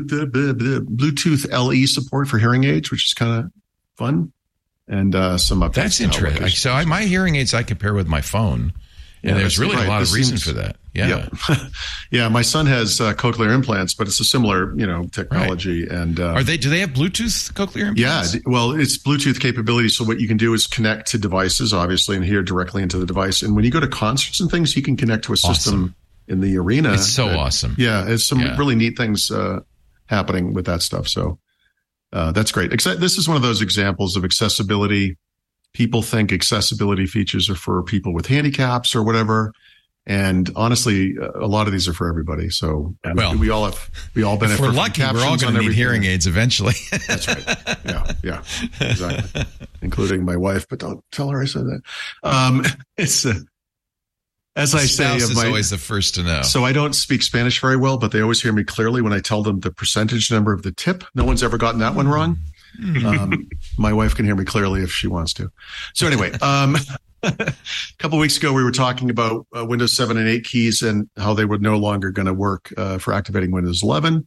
[SPEAKER 4] LE support for hearing aids, which is kind of fun. And some updates.
[SPEAKER 1] That's interesting. So my hearing aids I compare with my phone. And there's really a lot of reason for that. Yeah.
[SPEAKER 4] Yeah. My son has cochlear implants, but it's a similar, technology. Right. And
[SPEAKER 1] do they have Bluetooth cochlear implants?
[SPEAKER 4] Yeah. Well, it's Bluetooth capability. So what you can do is connect to devices, obviously, and hear directly into the device. And when you go to concerts and things, you can connect to a system in the arena.
[SPEAKER 1] It's so awesome.
[SPEAKER 4] Yeah. It's some really neat things happening with that stuff. So that's great. This is one of those examples of accessibility. People think accessibility features are for people with handicaps or whatever. And honestly, a lot of these are for everybody. So we all benefit.
[SPEAKER 1] If we're lucky, we're all going to need hearing aids eventually.
[SPEAKER 4] That's right. Yeah, exactly. Including my wife, but don't tell her I said that. It's as I say,
[SPEAKER 1] is always the first to know.
[SPEAKER 4] So I don't speak Spanish very well, but they always hear me clearly when I tell them the percentage number of the tip. No one's ever gotten that one wrong. My wife can hear me clearly if she wants to. So anyway, a couple of weeks ago, we were talking about Windows 7 and 8 keys and how they were no longer going to work for activating Windows 11.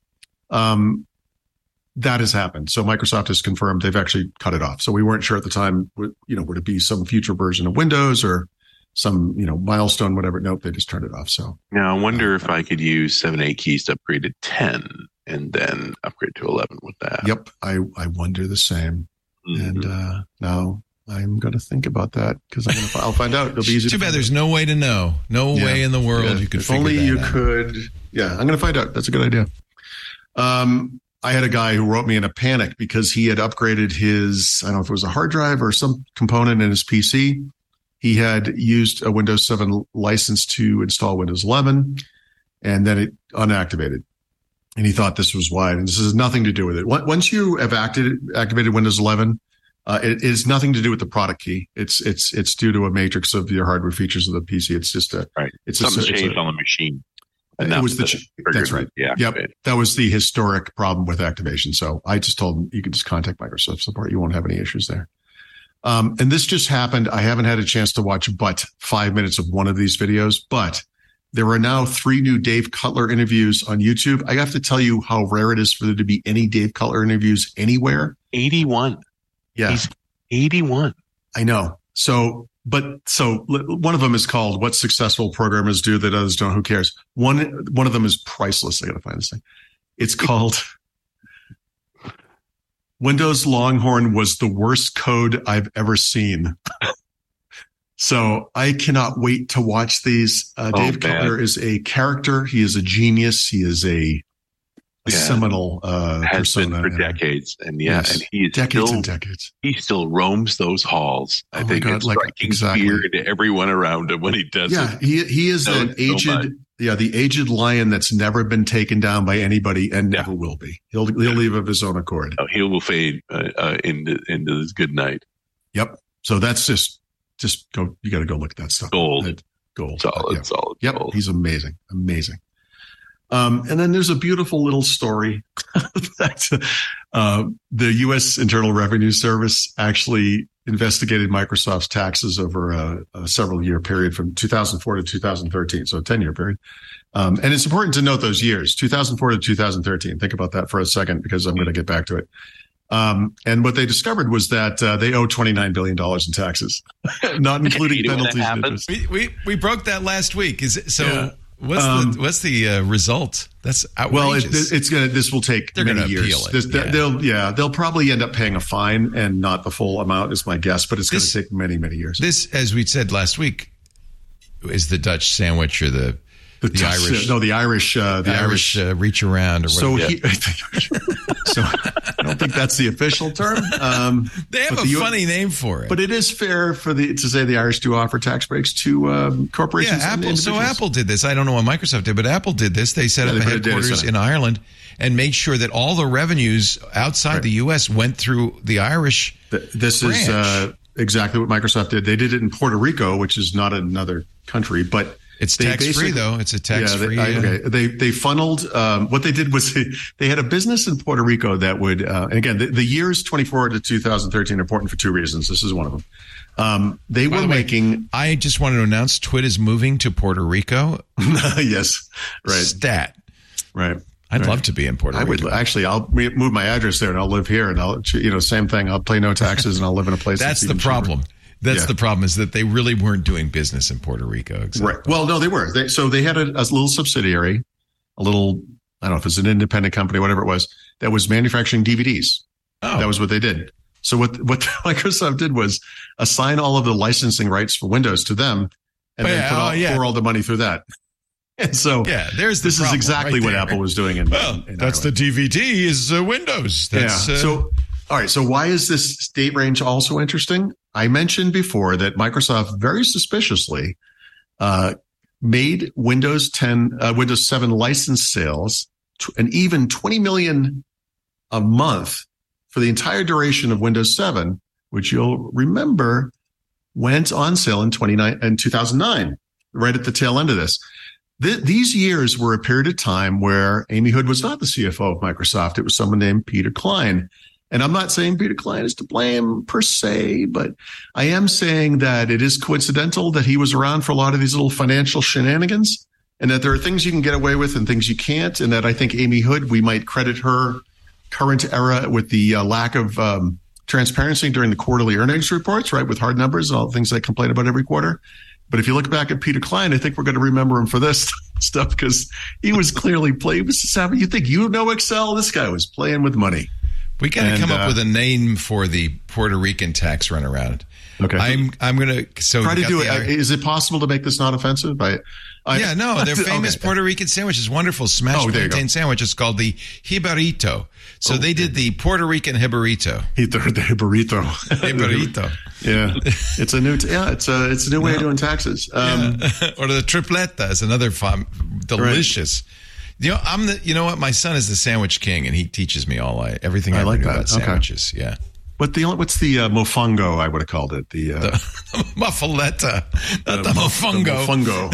[SPEAKER 4] That has happened. So Microsoft has confirmed they've actually cut it off. So we weren't sure at the time, would it be some future version of Windows or some, milestone, whatever. Nope, they just turned it off. So
[SPEAKER 5] now I wonder if I could use 7, 8 keys to upgrade to 10 and then upgrade to 11 with that.
[SPEAKER 4] Yep. I wonder the same. Mm-hmm. And now I'm going to think about that because I'll find out. It'll be easy.
[SPEAKER 1] Too bad there's no way to know. No way in the world you could
[SPEAKER 4] if
[SPEAKER 1] figure
[SPEAKER 4] only
[SPEAKER 1] that
[SPEAKER 4] you
[SPEAKER 1] out.
[SPEAKER 4] could. Yeah, I'm going to find out. That's a good idea. I had a guy who wrote me in a panic because he had upgraded his, I don't know if it was a hard drive or some component in his PC. He had used a Windows 7 license to install Windows 11, and then it unactivated. And he thought this was why. And this has nothing to do with it. Once you have activated Windows 11, it is nothing to do with the product key. It's due to a matrix of your hardware features of the PC. It's just
[SPEAKER 5] something changed on the machine.
[SPEAKER 4] It was that's right.
[SPEAKER 5] Yeah.
[SPEAKER 4] Yep. That was the historic problem with activation. So I just told him you could just contact Microsoft support. You won't have any issues there. And this just happened. I haven't had a chance to watch but 5 minutes of one of these videos, but there are now 3 new Dave Cutler interviews on YouTube. I have to tell you how rare it is for there to be any Dave Cutler interviews anywhere.
[SPEAKER 5] 81.
[SPEAKER 4] Yeah.
[SPEAKER 5] He's 81.
[SPEAKER 4] I know. So one of them is called What Successful Programmers Do That Others Don't. Who Cares? One of them is priceless. I got to find this thing. It's called Windows Longhorn Was the Worst Code I've Ever Seen. So I cannot wait to watch these. Dave Cutler is a character. He is a genius. He is a seminal persona
[SPEAKER 5] been for decades, and and he is
[SPEAKER 4] decades.
[SPEAKER 5] He still roams those halls. I think it's striking fear to everyone around him when he does it.
[SPEAKER 4] Yeah, he is an aged, the aged lion that's never been taken down by anybody and never will be. He'll leave of his own accord.
[SPEAKER 5] Oh, he will fade into this good night.
[SPEAKER 4] Yep. So that's just go. You got to go look at that stuff.
[SPEAKER 5] Gold,
[SPEAKER 4] solid. Yep.
[SPEAKER 5] Gold.
[SPEAKER 4] He's amazing. And then there's a beautiful little story that the U.S. Internal Revenue Service actually investigated Microsoft's taxes over a several year period from 2004 to 2013, so a 10-year period. And it's important to note those years, 2004 to 2013. Think about that for a second because I'm going to get back to it. And what they discovered was that they owe $29 billion in taxes, not including penalties.
[SPEAKER 1] We broke that last week. What's the result? That's outrageous.
[SPEAKER 4] Well, this will take many years. They'll probably end up paying a fine and not the full amount is my guess, but it's going to take many, many years.
[SPEAKER 1] This, as we said last week, is the Dutch sandwich or the Irish?
[SPEAKER 4] No, the Irish
[SPEAKER 1] reach around or whatever.
[SPEAKER 4] So I don't think that's the official term.
[SPEAKER 1] They have a funny name for it,
[SPEAKER 4] but it is fair to say the Irish do offer tax breaks to corporations.
[SPEAKER 1] Yeah, Apple. So Apple did this. I don't know what Microsoft did, but Apple did this. They set up a headquarters in Ireland and made sure that all the revenues outside the U.S. went through the Irish.
[SPEAKER 4] This branch. exactly what Microsoft did. They did it in Puerto Rico, which is not another country, but
[SPEAKER 1] it's tax-free, though. It's a tax-free.
[SPEAKER 4] They funneled. What they did was they had a business in Puerto Rico that would, and again, the years 24 to 2013 are important for two reasons. This is one of them. They were making.
[SPEAKER 1] I just wanted to announce Twit is moving to Puerto Rico.
[SPEAKER 4] Yes. Right.
[SPEAKER 1] Stat.
[SPEAKER 4] Right.
[SPEAKER 1] I'd love to be in Puerto Rico.
[SPEAKER 4] I'll move my address there and I'll live here and I'll, same thing. I'll pay no taxes and I'll live in a place.
[SPEAKER 1] That's the problem. Cheaper. That's the problem, is that they really weren't doing business in Puerto Rico. Exactly.
[SPEAKER 4] Right. Well, no, they were. So they had a little subsidiary, I don't know if it's an independent company, whatever it was, that was manufacturing DVDs. Oh. That was what they did. So what Microsoft did was assign all of the licensing rights for Windows to them and then pour all the money through that. And so this is exactly what Apple was doing. In
[SPEAKER 1] that's the DVD is Windows. That's,
[SPEAKER 4] So, all right. So why is this date range also interesting? I mentioned before that Microsoft very suspiciously made Windows 7 license sales an even 20 million a month for the entire duration of Windows 7, which you'll remember went on sale in 2009, right at the tail end of this. These years were a period of time where Amy Hood was not the CFO of Microsoft. It was someone named Peter Klein. And I'm not saying Peter Klein is to blame per se, but I am saying that it is coincidental that he was around for a lot of these little financial shenanigans, and that there are things you can get away with and things you can't. And that I think Amy Hood, we might credit her current era with the lack of transparency during the quarterly earnings reports, right, with hard numbers and all the things they complain about every quarter. But if you look back at Peter Klein, I think we're going to remember him for this stuff because he was clearly playing. You think Excel? This guy was playing with money.
[SPEAKER 1] We got to come up with a name for the Puerto Rican tax runaround. Okay, I'm going to
[SPEAKER 4] try to do it. Is it possible to make this not offensive? Their
[SPEAKER 1] famous Puerto Rican sandwich is wonderful. Smashed plantain sandwich is called the jibarito. So they did the Puerto Rican jibarito.
[SPEAKER 4] The jibarito.
[SPEAKER 1] Jibarito.
[SPEAKER 4] Yeah, it's a new. It's a new way of doing taxes.
[SPEAKER 1] Or the tripleta is another delicious. Right. You know what? My son is the sandwich king, and he teaches me everything I like about sandwiches. Okay. Yeah.
[SPEAKER 4] What's the mofongo? I would have called it the
[SPEAKER 1] muffaletta, not the mofongo.
[SPEAKER 4] Mofongo.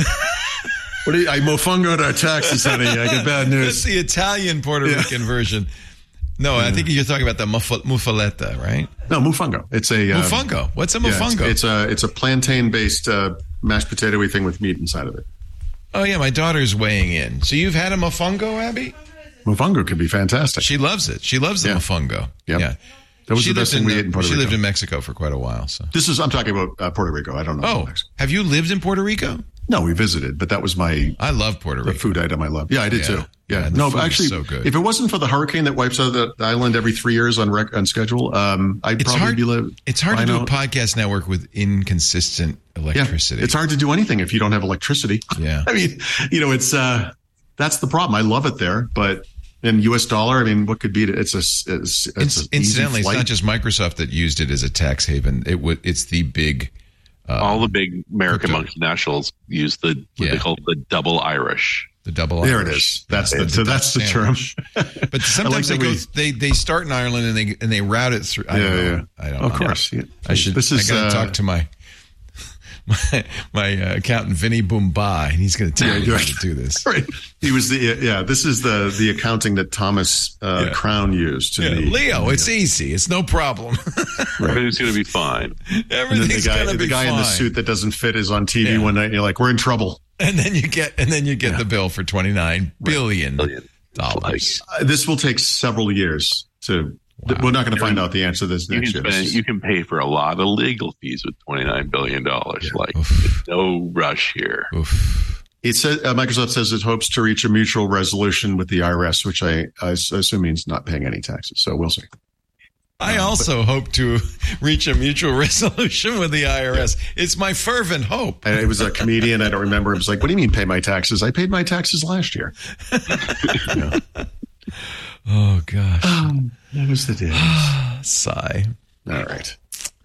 [SPEAKER 4] I mofongoed our taxes, honey. I get bad news.
[SPEAKER 1] That's the Italian Puerto Rican version. No, I think you're talking about the muffaletta, right?
[SPEAKER 4] No, mofongo. It's a
[SPEAKER 1] mofongo. What's a mofongo?
[SPEAKER 4] It's a plantain-based mashed potato-y thing with meat inside of it.
[SPEAKER 1] Oh, yeah, my daughter's weighing in. So you've had a mofongo, Abby?
[SPEAKER 4] Mofongo could be fantastic.
[SPEAKER 1] She loves it. She loves the mofongo.
[SPEAKER 4] Yep. Yeah. That was the best thing we ate in Puerto Rico.
[SPEAKER 1] She lived in Mexico for quite a while. So
[SPEAKER 4] I'm talking about Puerto Rico. I don't know.
[SPEAKER 1] Oh, have you lived in Puerto Rico?
[SPEAKER 4] No, we visited, but that was
[SPEAKER 1] I love Puerto Rico.
[SPEAKER 4] The food item I love. Yeah, I did too. Yeah. No, actually,
[SPEAKER 1] so good.
[SPEAKER 4] If it wasn't for the hurricane that wipes out the island every 3 years on schedule, I'd probably be living.
[SPEAKER 1] It's hard to do a podcast network with inconsistent electricity.
[SPEAKER 4] Yeah, it's hard to do anything if you don't have electricity.
[SPEAKER 1] Yeah.
[SPEAKER 4] I mean, it's that's the problem. I love it there, but in US dollar, I mean, what could beat it?
[SPEAKER 1] Incidentally, it's not just Microsoft that used it as a tax haven. It's the big.
[SPEAKER 5] All the big American multinationals use what they call the double Irish.
[SPEAKER 1] The double
[SPEAKER 4] Irish. There it is. That's the term.
[SPEAKER 1] But sometimes they start in Ireland and they route it through. I don't know.
[SPEAKER 4] Of course. Yeah.
[SPEAKER 1] I got to talk to my accountant Vinny Boomba, and he's going to tell me how to do this.
[SPEAKER 4] Right. He was this is the accounting that Thomas Crown used.
[SPEAKER 1] Leo, it's easy. It's no problem.
[SPEAKER 5] Everything's going to be fine.
[SPEAKER 1] Everything's going to be fine.
[SPEAKER 4] The guy in the suit that doesn't fit is on TV one night, and you're like, we're in trouble.
[SPEAKER 1] And then you get the bill for $29 billion.
[SPEAKER 4] This will take several years to. Wow. We're not going to find out the answer to this next year.
[SPEAKER 5] You can pay for a lot of legal fees with $29 billion. No rush here.
[SPEAKER 4] It says Microsoft says it hopes to reach a mutual resolution with the IRS, which I assume means not paying any taxes. So we'll see.
[SPEAKER 1] I also hope to reach a mutual resolution with the IRS. Yeah. It's my fervent hope.
[SPEAKER 4] And it was a comedian. I don't remember. It was like, what do you mean pay my taxes? I paid my taxes last year.
[SPEAKER 1] Oh, gosh.
[SPEAKER 4] That was the day.
[SPEAKER 1] Sigh.
[SPEAKER 4] All right.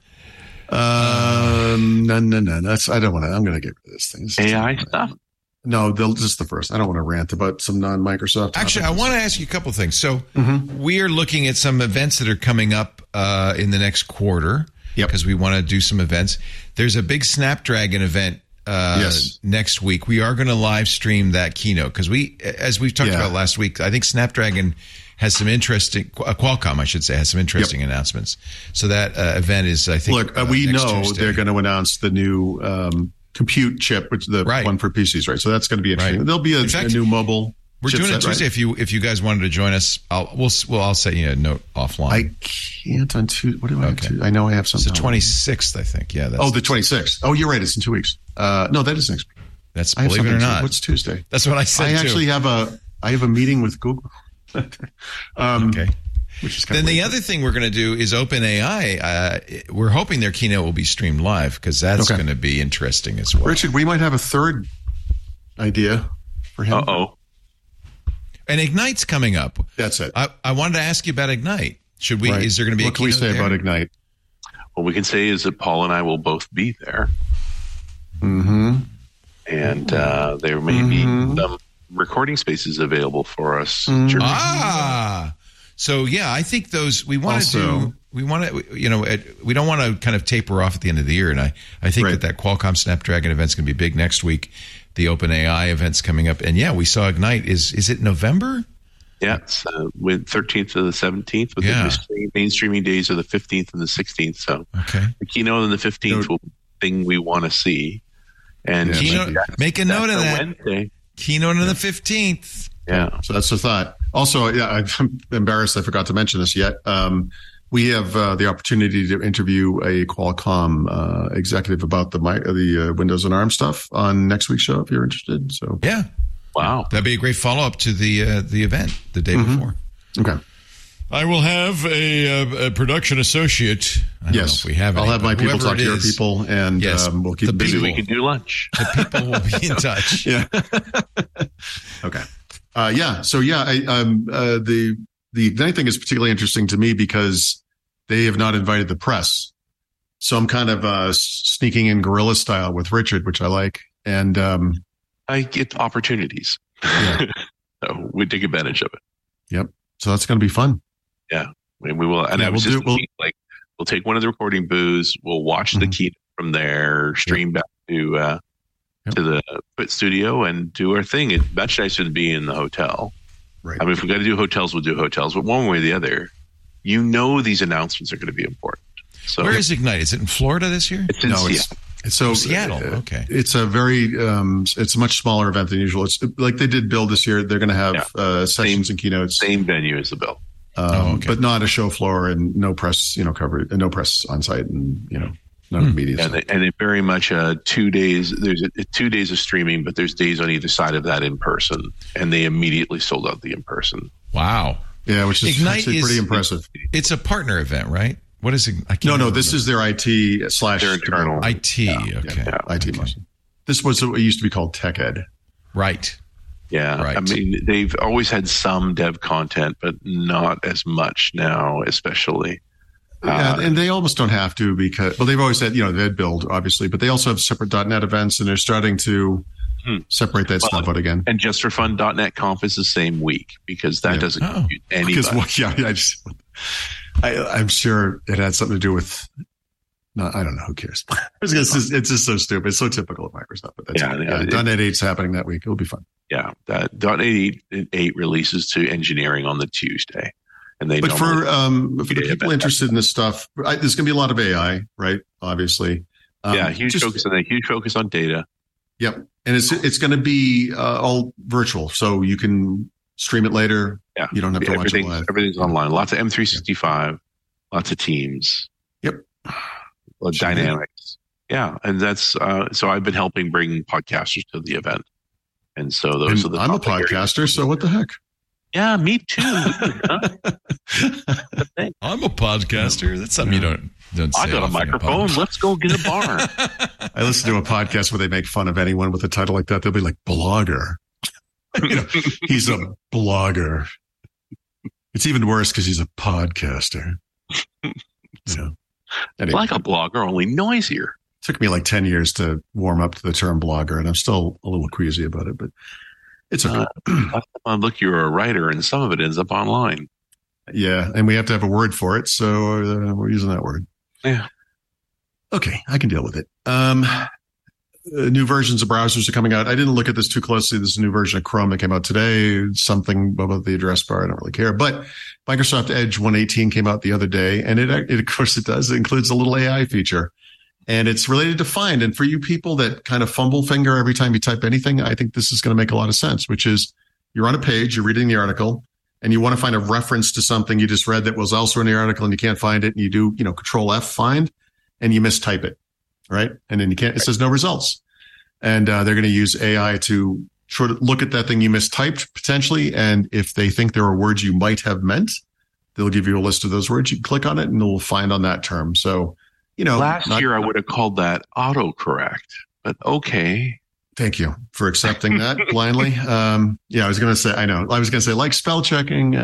[SPEAKER 4] No. I don't want to. I'm going to get rid of this thing.
[SPEAKER 5] AI stuff?
[SPEAKER 4] No, just the first. I don't want to rant about some non-Microsoft.
[SPEAKER 1] Actually, I want to ask you a couple of things. So we are looking at some events that are coming up in the next quarter. because we want to do some events. There's a big Snapdragon event next week. We are going to live stream that keynote because as we've talked about last week, I think Snapdragon has some interesting, Qualcomm, I should say, has some interesting announcements. So that event is, I think,
[SPEAKER 4] we know
[SPEAKER 1] Tuesday.
[SPEAKER 4] They're going to announce the new compute chip, which is the one for PCs, right? So that's going to be interesting.
[SPEAKER 1] Right.
[SPEAKER 4] There'll be a new mobile.
[SPEAKER 1] We're doing it Tuesday.
[SPEAKER 4] Right?
[SPEAKER 1] If you guys wanted to join us, I'll send you a note offline.
[SPEAKER 4] I can't on Tuesday. What do I have to? I know I have something.
[SPEAKER 1] It's the 26th, I think. Yeah.
[SPEAKER 4] The 26th. Oh, you're right. It's in 2 weeks. No, that is next week.
[SPEAKER 1] That's, believe it or not.
[SPEAKER 4] What's Tuesday?
[SPEAKER 1] That's what I said.
[SPEAKER 4] I actually have a meeting with Google.
[SPEAKER 1] Okay.
[SPEAKER 4] Which is
[SPEAKER 1] then the other thing we're going to do is OpenAI. We're hoping their keynote will be streamed live because that's going to be interesting as well.
[SPEAKER 4] Richard, we might have a third idea for him.
[SPEAKER 5] Uh-oh.
[SPEAKER 1] And Ignite's coming up.
[SPEAKER 4] That's it.
[SPEAKER 1] I wanted to ask you about Ignite. Should we? Is there going to be?
[SPEAKER 4] What can we say about Ignite?
[SPEAKER 5] What we can say is that Paul and I will both be there.
[SPEAKER 4] Mm-hmm.
[SPEAKER 5] And there may be some recording spaces available for us.
[SPEAKER 1] So yeah, I think those we want to do. We want to, we don't want to kind of taper off at the end of the year. And I think that Qualcomm Snapdragon event's going to be big next week. The OpenAI event's coming up, and we saw Ignite. Is it November?
[SPEAKER 5] Yeah, it's with 13th to the 17th. With the main streaming days are the 15th and the 16th. So the keynote on the 15th will be the thing we want to see. And
[SPEAKER 1] make a note of that.
[SPEAKER 5] Wednesday.
[SPEAKER 1] Keynote on the 15th.
[SPEAKER 5] Yeah.
[SPEAKER 4] So that's the thought. Also, I'm embarrassed I forgot to mention this yet. We have the opportunity to interview a Qualcomm executive about the Windows and ARM stuff on next week's show if you're interested. So
[SPEAKER 5] wow,
[SPEAKER 1] that'd be a great follow up to the event the day before.
[SPEAKER 4] Okay.
[SPEAKER 1] I will have a production associate. I don't know if we have any,
[SPEAKER 4] I'll have my people talk to your people, and we'll keep busy.
[SPEAKER 5] We can do lunch.
[SPEAKER 1] The people will be in touch.
[SPEAKER 4] Okay. The Ignite thing is particularly interesting to me because they have not invited the press. So I'm kind of sneaking in guerrilla style with Richard, which I like. And
[SPEAKER 5] I get opportunities. So we take advantage of it.
[SPEAKER 4] Yep. So that's going to be fun.
[SPEAKER 5] Yeah. We will. And we'll take one of the recording booths. We'll watch the keynote from there, stream back to the Quit Studio and do our thing. It's much nicer than being in the hotel.
[SPEAKER 4] Right.
[SPEAKER 5] I mean, if we got to do hotels, we'll do hotels. But one way or the other, these announcements are going to be important. So
[SPEAKER 1] where is Ignite? Is it in Florida this year?
[SPEAKER 5] It's in Seattle.
[SPEAKER 4] It's
[SPEAKER 1] Seattle. Okay.
[SPEAKER 4] It's a very it's a much smaller event than usual. It's like they did Build this year. They're going to have sessions and keynotes.
[SPEAKER 5] Same venue as the Build.
[SPEAKER 4] But not a show floor and no press, coverage, and no press on site, and none of the media.
[SPEAKER 5] And it very much 2 days. There's 2 days of streaming, but there's days on either side of that in person, and they immediately sold out the in person.
[SPEAKER 1] Wow.
[SPEAKER 4] Yeah, which is
[SPEAKER 1] Ignite
[SPEAKER 4] actually pretty impressive.
[SPEAKER 1] It's a partner event, right? What is it?
[SPEAKER 4] No. This is their IT /
[SPEAKER 5] their internal
[SPEAKER 1] IT.
[SPEAKER 4] IT. This was what used to be called Tech Ed.
[SPEAKER 1] Right.
[SPEAKER 5] Yeah,
[SPEAKER 1] right.
[SPEAKER 5] I mean, they've always had some dev content, but not as much now, especially.
[SPEAKER 4] And they almost don't have to because, they've always had, they had Build, obviously, but they also have separate .NET events, and they're starting to separate that stuff out again.
[SPEAKER 5] And Just for Fun, .NET Conf is the same week because that doesn't compute anybody.
[SPEAKER 4] I'm sure it had something to do with. No, I don't know. Who cares? It's just so stupid. It's so typical of Microsoft. But that's .NET 8's happening that week. It'll be fun.
[SPEAKER 5] Yeah, that .NET 8 releases to engineering on the Tuesday, and
[SPEAKER 4] But for the people interested in this stuff, there's going to be a lot of AI, right? Obviously.
[SPEAKER 5] Huge focus on that. Huge focus on data.
[SPEAKER 4] Yep, and it's going to be all virtual, so you can stream it later.
[SPEAKER 5] Yeah,
[SPEAKER 4] you don't have to watch it live.
[SPEAKER 5] Everything's online. Lots of M365, lots of Teams.
[SPEAKER 4] Yep.
[SPEAKER 5] Dynamics. Yeah. And that's, so I've been helping bring podcasters to the event. And so those are the.
[SPEAKER 4] I'm a podcaster, so what the heck?
[SPEAKER 5] Yeah, me too.
[SPEAKER 1] I'm a podcaster. That's something you don't say.
[SPEAKER 5] I got a microphone. Let's go get a bar.
[SPEAKER 4] I listen to a podcast where they make fun of anyone with a title like that. They'll be like, blogger. He's a blogger. It's even worse because he's a podcaster. Anyway.
[SPEAKER 5] Like a blogger, only noisier.
[SPEAKER 4] It took me like 10 years to warm up to the term blogger, and I'm still a little queasy about it, but it's okay.
[SPEAKER 5] Look, you're a writer, and some of it ends up online.
[SPEAKER 4] Yeah, and we have to have a word for it, so we're using that word.
[SPEAKER 5] Yeah.
[SPEAKER 4] Okay, I can deal with it. New versions of browsers are coming out. I didn't look at this too closely. There's a new version of Chrome that came out today. Something about the address bar. I don't really care. But Microsoft Edge 118 came out the other day, and it of course it does. It includes a little AI feature, and it's related to Find. And for you people that kind of fumble finger every time you type anything, I think this is going to make a lot of sense. Which is, you're on a page, you're reading the article, and you want to find a reference to something you just read that was also in the article, and you can't find it, and you do, Control F find, and you mistype it. Right. And then it says no results. And they're going to use AI to sort of look at that thing you mistyped potentially. And if they think there are words you might have meant, they'll give you a list of those words. You click on it and it'll find on that term. So,
[SPEAKER 5] last year I would have called that autocorrect, but okay.
[SPEAKER 4] Thank you for accepting that blindly. I was going to say, like spell checking,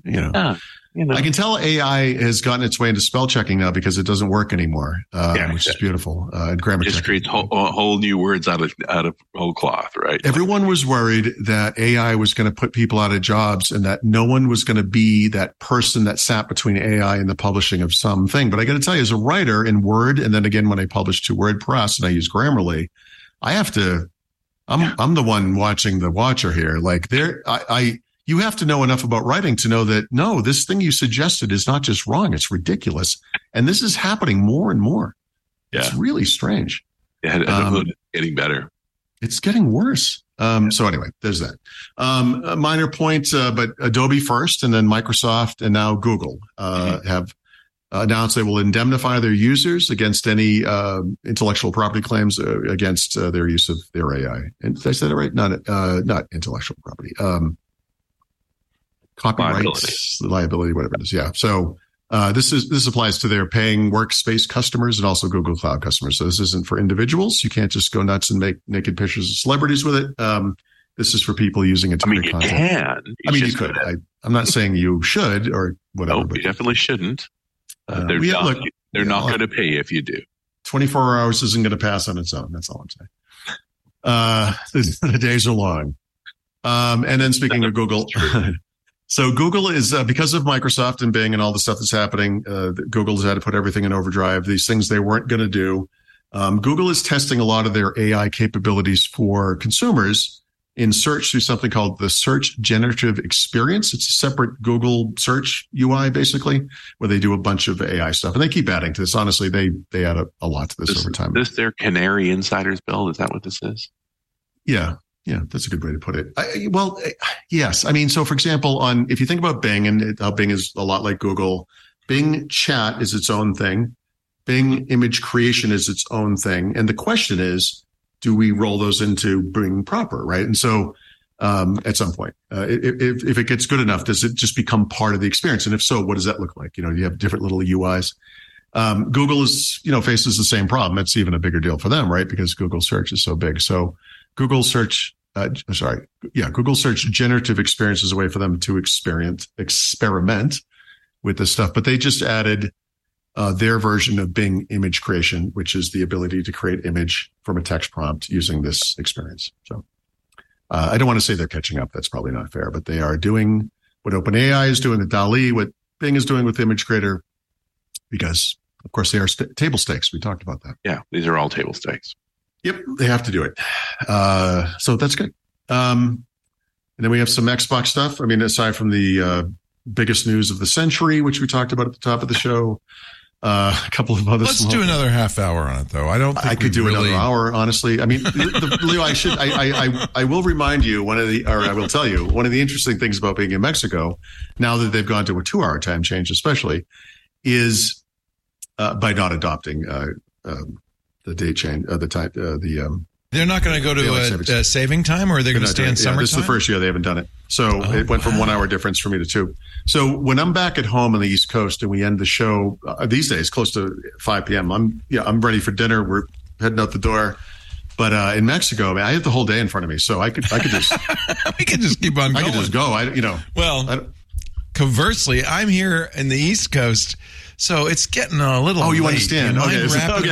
[SPEAKER 4] I can tell AI has gotten its way into spell checking now because it doesn't work anymore, which is beautiful. Grammar
[SPEAKER 5] just creates whole new words out of whole cloth, right?
[SPEAKER 4] Everyone was worried that AI was going to put people out of jobs and that no one was going to be that person that sat between AI and the publishing of something. But I got to tell you, as a writer in Word, and then again when I publish to WordPress and I use Grammarly, I have to. I'm the one watching the watcher here. Like you have to know enough about writing to know that, no, this thing you suggested is not just wrong. It's ridiculous. And this is happening more and more. Yeah. It's really strange.
[SPEAKER 5] Yeah, it's getting better.
[SPEAKER 4] It's getting worse. So anyway, there's that. A minor point, but Adobe first and then Microsoft and now Google have announced they will indemnify their users against any intellectual property claims against their use of their AI. And did I say that right? Not intellectual property. Copyright liability, whatever it is. Yeah. So this applies to their paying workspace customers and also Google Cloud customers. So this isn't for individuals. You can't just go nuts and make naked pictures of celebrities with it. This is for people using it to create content. You could. I'm not saying you should or whatever.
[SPEAKER 5] No, you definitely shouldn't. They're not going to pay you if you do.
[SPEAKER 4] 24 hours isn't going to pass on its own. That's all I'm saying. The days are long. And then speaking of Google, so Google is, because of Microsoft and Bing and all the stuff that's happening, Google has had to put everything in overdrive, these things they weren't going to do. Google is testing a lot of their AI capabilities for consumers in search through something called the Search Generative Experience. It's a separate Google search UI, basically, where they do a bunch of AI stuff. And they keep adding to this. Honestly, they add a lot to this over time.
[SPEAKER 5] Is this their Canary Insiders build? Is that what this is?
[SPEAKER 4] Yeah. Yeah, that's a good way to put it. Yes. I mean, so for example, if you think about Bing and how Bing is a lot like Google, Bing Chat is its own thing. Bing Image Creation is its own thing. And the question is, do we roll those into Bing proper, right? And so at some point, if it gets good enough, does it just become part of the experience? And if so, what does that look like? You have different little UIs. Google faces the same problem. It's even a bigger deal for them, right? Because Google Search is so big. So Google Search Generative Experience is a way for them to experiment with this stuff. But they just added their version of Bing Image Creation, which is the ability to create image from a text prompt using this experience. So I don't want to say they're catching up. That's probably not fair, but they are doing what OpenAI is doing with DALL-E, what Bing is doing with Image Creator, because, of course, they are table stakes. We talked about that.
[SPEAKER 5] Yeah, these are all table stakes.
[SPEAKER 4] Yep, they have to do it. So that's good. And then we have some Xbox stuff. I mean, aside from the biggest news of the century, which we talked about at the top of the show, a couple of others.
[SPEAKER 6] Let's do another half hour on it, though. I don't think
[SPEAKER 4] I could do another hour, honestly. I mean, Leo, I will remind you I will tell you one of the interesting things about being in Mexico, now that they've gone to a 2-hour time change, especially, is by not adopting the day change, the time,
[SPEAKER 1] They're not going to go to a saving time, or are they going to stay in summertime?
[SPEAKER 4] This is the first year they haven't done it. So it went from 1 hour difference for me to 2. So when I'm back at home on the East Coast and we end the show these days close to 5 p.m., I'm ready for dinner. We're heading out the door. But in Mexico, man, I have the whole day in front of me, so I could just
[SPEAKER 1] we could just keep on going.
[SPEAKER 4] I could just go.
[SPEAKER 1] Conversely, I'm here in the East Coast. So it's getting a little.
[SPEAKER 4] Oh, you
[SPEAKER 1] late.
[SPEAKER 4] understand? Okay.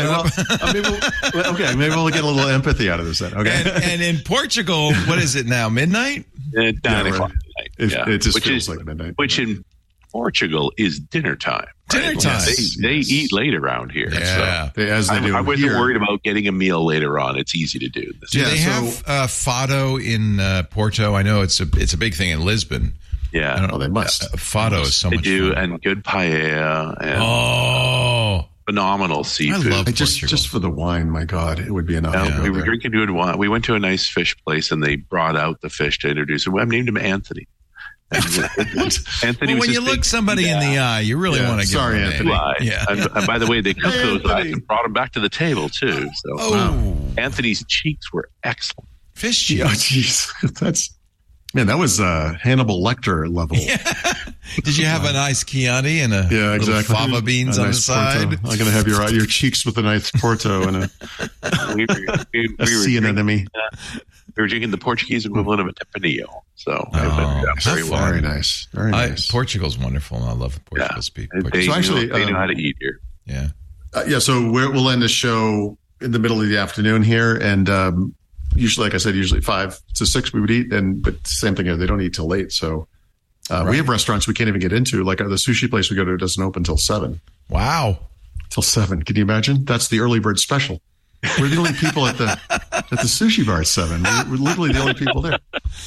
[SPEAKER 4] Maybe we'll get a little empathy out of this then. Okay.
[SPEAKER 1] And in Portugal, what is it now? Midnight?
[SPEAKER 5] 9 o'clock.
[SPEAKER 4] It just feels like midnight.
[SPEAKER 5] Which in Portugal is dinner time.
[SPEAKER 1] Dinner time.
[SPEAKER 5] They eat late around here.
[SPEAKER 1] Yeah.
[SPEAKER 5] So I wasn't worried about getting a meal later on. It's easy to do.
[SPEAKER 1] Do they have fado in Porto? I know it's a big thing in Lisbon.
[SPEAKER 5] Yeah.
[SPEAKER 4] They must.
[SPEAKER 1] Fado is so much
[SPEAKER 5] fun.
[SPEAKER 1] And
[SPEAKER 5] good paella. And phenomenal seafood.
[SPEAKER 1] I love
[SPEAKER 4] just for the wine, my God, it would be enough.
[SPEAKER 5] We were drinking good wine. We went to a nice fish place, and they brought out the fish to introduce him. I named him Anthony. Anthony.
[SPEAKER 1] When you look somebody in the eye, you really want to give him
[SPEAKER 4] Anthony.
[SPEAKER 1] Yeah.
[SPEAKER 5] And by the way, they cooked those eyes and brought him back to the table too. So Anthony's cheeks were excellent.
[SPEAKER 1] Fish cheeks.
[SPEAKER 4] Oh, jeez, that was Hannibal Lecter level.
[SPEAKER 1] Yeah. Did you have a nice Chianti and little fava beans on the side?
[SPEAKER 4] Porto. I'm going to have your cheeks with a nice Porto and a sea anemone.
[SPEAKER 5] We were drinking the Portuguese equivalent of a Tempranillo. So
[SPEAKER 4] very nice. Very nice.
[SPEAKER 1] Portugal's wonderful, and I love Portugal's people.
[SPEAKER 5] They know how to eat here.
[SPEAKER 1] Yeah.
[SPEAKER 4] So we'll end the show in the middle of the afternoon here, and usually, like I said, 5 to 6 we would eat, but same thing. They don't eat till late. So we have restaurants we can't even get into. Like the sushi place we go to doesn't open till 7.
[SPEAKER 1] Wow.
[SPEAKER 4] Till 7. Can you imagine? That's the early bird special. We're the only people at the sushi bar at 7. We're literally the only people there.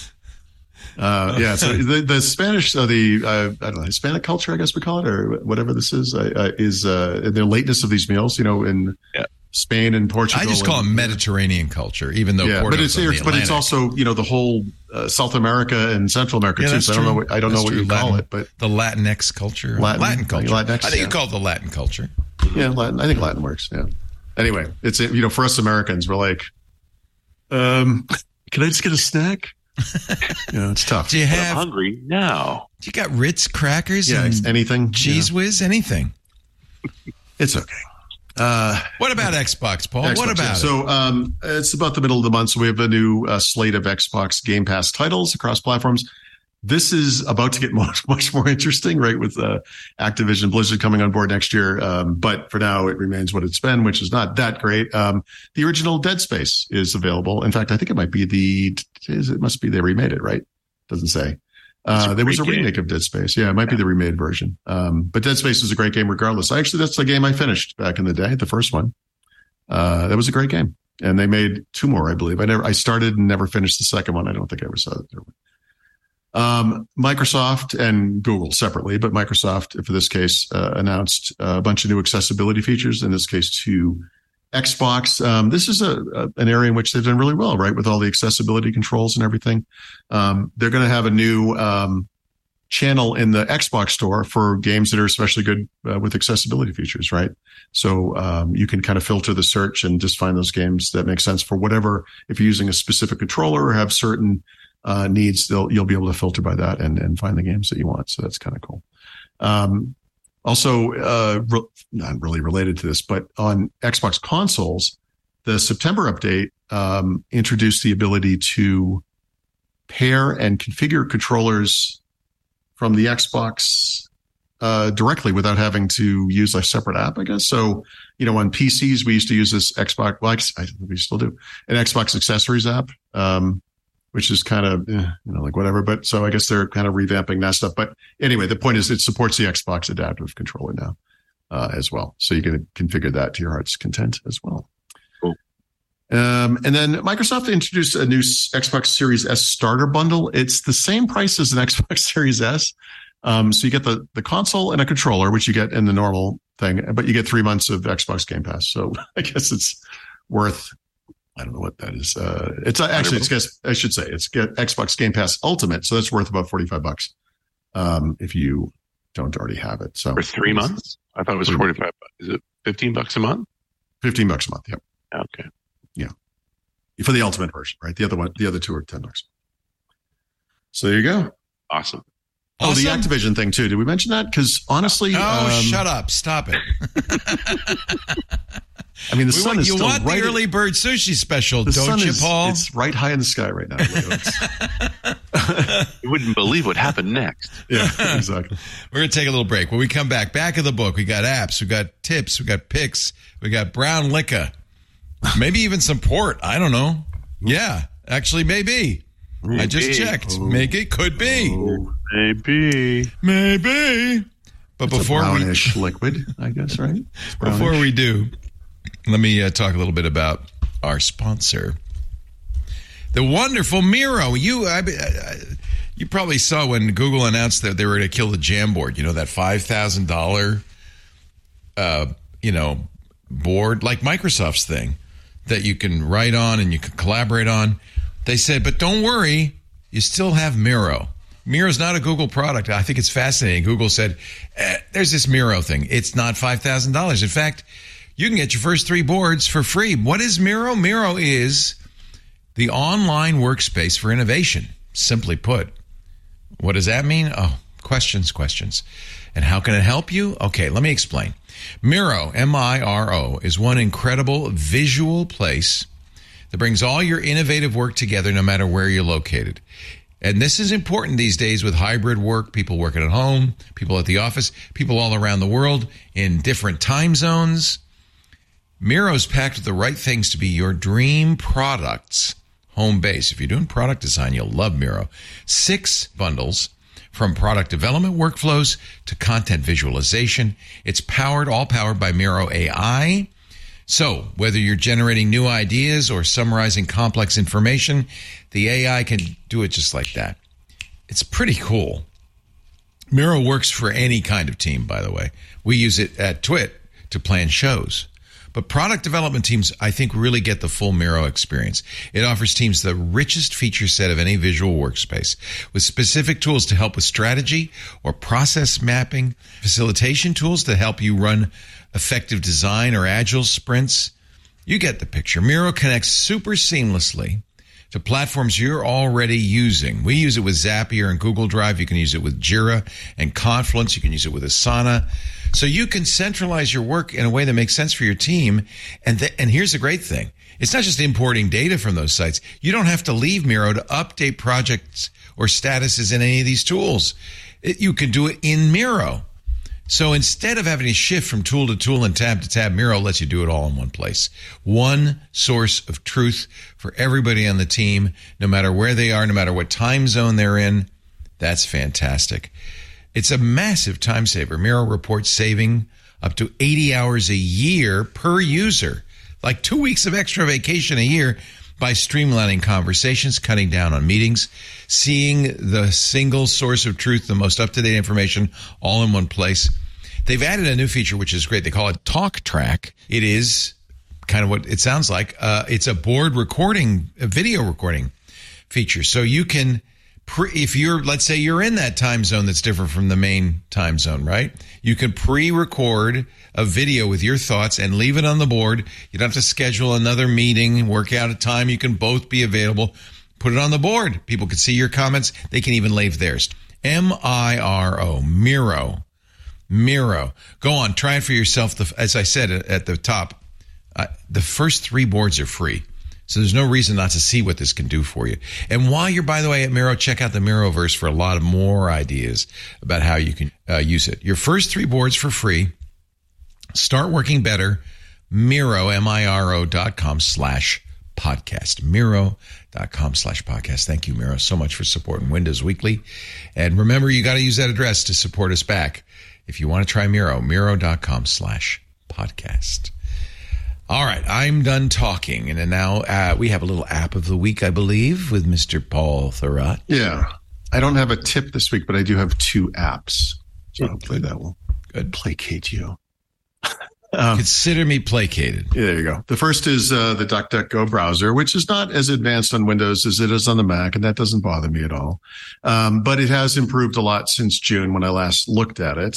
[SPEAKER 4] So the Spanish, I don't know, Hispanic culture, I guess we call it, or whatever this is the lateness of these meals. In Spain and Portugal.
[SPEAKER 1] I just call it Mediterranean culture, even though Portugal's
[SPEAKER 4] but it's also the whole South America and Central America too. So I don't know what you call it, but
[SPEAKER 1] the Latinx culture, Latin culture.
[SPEAKER 4] Latinx,
[SPEAKER 1] I think you call it the Latin culture.
[SPEAKER 4] Yeah, Latin. I think Latin works. Yeah. Anyway, it's for us Americans, we're like, can I just get a snack? It's tough.
[SPEAKER 1] Do you have?
[SPEAKER 5] I'm hungry now.
[SPEAKER 1] You got Ritz crackers?
[SPEAKER 4] Yeah, anything.
[SPEAKER 1] Cheese Whiz, anything.
[SPEAKER 4] It's okay.
[SPEAKER 1] What about Xbox, Paul? What about it?
[SPEAKER 4] So it's about the middle of the month, so we have a new slate of Xbox Game Pass titles across platforms. This is about to get much more interesting, right, with Activision Blizzard coming on board next year. But for now, it remains what it's been, which is not that great. The original Dead Space is available. In fact, I think it might be they remade it, right? Doesn't say. There was a remake of Dead Space. Yeah, it might be the remade version. But Dead Space is a great game regardless. That's the game I finished back in the day, the first one. That was a great game. And they made 2 more, I believe. I started and never finished the second one. I don't think I ever saw it. Microsoft and Google separately, but Microsoft, for this case, announced a bunch of new accessibility features, in this case to Xbox. This is an area in which they've done really well, right? With all the accessibility controls and everything. They're going to have a new channel in the Xbox store for games that are especially good with accessibility features, right? So you can kind of filter the search and just find those games that make sense for whatever. If you're using a specific controller or have certain needs, you'll be able to filter by that and find the games that you want. So that's kind of cool. Also, not really related to this, but on Xbox consoles, the September update introduced the ability to pair and configure controllers from the Xbox directly without having to use a separate app, I guess. So, on PCs, we used to use this Xbox, we still do, an Xbox accessories app, which is kind of, like whatever. But so I guess they're kind of revamping that stuff. But anyway, the point is it supports the Xbox adaptive controller now as well. So you can configure that to your heart's content as well.
[SPEAKER 5] Cool.
[SPEAKER 4] And then Microsoft introduced a new Xbox Series S starter bundle. It's the same price as an Xbox Series S. So you get the console and a controller, which you get in the normal thing, but you get 3 months of Xbox Game Pass. So I guess it's worth, I don't know what that is. It's Xbox Game Pass Ultimate. So that's worth about $45 if you don't already have it. So
[SPEAKER 5] for 3 months, I thought it was $45. Is it $15 a month?
[SPEAKER 4] $15 a month. Yep.
[SPEAKER 5] Okay.
[SPEAKER 4] Yeah. For the Ultimate version, right? The other two are $10. So there you go.
[SPEAKER 5] Awesome.
[SPEAKER 4] Oh, the Activision thing too. Did we mention that? Because honestly,
[SPEAKER 1] shut up! Stop it.
[SPEAKER 4] I mean, the sun is still
[SPEAKER 1] you want the early bird sushi special, don't you, Paul?
[SPEAKER 4] It's right high in the sky right now.
[SPEAKER 5] You wouldn't believe what happened next.
[SPEAKER 4] Yeah, exactly.
[SPEAKER 1] We're going to take a little break. When we come back of the book, we got apps, we got tips, we got picks, we got brown liquor, maybe even some port. I don't know. Yeah, actually, maybe. I just checked. Maybe it could be.
[SPEAKER 5] Maybe.
[SPEAKER 1] But
[SPEAKER 4] It's
[SPEAKER 1] before
[SPEAKER 4] a brownish liquid, I guess, right?
[SPEAKER 1] Before we do, let me talk a little bit about our sponsor, the wonderful Miro. You probably saw when Google announced that they were going to kill the Jamboard. You know, that $5,000, board, like Microsoft's thing that you can write on and you can collaborate on. They said, but don't worry, you still have Miro. Miro's not a Google product. I think it's fascinating. Google said, there's this Miro thing. It's not $5,000. In fact, you can get your first 3 boards for free. What is Miro? Miro is the online workspace for innovation, simply put. What does that mean? Oh, questions. And how can it help you? Okay, let me explain. Miro, M-I-R-O, is one incredible visual place that brings all your innovative work together no matter where you're located. And this is important these days with hybrid work, people working at home, people at the office, people all around the world in different time zones. Miro's packed with the right things to be your dream product's home base. If you're doing product design, you'll love Miro. 6 bundles from product development workflows to content visualization. It's all powered by Miro AI. So whether you're generating new ideas or summarizing complex information, the AI can do it just like that. It's pretty cool. Miro works for any kind of team, by the way. We use it at Twit to plan shows. But product development teams, I think, really get the full Miro experience. It offers teams the richest feature set of any visual workspace, with specific tools to help with strategy or process mapping, facilitation tools to help you run effective design or agile sprints. You get the picture. Miro connects super seamlessly to platforms you're already using. We use it with Zapier and Google Drive. You can use it with Jira and Confluence. You can use it with Asana. So you can centralize your work in a way that makes sense for your team. And here's the great thing. It's not just importing data from those sites. You don't have to leave Miro to update projects or statuses in any of these tools. You can do it in Miro. So instead of having to shift from tool to tool and tab to tab, Miro lets you do it all in one place. One source of truth for everybody on the team, no matter where they are, no matter what time zone they're in. That's fantastic. It's a massive time saver. Miro reports saving up to 80 hours a year per user, like 2 weeks of extra vacation a year, by streamlining conversations, cutting down on meetings, seeing the single source of truth, the most up-to-date information, all in one place. They've added a new feature, which is great. They call it Talk Track. It is kind of what it sounds like. It's a board recording, a video recording feature. So you can, if you're, let's say you're in that time zone that's different from the main time zone, right? You can pre-record a video with your thoughts and leave it on the board. You don't have to schedule another meeting, work out a time. You can both be available. Put it on the board. People can see your comments. They can even leave theirs. M-I-R-O, Miro. Miro. Go on, try it for yourself. As I said at the top, the first 3 boards are free. So there's no reason not to see what this can do for you. And while you're, by the way, at Miro, check out the Miroverse for a lot of more ideas about how you can use it. Your first 3 boards for free. Start working better. Miro, Miro.com/podcast. Miro.com/podcast. Thank you, Miro, so much for supporting Windows Weekly. And remember, you got to use that address to support us back. If you want to try Miro, Miro.com/podcast. All right, I'm done talking. And now we have a little app of the week, I believe, with Mr. Paul Thurrott.
[SPEAKER 4] Yeah. I don't have a tip this week, but I do have 2 apps. So hopefully that will placate you.
[SPEAKER 1] Consider me placated.
[SPEAKER 4] Yeah, there you go. The first is the DuckDuckGo browser, which is not as advanced on Windows as it is on the Mac, and that doesn't bother me at all. But it has improved a lot since June when I last looked at it.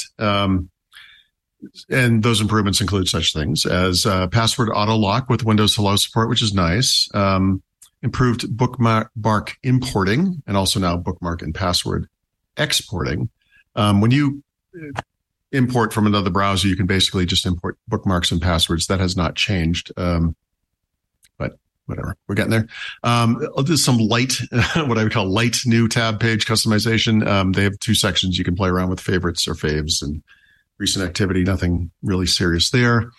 [SPEAKER 4] And those improvements include such things as password auto lock with Windows Hello support, which is nice. Improved bookmark importing, and also now bookmark and password exporting. When you import from another browser, you can basically just import bookmarks and passwords. That has not changed. But whatever, we're getting there. There's some light, what I would call light new tab page customization. They have 2 sections. You can play around with favorites or faves and recent activity. Nothing really serious there.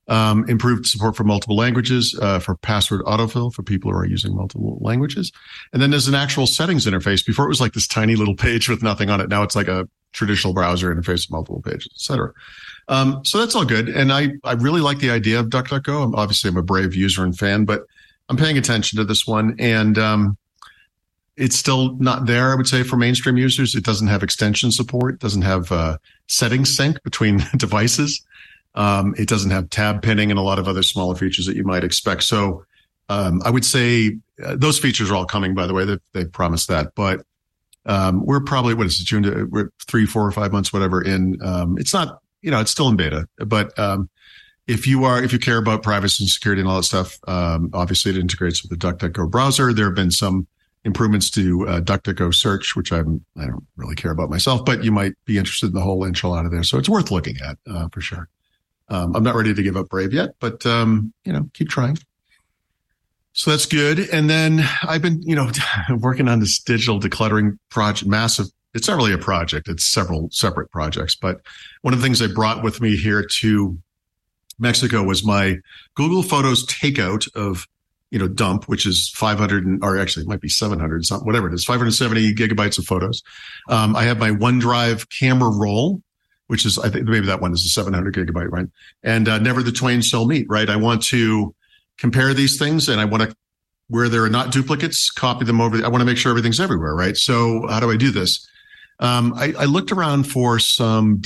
[SPEAKER 4] Improved support for multiple languages, for password autofill for people who are using multiple languages. And then there's an actual settings interface. Before it was like this tiny little page with nothing on it. Now it's like a traditional browser interface with multiple pages, et cetera. So that's all good. And I really like the idea of DuckDuckGo. I'm a Brave user and fan, but I'm paying attention to this one. And it's still not there, I would say, for mainstream users. It doesn't have extension support. It doesn't have settings sync between devices. It doesn't have tab pinning and a lot of other smaller features that you might expect. So I would say those features are all coming, by the way. They've promised that. But we're probably, what is it, June? We're 3, 4, or 5 months, whatever, in. It's not, it's still in beta. But if you care about privacy and security and all that stuff, obviously it integrates with the DuckDuckGo browser. There have been some improvements to DuckDuckGo search, which I don't really care about myself, but you might be interested in the whole enchilada there. So it's worth looking at for sure. I'm not ready to give up Brave yet, but, keep trying. So that's good. And then I've been, working on this digital decluttering project, massive. It's not really a project. It's several separate projects. But one of the things I brought with me here to Mexico was my Google Photos takeout of, dump, which is 500, or actually it might be 700, something, whatever it is, 570 gigabytes of photos. I have my OneDrive camera roll, which is, I think maybe that one is a 700 gigabyte, right? And never the twain shall meet, right? I want to compare these things, and I want to, where there are not duplicates, copy them over. I want to make sure everything's everywhere, right? So how do I do this? I looked around for some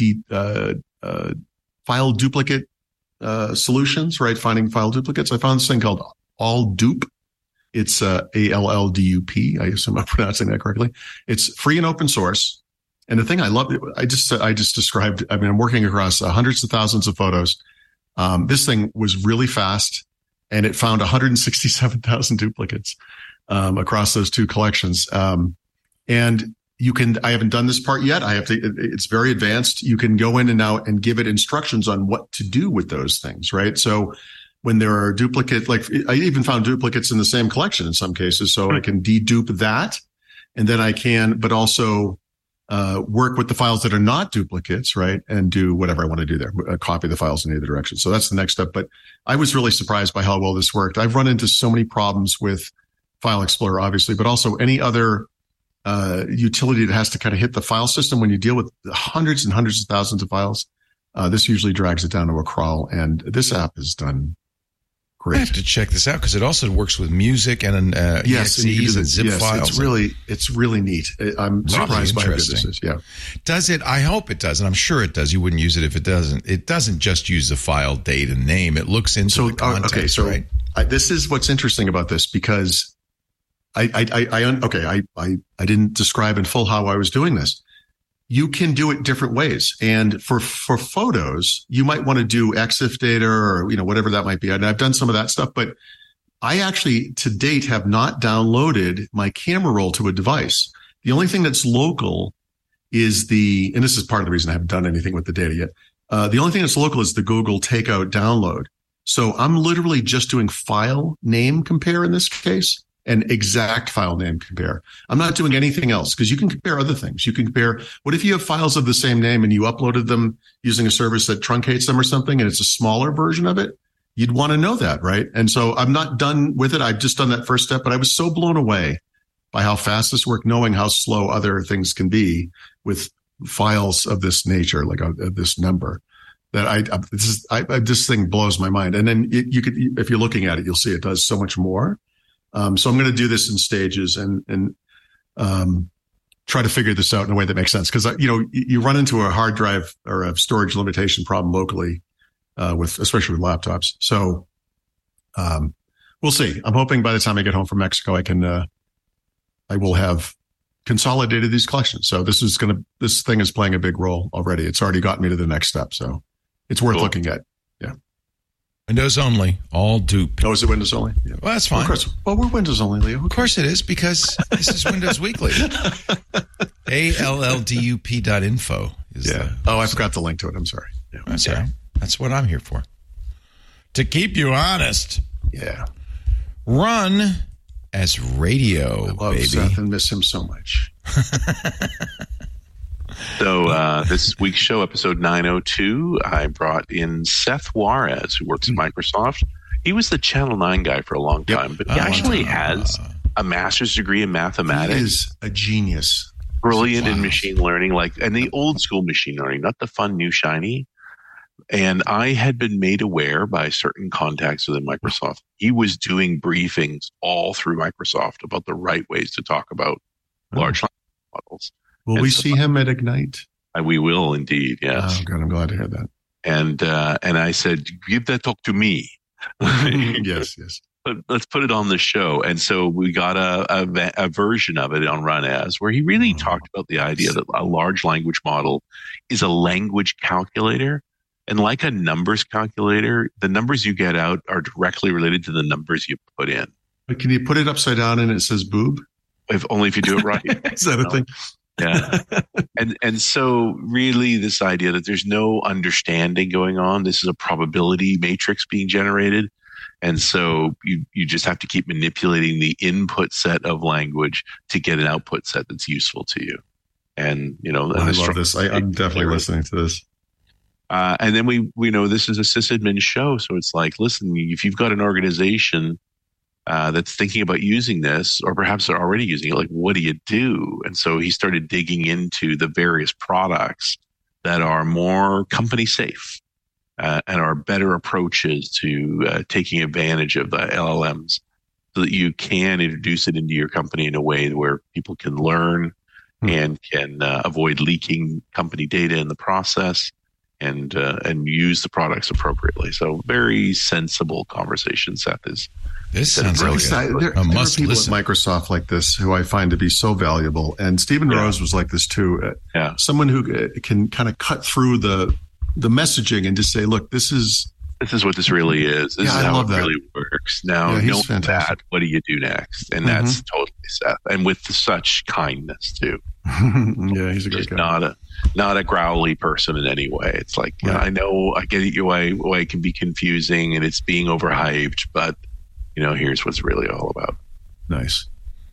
[SPEAKER 4] file duplicate solutions, right? Finding file duplicates. I found this thing called AllDup. It's ALLDUP. I assume I'm pronouncing that correctly. It's free and open source. And the thing I love, I just described, I'm working across hundreds of thousands of photos. This thing was really fast, and it found 167,000 duplicates across those two collections. And I haven't done this part yet. It's very advanced. You can go in and out and give it instructions on what to do with those things, right? So when there are duplicates, like I even found duplicates in the same collection in some cases. So I can dedupe that, and then I can, but also work with the files that are not duplicates, right? And do whatever I want to do there, copy the files in either direction. So that's the next step. But I was really surprised by how well this worked. I've run into so many problems with File Explorer, obviously, but also any other utility that has to kind of hit the file system when you deal with hundreds and hundreds of thousands of files. This usually drags it down to a crawl, and this app is done great.
[SPEAKER 1] I have to check this out because it also works with music and EXEs and zip files.
[SPEAKER 4] It's really neat. I'm surprised by how good this is. Yeah.
[SPEAKER 1] Does it? I hope it does, and I'm sure it does. You wouldn't use it if it doesn't. It doesn't just use the file date and name. It looks into the context, right?
[SPEAKER 4] This is what's interesting about this, because I didn't describe in full how I was doing this. You can do it different ways. And for photos, you might want to do EXIF data or, whatever that might be. And I've done some of that stuff, but I actually to date have not downloaded my camera roll to a device. The only thing that's local is and this is part of the reason I haven't done anything with the data yet. The only thing that's local is the Google Takeout download. So I'm literally just doing file name compare in this case, and exact file name compare. I'm not doing anything else, because you can compare other things. You can compare, what if you have files of the same name and you uploaded them using a service that truncates them or something, and it's a smaller version of it? You'd want to know that, right? And so I'm not done with it. I've just done that first step, but I was so blown away by how fast this worked, knowing how slow other things can be with files of this nature, like of this number. That this thing blows my mind. And then you could, if you're looking at it, you'll see it does so much more. So I'm going to do this in stages and try to figure this out in a way that makes sense. Because, you run into a hard drive or a storage limitation problem locally, especially with laptops. So we'll see. I'm hoping by the time I get home from Mexico, I will have consolidated these collections. So this thing is playing a big role already. It's already gotten me to the next step. So it's worth looking at. Yeah.
[SPEAKER 1] Windows only, AllDup.
[SPEAKER 4] Oh, is it Windows only? Yeah.
[SPEAKER 1] Well, that's fine.
[SPEAKER 4] Of course. Well, we're Windows only, Leo.
[SPEAKER 1] Of course it is, because this is Windows Weekly. ALLDUP.info.
[SPEAKER 4] I forgot the link to it. I'm sorry. Yeah.
[SPEAKER 1] That's all right. That's what I'm here for. To keep you honest.
[SPEAKER 4] Yeah.
[SPEAKER 1] Run as radio,
[SPEAKER 4] I love
[SPEAKER 1] baby.
[SPEAKER 4] Seth and miss him so much.
[SPEAKER 5] So this week's show, episode 902, I brought in Seth Juarez, who works at Microsoft. He was the Channel 9 guy for a long time, but he actually has a master's degree in mathematics.
[SPEAKER 4] He is a genius.
[SPEAKER 5] Brilliant in machine learning, and the old school machine learning, not the fun, new, shiny. And I had been made aware by certain contacts within Microsoft. He was doing briefings all through Microsoft about the right ways to talk about large language models.
[SPEAKER 4] Will we see him at Ignite?
[SPEAKER 5] We will indeed, yes.
[SPEAKER 4] Oh, good. I'm glad to hear that.
[SPEAKER 5] And I said, give that talk to me.
[SPEAKER 4] Yes.
[SPEAKER 5] But let's put it on the show. And so we got a version of it on Run As, where he really talked about the idea that a large language model is a language calculator. And like a numbers calculator, the numbers you get out are directly related to the numbers you put in.
[SPEAKER 4] But can you put it upside down and it says boob?
[SPEAKER 5] Only if you do it right.
[SPEAKER 4] Is that a thing?
[SPEAKER 5] Yeah. And so really this idea that there's no understanding going on. This is a probability matrix being generated. And so you just have to keep manipulating the input set of language to get an output set that's useful to you. And, I
[SPEAKER 4] love this. I'm definitely listening to this.
[SPEAKER 5] And then we know this is a sysadmin show. So it's like, listen, if you've got an organization that's thinking about using this, or perhaps they're already using it, like, what do you do? And so he started digging into the various products that are more company safe and are better approaches to taking advantage of the LLMs, so that you can introduce it into your company in a way where people can learn and can avoid leaking company data in the process, and use the products appropriately. So very sensible conversation, Seth is.
[SPEAKER 1] This sounds like
[SPEAKER 4] there are people at Microsoft like this who I find to be so valuable. And Stephen Rose was like this too. Someone who can kind of cut through the messaging and just say, look, this is what this really is. This is how it really works. Now, know that, what do you do next? And that's totally Seth. And with such kindness too. Yeah, he's a great guy.
[SPEAKER 5] Not a growly person in any way. It's like, I know, I get it, why it can be confusing and it's being overhyped, but here's what's really all about.
[SPEAKER 4] Nice.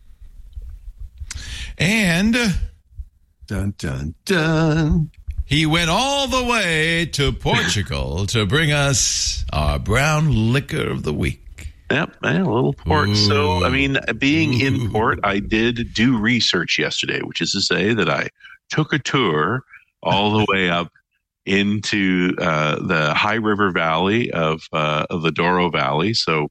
[SPEAKER 1] And
[SPEAKER 4] dun dun dun.
[SPEAKER 1] He went all the way to Portugal to bring us our brown liquor of the week.
[SPEAKER 5] Yep, a little port. Ooh. So, being in port, I did do research yesterday, which is to say that I took a tour all the way up into the High River Valley of the Douro Valley. So,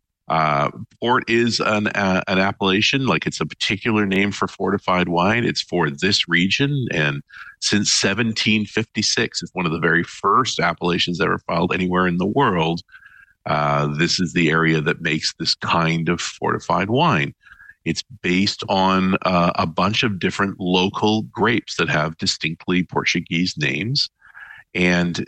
[SPEAKER 5] port is an appellation, like it's a particular name for fortified wine. It's for this region, and since 1756, it's one of the very first appellations ever filed anywhere in the world. This is the area that makes this kind of fortified wine. It's based on a bunch of different local grapes that have distinctly Portuguese names, and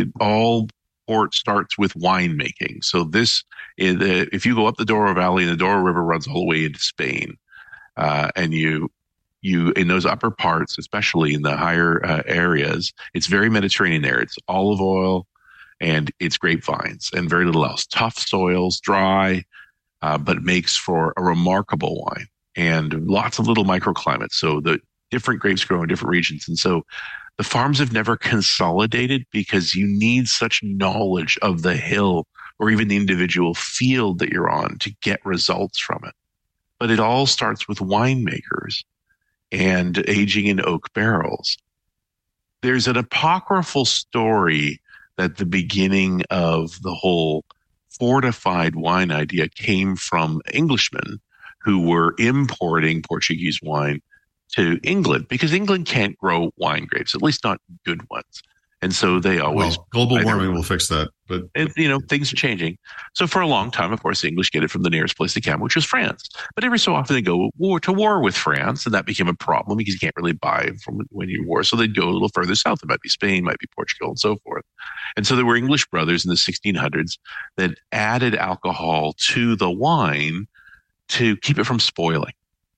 [SPEAKER 5] port starts with winemaking. So this is if you go up the Douro Valley, the Douro River runs all the way into Spain, and you in those upper parts, especially in the higher areas, it's very Mediterranean there. It's olive oil and it's grapevines and very little else. Tough soils, dry, but makes for a remarkable wine and lots of little microclimates. So the different grapes grow in different regions. And so the farms have never consolidated because you need such knowledge of the hill or even the individual field that you're on to get results from it. But it all starts with winemakers and aging in oak barrels. There's an apocryphal story that the beginning of the whole fortified wine idea came from Englishmen who were importing Portuguese wine to England because England can't grow wine grapes, at least not good ones. And so they always...
[SPEAKER 4] Well, global warming will fix that. But
[SPEAKER 5] things are changing. So for a long time, of course, the English get it from the nearest place they can, which was France. But every so often they go to war with France, and that became a problem because you can't really buy from when you're war. So they'd go a little further south. It might be Spain, might be Portugal, and so forth. And so there were English brothers in the 1600s that added alcohol to the wine to keep it from spoiling.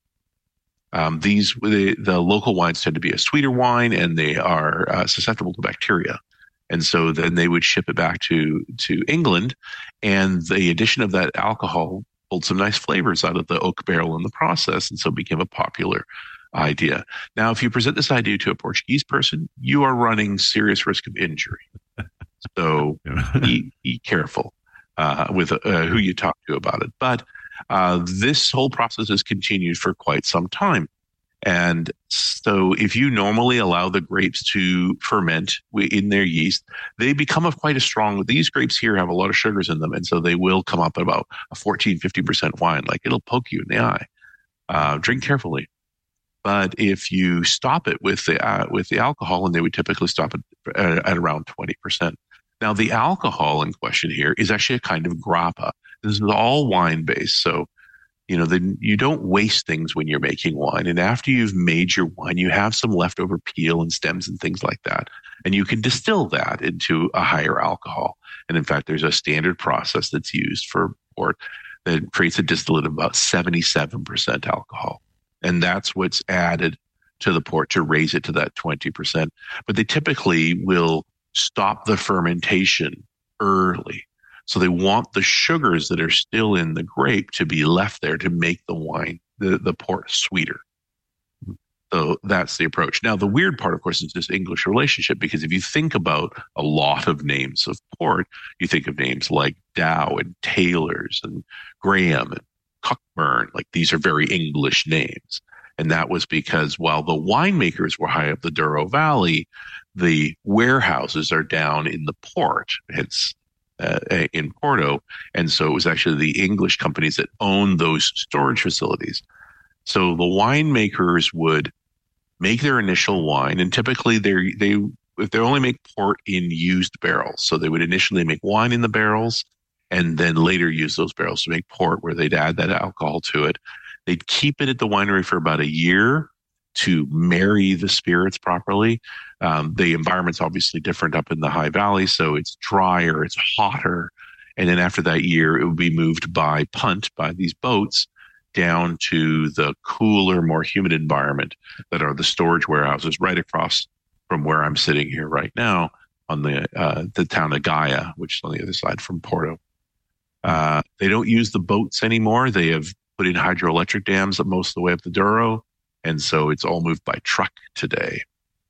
[SPEAKER 5] The local wines tend to be a sweeter wine, and they are susceptible to bacteria. And so then they would ship it back to England, and the addition of that alcohol pulled some nice flavors out of the oak barrel in the process, and so it became a popular idea. Now, if you present this idea to a Portuguese person, you are running serious risk of injury. So be careful with who you talk to about it. But this whole process has continued for quite some time. And so if you normally allow the grapes to ferment in their yeast, they become quite a strong, these grapes here have a lot of sugars in them. And so they will come up at about a 15% wine. Like it'll poke you in the eye. Drink carefully. But if you stop it with the alcohol, and they would typically stop it at around 20%. Now, the alcohol in question here is actually a kind of grappa. This is all wine based. So, you don't waste things when you're making wine. And after you've made your wine, you have some leftover peel and stems and things like that. And you can distill that into a higher alcohol. And in fact, there's a standard process that's used for port that creates a distillate of about 77% alcohol. And that's what's added to the port to raise it to that 20%. But they typically will stop the fermentation early. So they want the sugars that are still in the grape to be left there to make the wine, the port, sweeter. So that's the approach. Now, the weird part, of course, is this English relationship, because if you think about a lot of names of port, you think of names like Dow and Taylor's and Graham and Cockburn. Like these are very English names. And that was because while the winemakers were high up the Douro Valley, the warehouses are down in the port. It's in Porto. And so it was actually the English companies that owned those storage facilities. So the winemakers would make their initial wine, and typically if they only make port in used barrels. So they would initially make wine in the barrels and then later use those barrels to make port, where they'd add that alcohol to it. They'd keep it at the winery for about a year to marry the spirits properly. The environment's obviously different up in the high valley, so it's drier, it's hotter. And then after that year, it would be moved by punt, by these boats, down to the cooler, more humid environment that are the storage warehouses right across from where I'm sitting here right now on the town of Gaia, which is on the other side from Porto. They don't use the boats anymore. They have put in hydroelectric dams most of the way up the Douro. And so it's all moved by truck today.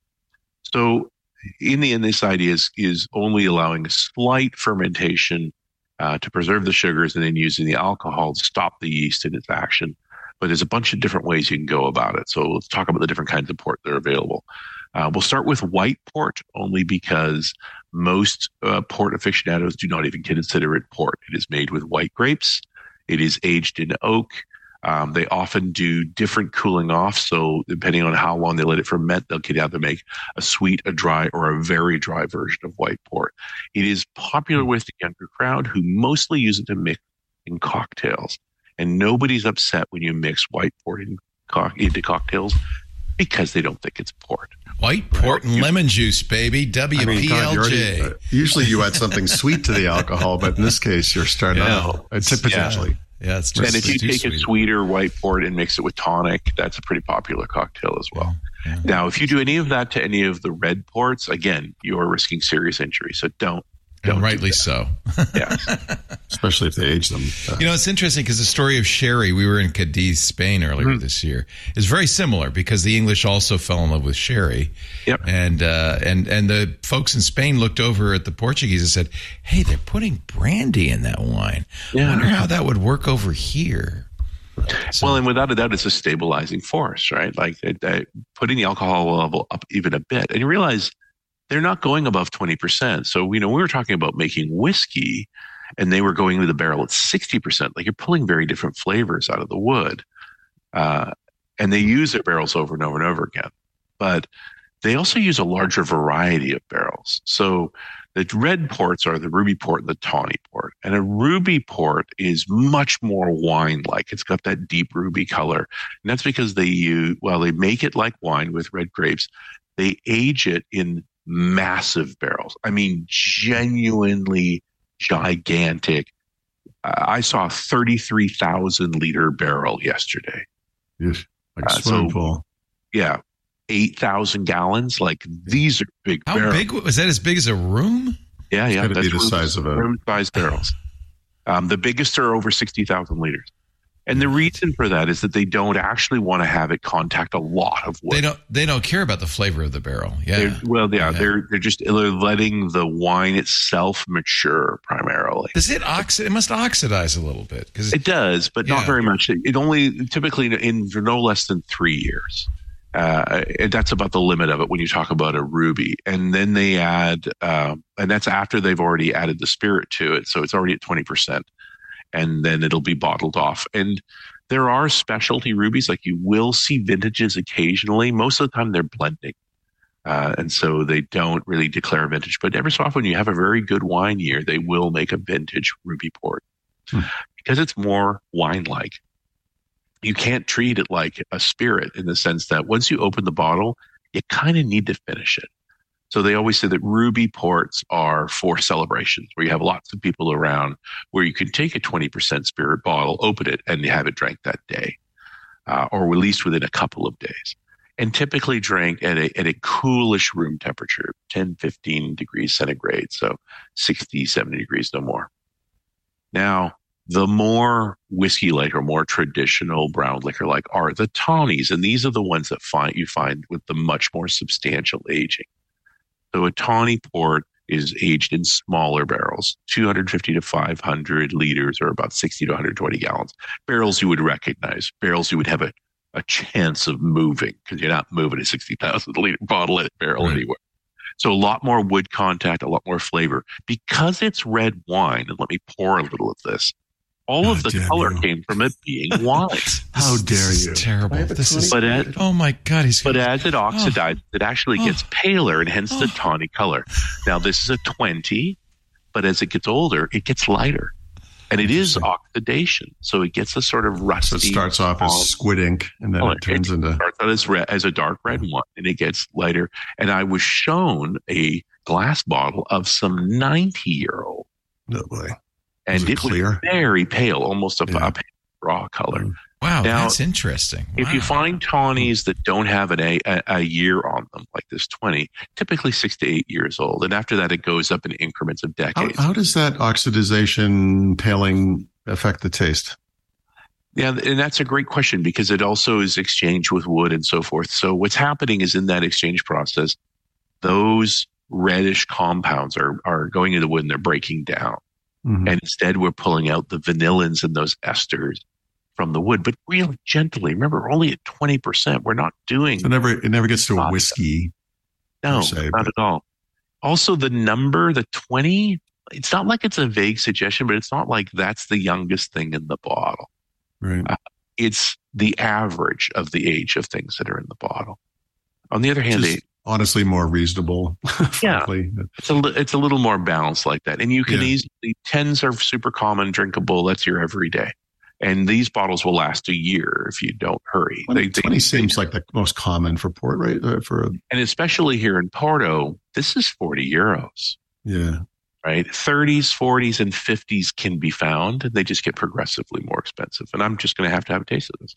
[SPEAKER 5] So in the end, this idea is only allowing a slight fermentation to preserve the sugars, and then using the alcohol to stop the yeast in its action. But there's a bunch of different ways you can go about it. So let's talk about the different kinds of port that are available. We'll start with white port, only because most port aficionados do not even consider it port. It is made with white grapes. It is aged in oak. They often do different cooling off. So depending on how long they let it ferment, they'll either make a sweet, a dry, or a very dry version of white port. It is popular with the younger crowd, who mostly use it to mix in cocktails. And nobody's upset when you mix white port into cocktails, because they don't think it's port.
[SPEAKER 1] White port and lemon juice, baby. WPLJ.
[SPEAKER 4] Usually you add something sweet to the alcohol, but in this case, you're starting out potentially.
[SPEAKER 1] Yeah, it's
[SPEAKER 5] and if you take a sweeter white port and mix it with tonic, that's a pretty popular cocktail as well. Yeah. Now, if you do any of that to any of the red ports, again, you are risking serious injury. So don't.
[SPEAKER 1] And rightly so.
[SPEAKER 5] Yeah.
[SPEAKER 4] Especially if they age them.
[SPEAKER 1] It's interesting because the story of sherry, we were in Cadiz, Spain earlier this year, is very similar, because the English also fell in love with sherry.
[SPEAKER 5] Yep.
[SPEAKER 1] And the folks in Spain looked over at the Portuguese and said, hey, they're putting brandy in that wine. Yeah. I wonder how that would work over here. So,
[SPEAKER 5] well, and without a doubt, it's a stabilizing force, right? Like putting the alcohol level up even a bit. And you realize they're not going above 20%. So, we were talking about making whiskey, and they were going into the barrel at 60%. Like, you're pulling very different flavors out of the wood. And they use their barrels over and over and over again. But they also use a larger variety of barrels. So the red ports are the ruby port and the tawny port. And a ruby port is much more wine-like. It's got that deep ruby color. And that's because they make it like wine with red grapes. They age it in massive barrels. I mean, genuinely gigantic. I saw a 33,000 liter barrel yesterday.
[SPEAKER 4] Yes, like a swimming pool.
[SPEAKER 5] Yeah, 8,000 gallons. Like, these are big barrels.
[SPEAKER 1] How big was that? As big as a room?
[SPEAKER 5] Yeah.
[SPEAKER 4] It's got to be the size of a
[SPEAKER 5] room-sized barrels. The biggest are over 60,000 liters. And the reason for that is that they don't actually want to have it contact a lot of wood.
[SPEAKER 1] They don't care about the flavor of the barrel. Yeah.
[SPEAKER 5] They're letting the wine itself mature primarily.
[SPEAKER 1] Does it oxidize? It must oxidize a little bit because
[SPEAKER 5] it does, but not very much. It only typically in no less than 3 years. That's about the limit of it when you talk about a ruby. And then they add, and that's after they've already added the spirit to it, so it's already at 20%. And then it'll be bottled off. And there are specialty rubies, like you will see vintages occasionally. Most of the time they're blending. And so they don't really declare a vintage. But every so often you have a very good wine year, they will make a vintage ruby port. Because it's more wine-like. You can't treat it like a spirit in the sense that once you open the bottle, you kind of need to finish it. So they always say that ruby ports are for celebrations where you have lots of people around, where you can take a 20% spirit bottle, open it, and have it drank that day, or at least within a couple of days. And typically drank at a coolish room temperature, 10, 15 degrees centigrade, so 60, 70 degrees, no more. Now, the more whiskey-like or more traditional brown liquor-like are the tawnies, and these are the ones that you find with the much more substantial aging. So a tawny port is aged in smaller barrels, 250 to 500 liters, or about 60 to 120 gallons. Barrels you would recognize, barrels you would have a chance of moving, because you're not moving a 60,000 liter bottle at barrel anywhere. So a lot more wood contact, a lot more flavor. Because it's red wine, and let me pour a little of this, all of the color came from it being wine.
[SPEAKER 4] How dare you?
[SPEAKER 1] Terrible. Oh my God!
[SPEAKER 5] But as it oxidizes, it actually gets paler, and hence the tawny color. Now this is a 20, but as it gets older, it gets lighter, and it is oxidation, so it gets a sort of rusty.
[SPEAKER 4] So it starts off as squid ink, and then it turns into
[SPEAKER 5] starts out as a dark red wine, and it gets lighter. And I was shown a glass bottle of some 90-year-old.
[SPEAKER 4] No way.
[SPEAKER 5] And it was very pale, almost a pale raw color.
[SPEAKER 1] Wow, now, that's interesting. Wow.
[SPEAKER 5] If you find tawnies that don't have a year on them, like this 20, typically 6 to 8 years old. And after that, it goes up in increments of decades.
[SPEAKER 4] How does that oxidization paling affect the taste?
[SPEAKER 5] Yeah, and that's a great question because it also is exchanged with wood and so forth. So what's happening is in that exchange process, those reddish compounds are going into the wood and they're breaking down. Mm-hmm. And instead, we're pulling out the vanillins and those esters from the wood, but really gently. Remember, we're only at 20%. We're not doing.
[SPEAKER 4] It never gets to a whiskey.
[SPEAKER 5] No, not at all. Also, the number, the 20, it's not like it's a vague suggestion, but it's not like that's the youngest thing in the bottle.
[SPEAKER 4] Right.
[SPEAKER 5] It's the average of the age of things that are in the bottle. On the other hand,
[SPEAKER 4] honestly more reasonable.
[SPEAKER 5] Yeah, it's a little more balanced like that. And you can easily, 10s are super common, drinkable. That's your everyday. And these bottles will last a year if you don't hurry.
[SPEAKER 4] 20 seems like the most common for port, right?
[SPEAKER 5] And especially here in Porto, this is 40 euros.
[SPEAKER 4] Yeah.
[SPEAKER 5] Right. 30s, 40s, and 50s can be found. They just get progressively more expensive. And I'm just going to have a taste of this.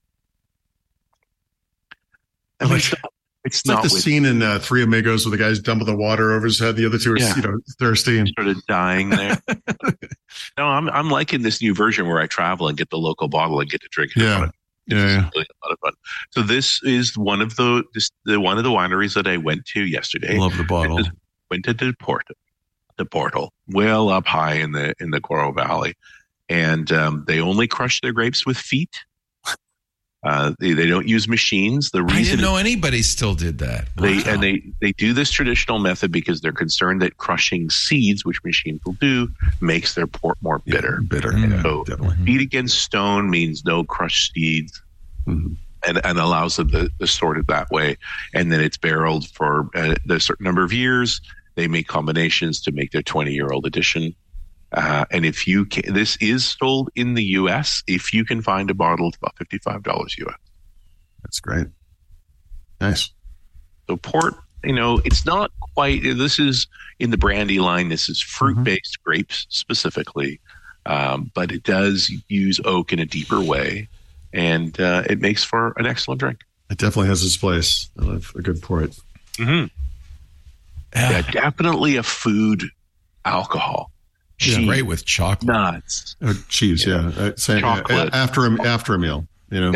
[SPEAKER 5] I mean, it's
[SPEAKER 4] like the scene in Three Amigos where the guy's dumping the water over his head. The other two are, thirsty and
[SPEAKER 5] sort of dying there. No, I'm liking this new version where I travel and get the local bottle and get to drink it.
[SPEAKER 4] Yeah.
[SPEAKER 5] Really a lot of fun. So this is one of the wineries that I went to yesterday.
[SPEAKER 4] Love the bottle.
[SPEAKER 5] Went to the Portal, well up high in the Coral Valley, and they only crush their grapes with feet. They don't use machines. The reason
[SPEAKER 1] I didn't know anybody still did that.
[SPEAKER 5] They do this traditional method because they're concerned that crushing seeds, which machines will do, makes their port more bitter. So feet against stone means no crushed seeds, and allows them to sort it that way. And then it's barreled for a certain number of years. They make combinations to make their 20-year-old edition. And if you can, this is sold in the U.S. If you can find a bottle, it's about $55 US.
[SPEAKER 4] That's great. Nice.
[SPEAKER 5] So port, it's not quite. This is in the brandy line. This is fruit-based grapes specifically, but it does use oak in a deeper way, and it makes for an excellent drink.
[SPEAKER 4] It definitely has its place. I love a good port.
[SPEAKER 5] Mm-hmm. Yeah, definitely a food alcohol. cheese,
[SPEAKER 1] great with chocolate.
[SPEAKER 5] nuts,
[SPEAKER 4] cheese.
[SPEAKER 5] Chocolate.
[SPEAKER 4] After a meal.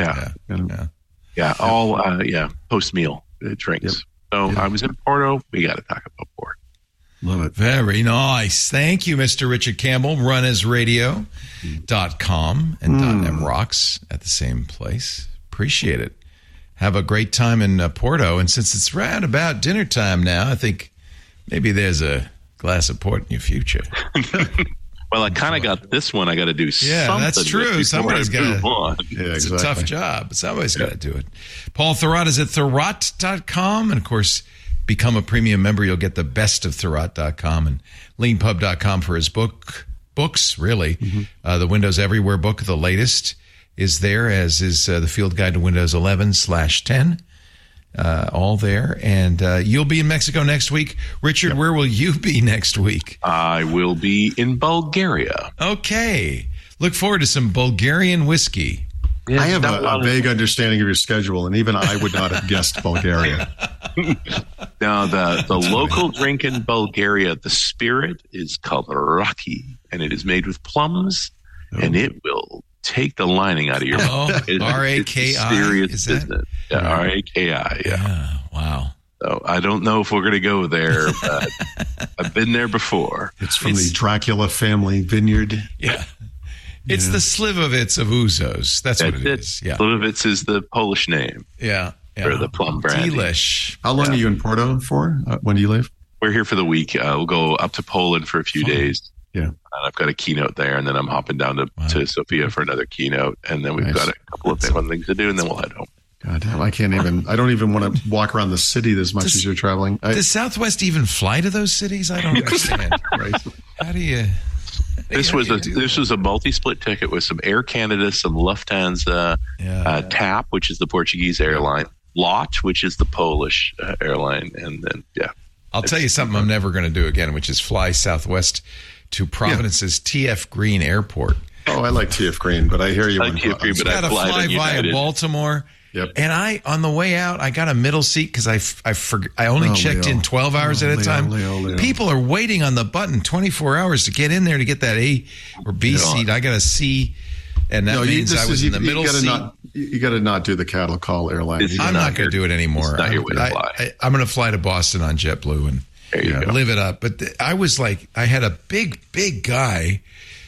[SPEAKER 5] All post meal drinks.
[SPEAKER 4] Yep.
[SPEAKER 5] So I was in Porto. We got to talk about Porto.
[SPEAKER 4] Love it.
[SPEAKER 1] Very nice. Thank you, Mr. Richard Campbell. RunAsRadio.com and .net rocks at the same place. Appreciate it. Have a great time in Porto. And since it's right about dinner time now, I think maybe there's a glass of port in your future.
[SPEAKER 5] Well, I kind of got this one. I got to do something.
[SPEAKER 1] Yeah, that's true. Somebody's got to.
[SPEAKER 4] Yeah,
[SPEAKER 1] It's
[SPEAKER 4] exactly.
[SPEAKER 1] a tough job, but somebody's got to do it. Paul Thurrott is at Thurrott.com. And, of course, become a premium member. You'll get the best of Thurrott.com and leanpub.com for his books, really. The Windows Everywhere book, the latest, is there, as is the Field Guide to Windows 11/10. All there. And you'll be in Mexico next week. Richard, where will you be next week?
[SPEAKER 5] I will be in Bulgaria.
[SPEAKER 1] Okay. Look forward to some Bulgarian whiskey.
[SPEAKER 5] Yeah,
[SPEAKER 4] I have a vague understanding of your schedule, and even I would not have guessed Bulgaria.
[SPEAKER 5] Now, the local drink in Bulgaria, the spirit is called raki, and it is made with plums, and it will take the lining out of your mouth.
[SPEAKER 1] R-A-K-I?
[SPEAKER 5] It's serious
[SPEAKER 1] Is that?
[SPEAKER 5] business. Yeah, R-A-K-I, yeah.
[SPEAKER 1] Wow.
[SPEAKER 5] So I don't know if we're going to go there, but I've been there before.
[SPEAKER 4] It's from the Dracula family vineyard.
[SPEAKER 1] Yeah. It's the Slivovitz of Uzos. That's what it is. Yeah.
[SPEAKER 5] Slivovitz is the Polish name
[SPEAKER 1] Yeah.
[SPEAKER 5] for the plum brandy.
[SPEAKER 1] Delish.
[SPEAKER 4] How long are you in Porto for? When do you leave?
[SPEAKER 5] We're here for the week. We'll go up to Poland for a few days.
[SPEAKER 4] Yeah.
[SPEAKER 5] And I've got a keynote there, and then I'm hopping down to Sofia for another keynote, and then we've got a couple of fun things to do, and then we'll head home.
[SPEAKER 4] God damn, I don't even want to walk around the city as much as you're traveling.
[SPEAKER 1] Does Southwest even fly to those cities? I don't understand.
[SPEAKER 4] Right.
[SPEAKER 1] How do you...
[SPEAKER 5] This was a multi-split ticket with some Air Canada, some Lufthansa, TAP, which is the Portuguese airline, LOT, which is the Polish airline, and then
[SPEAKER 1] I'll tell you something I'm never going to do again, which is fly Southwest to Providence's TF Green Airport.
[SPEAKER 4] Oh, I like TF Green, but I hear you.
[SPEAKER 5] I like TF Green, but
[SPEAKER 1] Got to fly via Baltimore.
[SPEAKER 4] Yep.
[SPEAKER 1] And on the way out, I got a middle seat because I only checked in 12 hours at a time.
[SPEAKER 4] Leo.
[SPEAKER 1] People are waiting on the button 24 hours to get in there to get that A or B seat. I got a C, and that means I was in the middle seat.
[SPEAKER 4] You got to not do the cattle call airline.
[SPEAKER 1] I'm not going to do it anymore.
[SPEAKER 5] It's not your way to fly.
[SPEAKER 1] I'm going to fly to Boston on JetBlue and
[SPEAKER 5] there you go.
[SPEAKER 1] live it up. But I was like, I had a big guy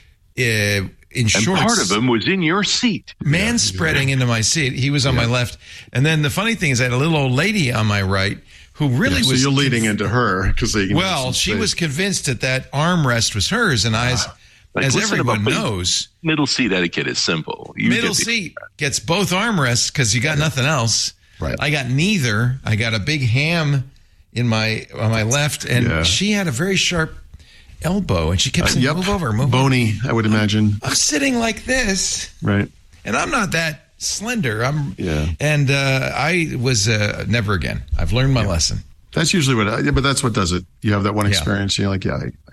[SPEAKER 1] in shorts.
[SPEAKER 5] And part of him was in your seat.
[SPEAKER 1] Spreading into my seat. He was on my left. And then the funny thing is I had a little old lady on my right who really was...
[SPEAKER 4] So you're leading into her because they...
[SPEAKER 1] Well, she was convinced that armrest was hers. And as everyone knows...
[SPEAKER 5] Middle seat etiquette is simple.
[SPEAKER 1] Middle seat gets both armrests because you got nothing else.
[SPEAKER 4] Right.
[SPEAKER 1] I got neither. I got a big ham on my left. And she had a very sharp elbow, and she kept saying, move over.
[SPEAKER 4] Bony, I would imagine.
[SPEAKER 1] I'm sitting like this.
[SPEAKER 4] Right.
[SPEAKER 1] And I'm not that slender. And I was never again. I've learned my lesson.
[SPEAKER 4] That's usually but that's what does it. You have that one experience, and you're like,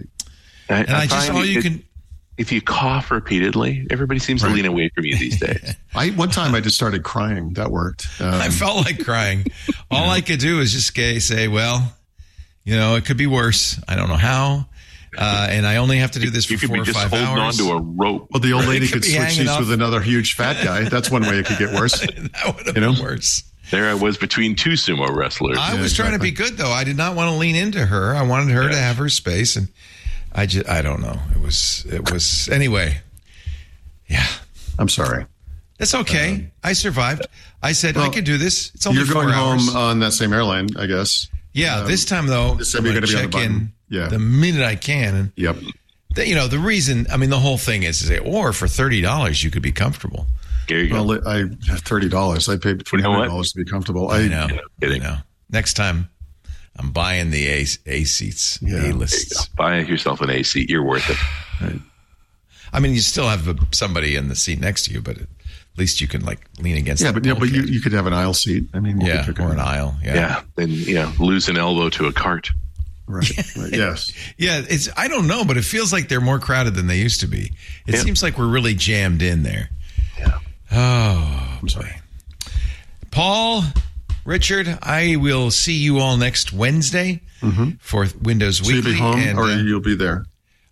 [SPEAKER 1] I just all you can...
[SPEAKER 5] If you cough repeatedly, everybody seems to lean away from you these days.
[SPEAKER 4] One time I just started crying. That worked.
[SPEAKER 1] I felt like crying. All I could do was just say, well, it could be worse. I don't know how. And I only have to do this for 4 or 5 hours.
[SPEAKER 5] You could be just holding on to a rope.
[SPEAKER 4] Well, the old lady could switch seats with another huge fat guy. That's one way it could get worse.
[SPEAKER 1] That would have been worse.
[SPEAKER 5] There I was between two sumo wrestlers.
[SPEAKER 1] I was trying to be good, though. I did not want to lean into her. I wanted her to have her space, and I don't know. It was anyway. Yeah.
[SPEAKER 4] I'm sorry.
[SPEAKER 1] That's okay. I survived. I said I could do this. It's only 4 hours.
[SPEAKER 4] You're going home on that same airline, I guess.
[SPEAKER 1] Yeah. This time though,
[SPEAKER 4] this time you're going to be on the button.
[SPEAKER 1] The minute I can. And
[SPEAKER 4] yep.
[SPEAKER 1] The reason. I mean, the whole thing is or for $30 you could be comfortable.
[SPEAKER 5] There you go.
[SPEAKER 4] Well, $30. I paid $300 to be comfortable.
[SPEAKER 1] I know. Kidding. Next time, I'm buying the A seats, A-lists.
[SPEAKER 5] Buy yourself an A seat. You're worth it.
[SPEAKER 4] Right.
[SPEAKER 1] I mean, you still have somebody in the seat next to you, but at least you can lean against.
[SPEAKER 4] Yeah, but you could have an aisle seat. I mean,
[SPEAKER 1] or an aisle. Yeah.
[SPEAKER 5] Then lose an elbow to a cart.
[SPEAKER 4] Right. Yes.
[SPEAKER 1] Yeah. I don't know, but it feels like they're more crowded than they used to be. It seems like we're really jammed in there.
[SPEAKER 5] Yeah.
[SPEAKER 1] Oh,
[SPEAKER 4] I'm sorry.
[SPEAKER 1] Paul, Richard, I will see you all next Wednesday for Windows Weekly.
[SPEAKER 4] So you'll be home, or you'll be there?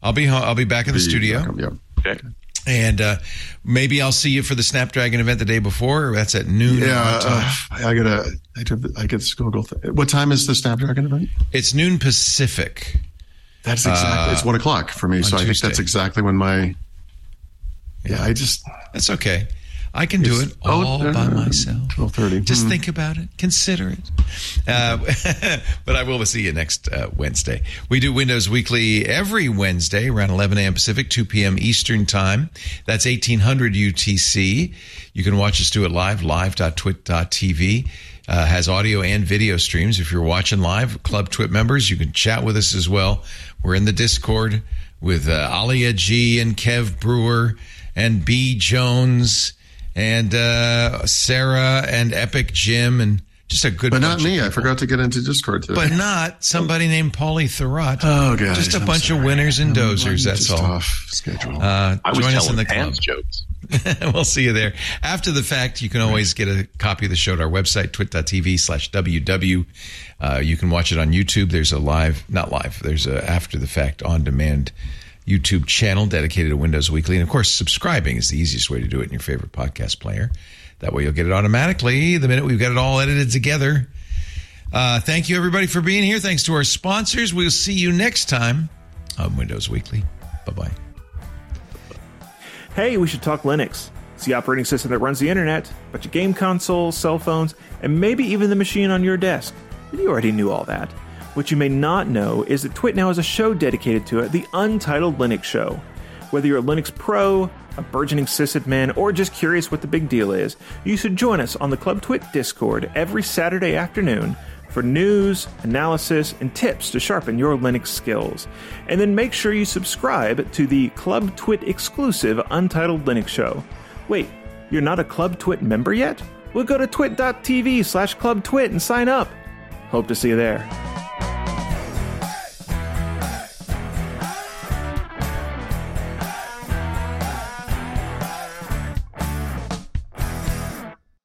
[SPEAKER 1] I'll be back in the studio.
[SPEAKER 4] Yeah.
[SPEAKER 5] Okay.
[SPEAKER 1] And maybe I'll see you for the Snapdragon event the day before. That's at noon.
[SPEAKER 4] Yeah, I get Google. What time is the Snapdragon event?
[SPEAKER 1] It's noon Pacific.
[SPEAKER 4] That's exactly. It's 1 o'clock for me, so I think that's exactly when my. Yeah,
[SPEAKER 1] That's okay. I can do it all by myself.
[SPEAKER 4] 12:30.
[SPEAKER 1] Just think about it. Consider it. But I will see you next Wednesday. We do Windows Weekly every Wednesday around 11 a.m. Pacific, 2 p.m. Eastern Time. That's 1800 UTC. You can watch us do it live.twit.tv. Has audio and video streams. If you're watching live, Club Twit members, you can chat with us as well. We're in the Discord with Alia G and Kev Brewer and B. Jones and Sarah and Epic Jim and just a good bunch.
[SPEAKER 4] But not me. I forgot to get into Discord today.
[SPEAKER 1] But not somebody named Paulie Thurrott.
[SPEAKER 4] Oh, God.
[SPEAKER 1] Just a bunch of winners and dozers, that's all.
[SPEAKER 4] Tough schedule.
[SPEAKER 5] I was
[SPEAKER 1] join us in
[SPEAKER 5] telling
[SPEAKER 1] the club.
[SPEAKER 5] Pam's jokes.
[SPEAKER 1] We'll see you there. After the fact, you can always get a copy of the show at our website, twit.tv/WW. You can watch it on YouTube. There's there's a after the fact on demand YouTube channel dedicated to Windows Weekly. And of course, subscribing is the easiest way to do it in your favorite podcast player. That way you'll get it automatically the minute we've got it all edited together. Thank you, everybody, for being here. Thanks to our sponsors. We'll see you next time on Windows Weekly. Bye-bye.
[SPEAKER 7] Hey, we should talk Linux. It's the operating system that runs the internet, but your game consoles, cell phones, and maybe even the machine on your desk. You already knew all that. What you may not know is that Twit now has a show dedicated to it, the Untitled Linux Show. Whether you're a Linux pro, a burgeoning sysadmin, or just curious what the big deal is, you should join us on the Club Twit Discord every Saturday afternoon for news, analysis, and tips to sharpen your Linux skills. And then make sure you subscribe to the Club Twit exclusive Untitled Linux Show. Wait, you're not a Club Twit member yet? Well, go to twit.tv/clubtwit and sign up. Hope to see you there.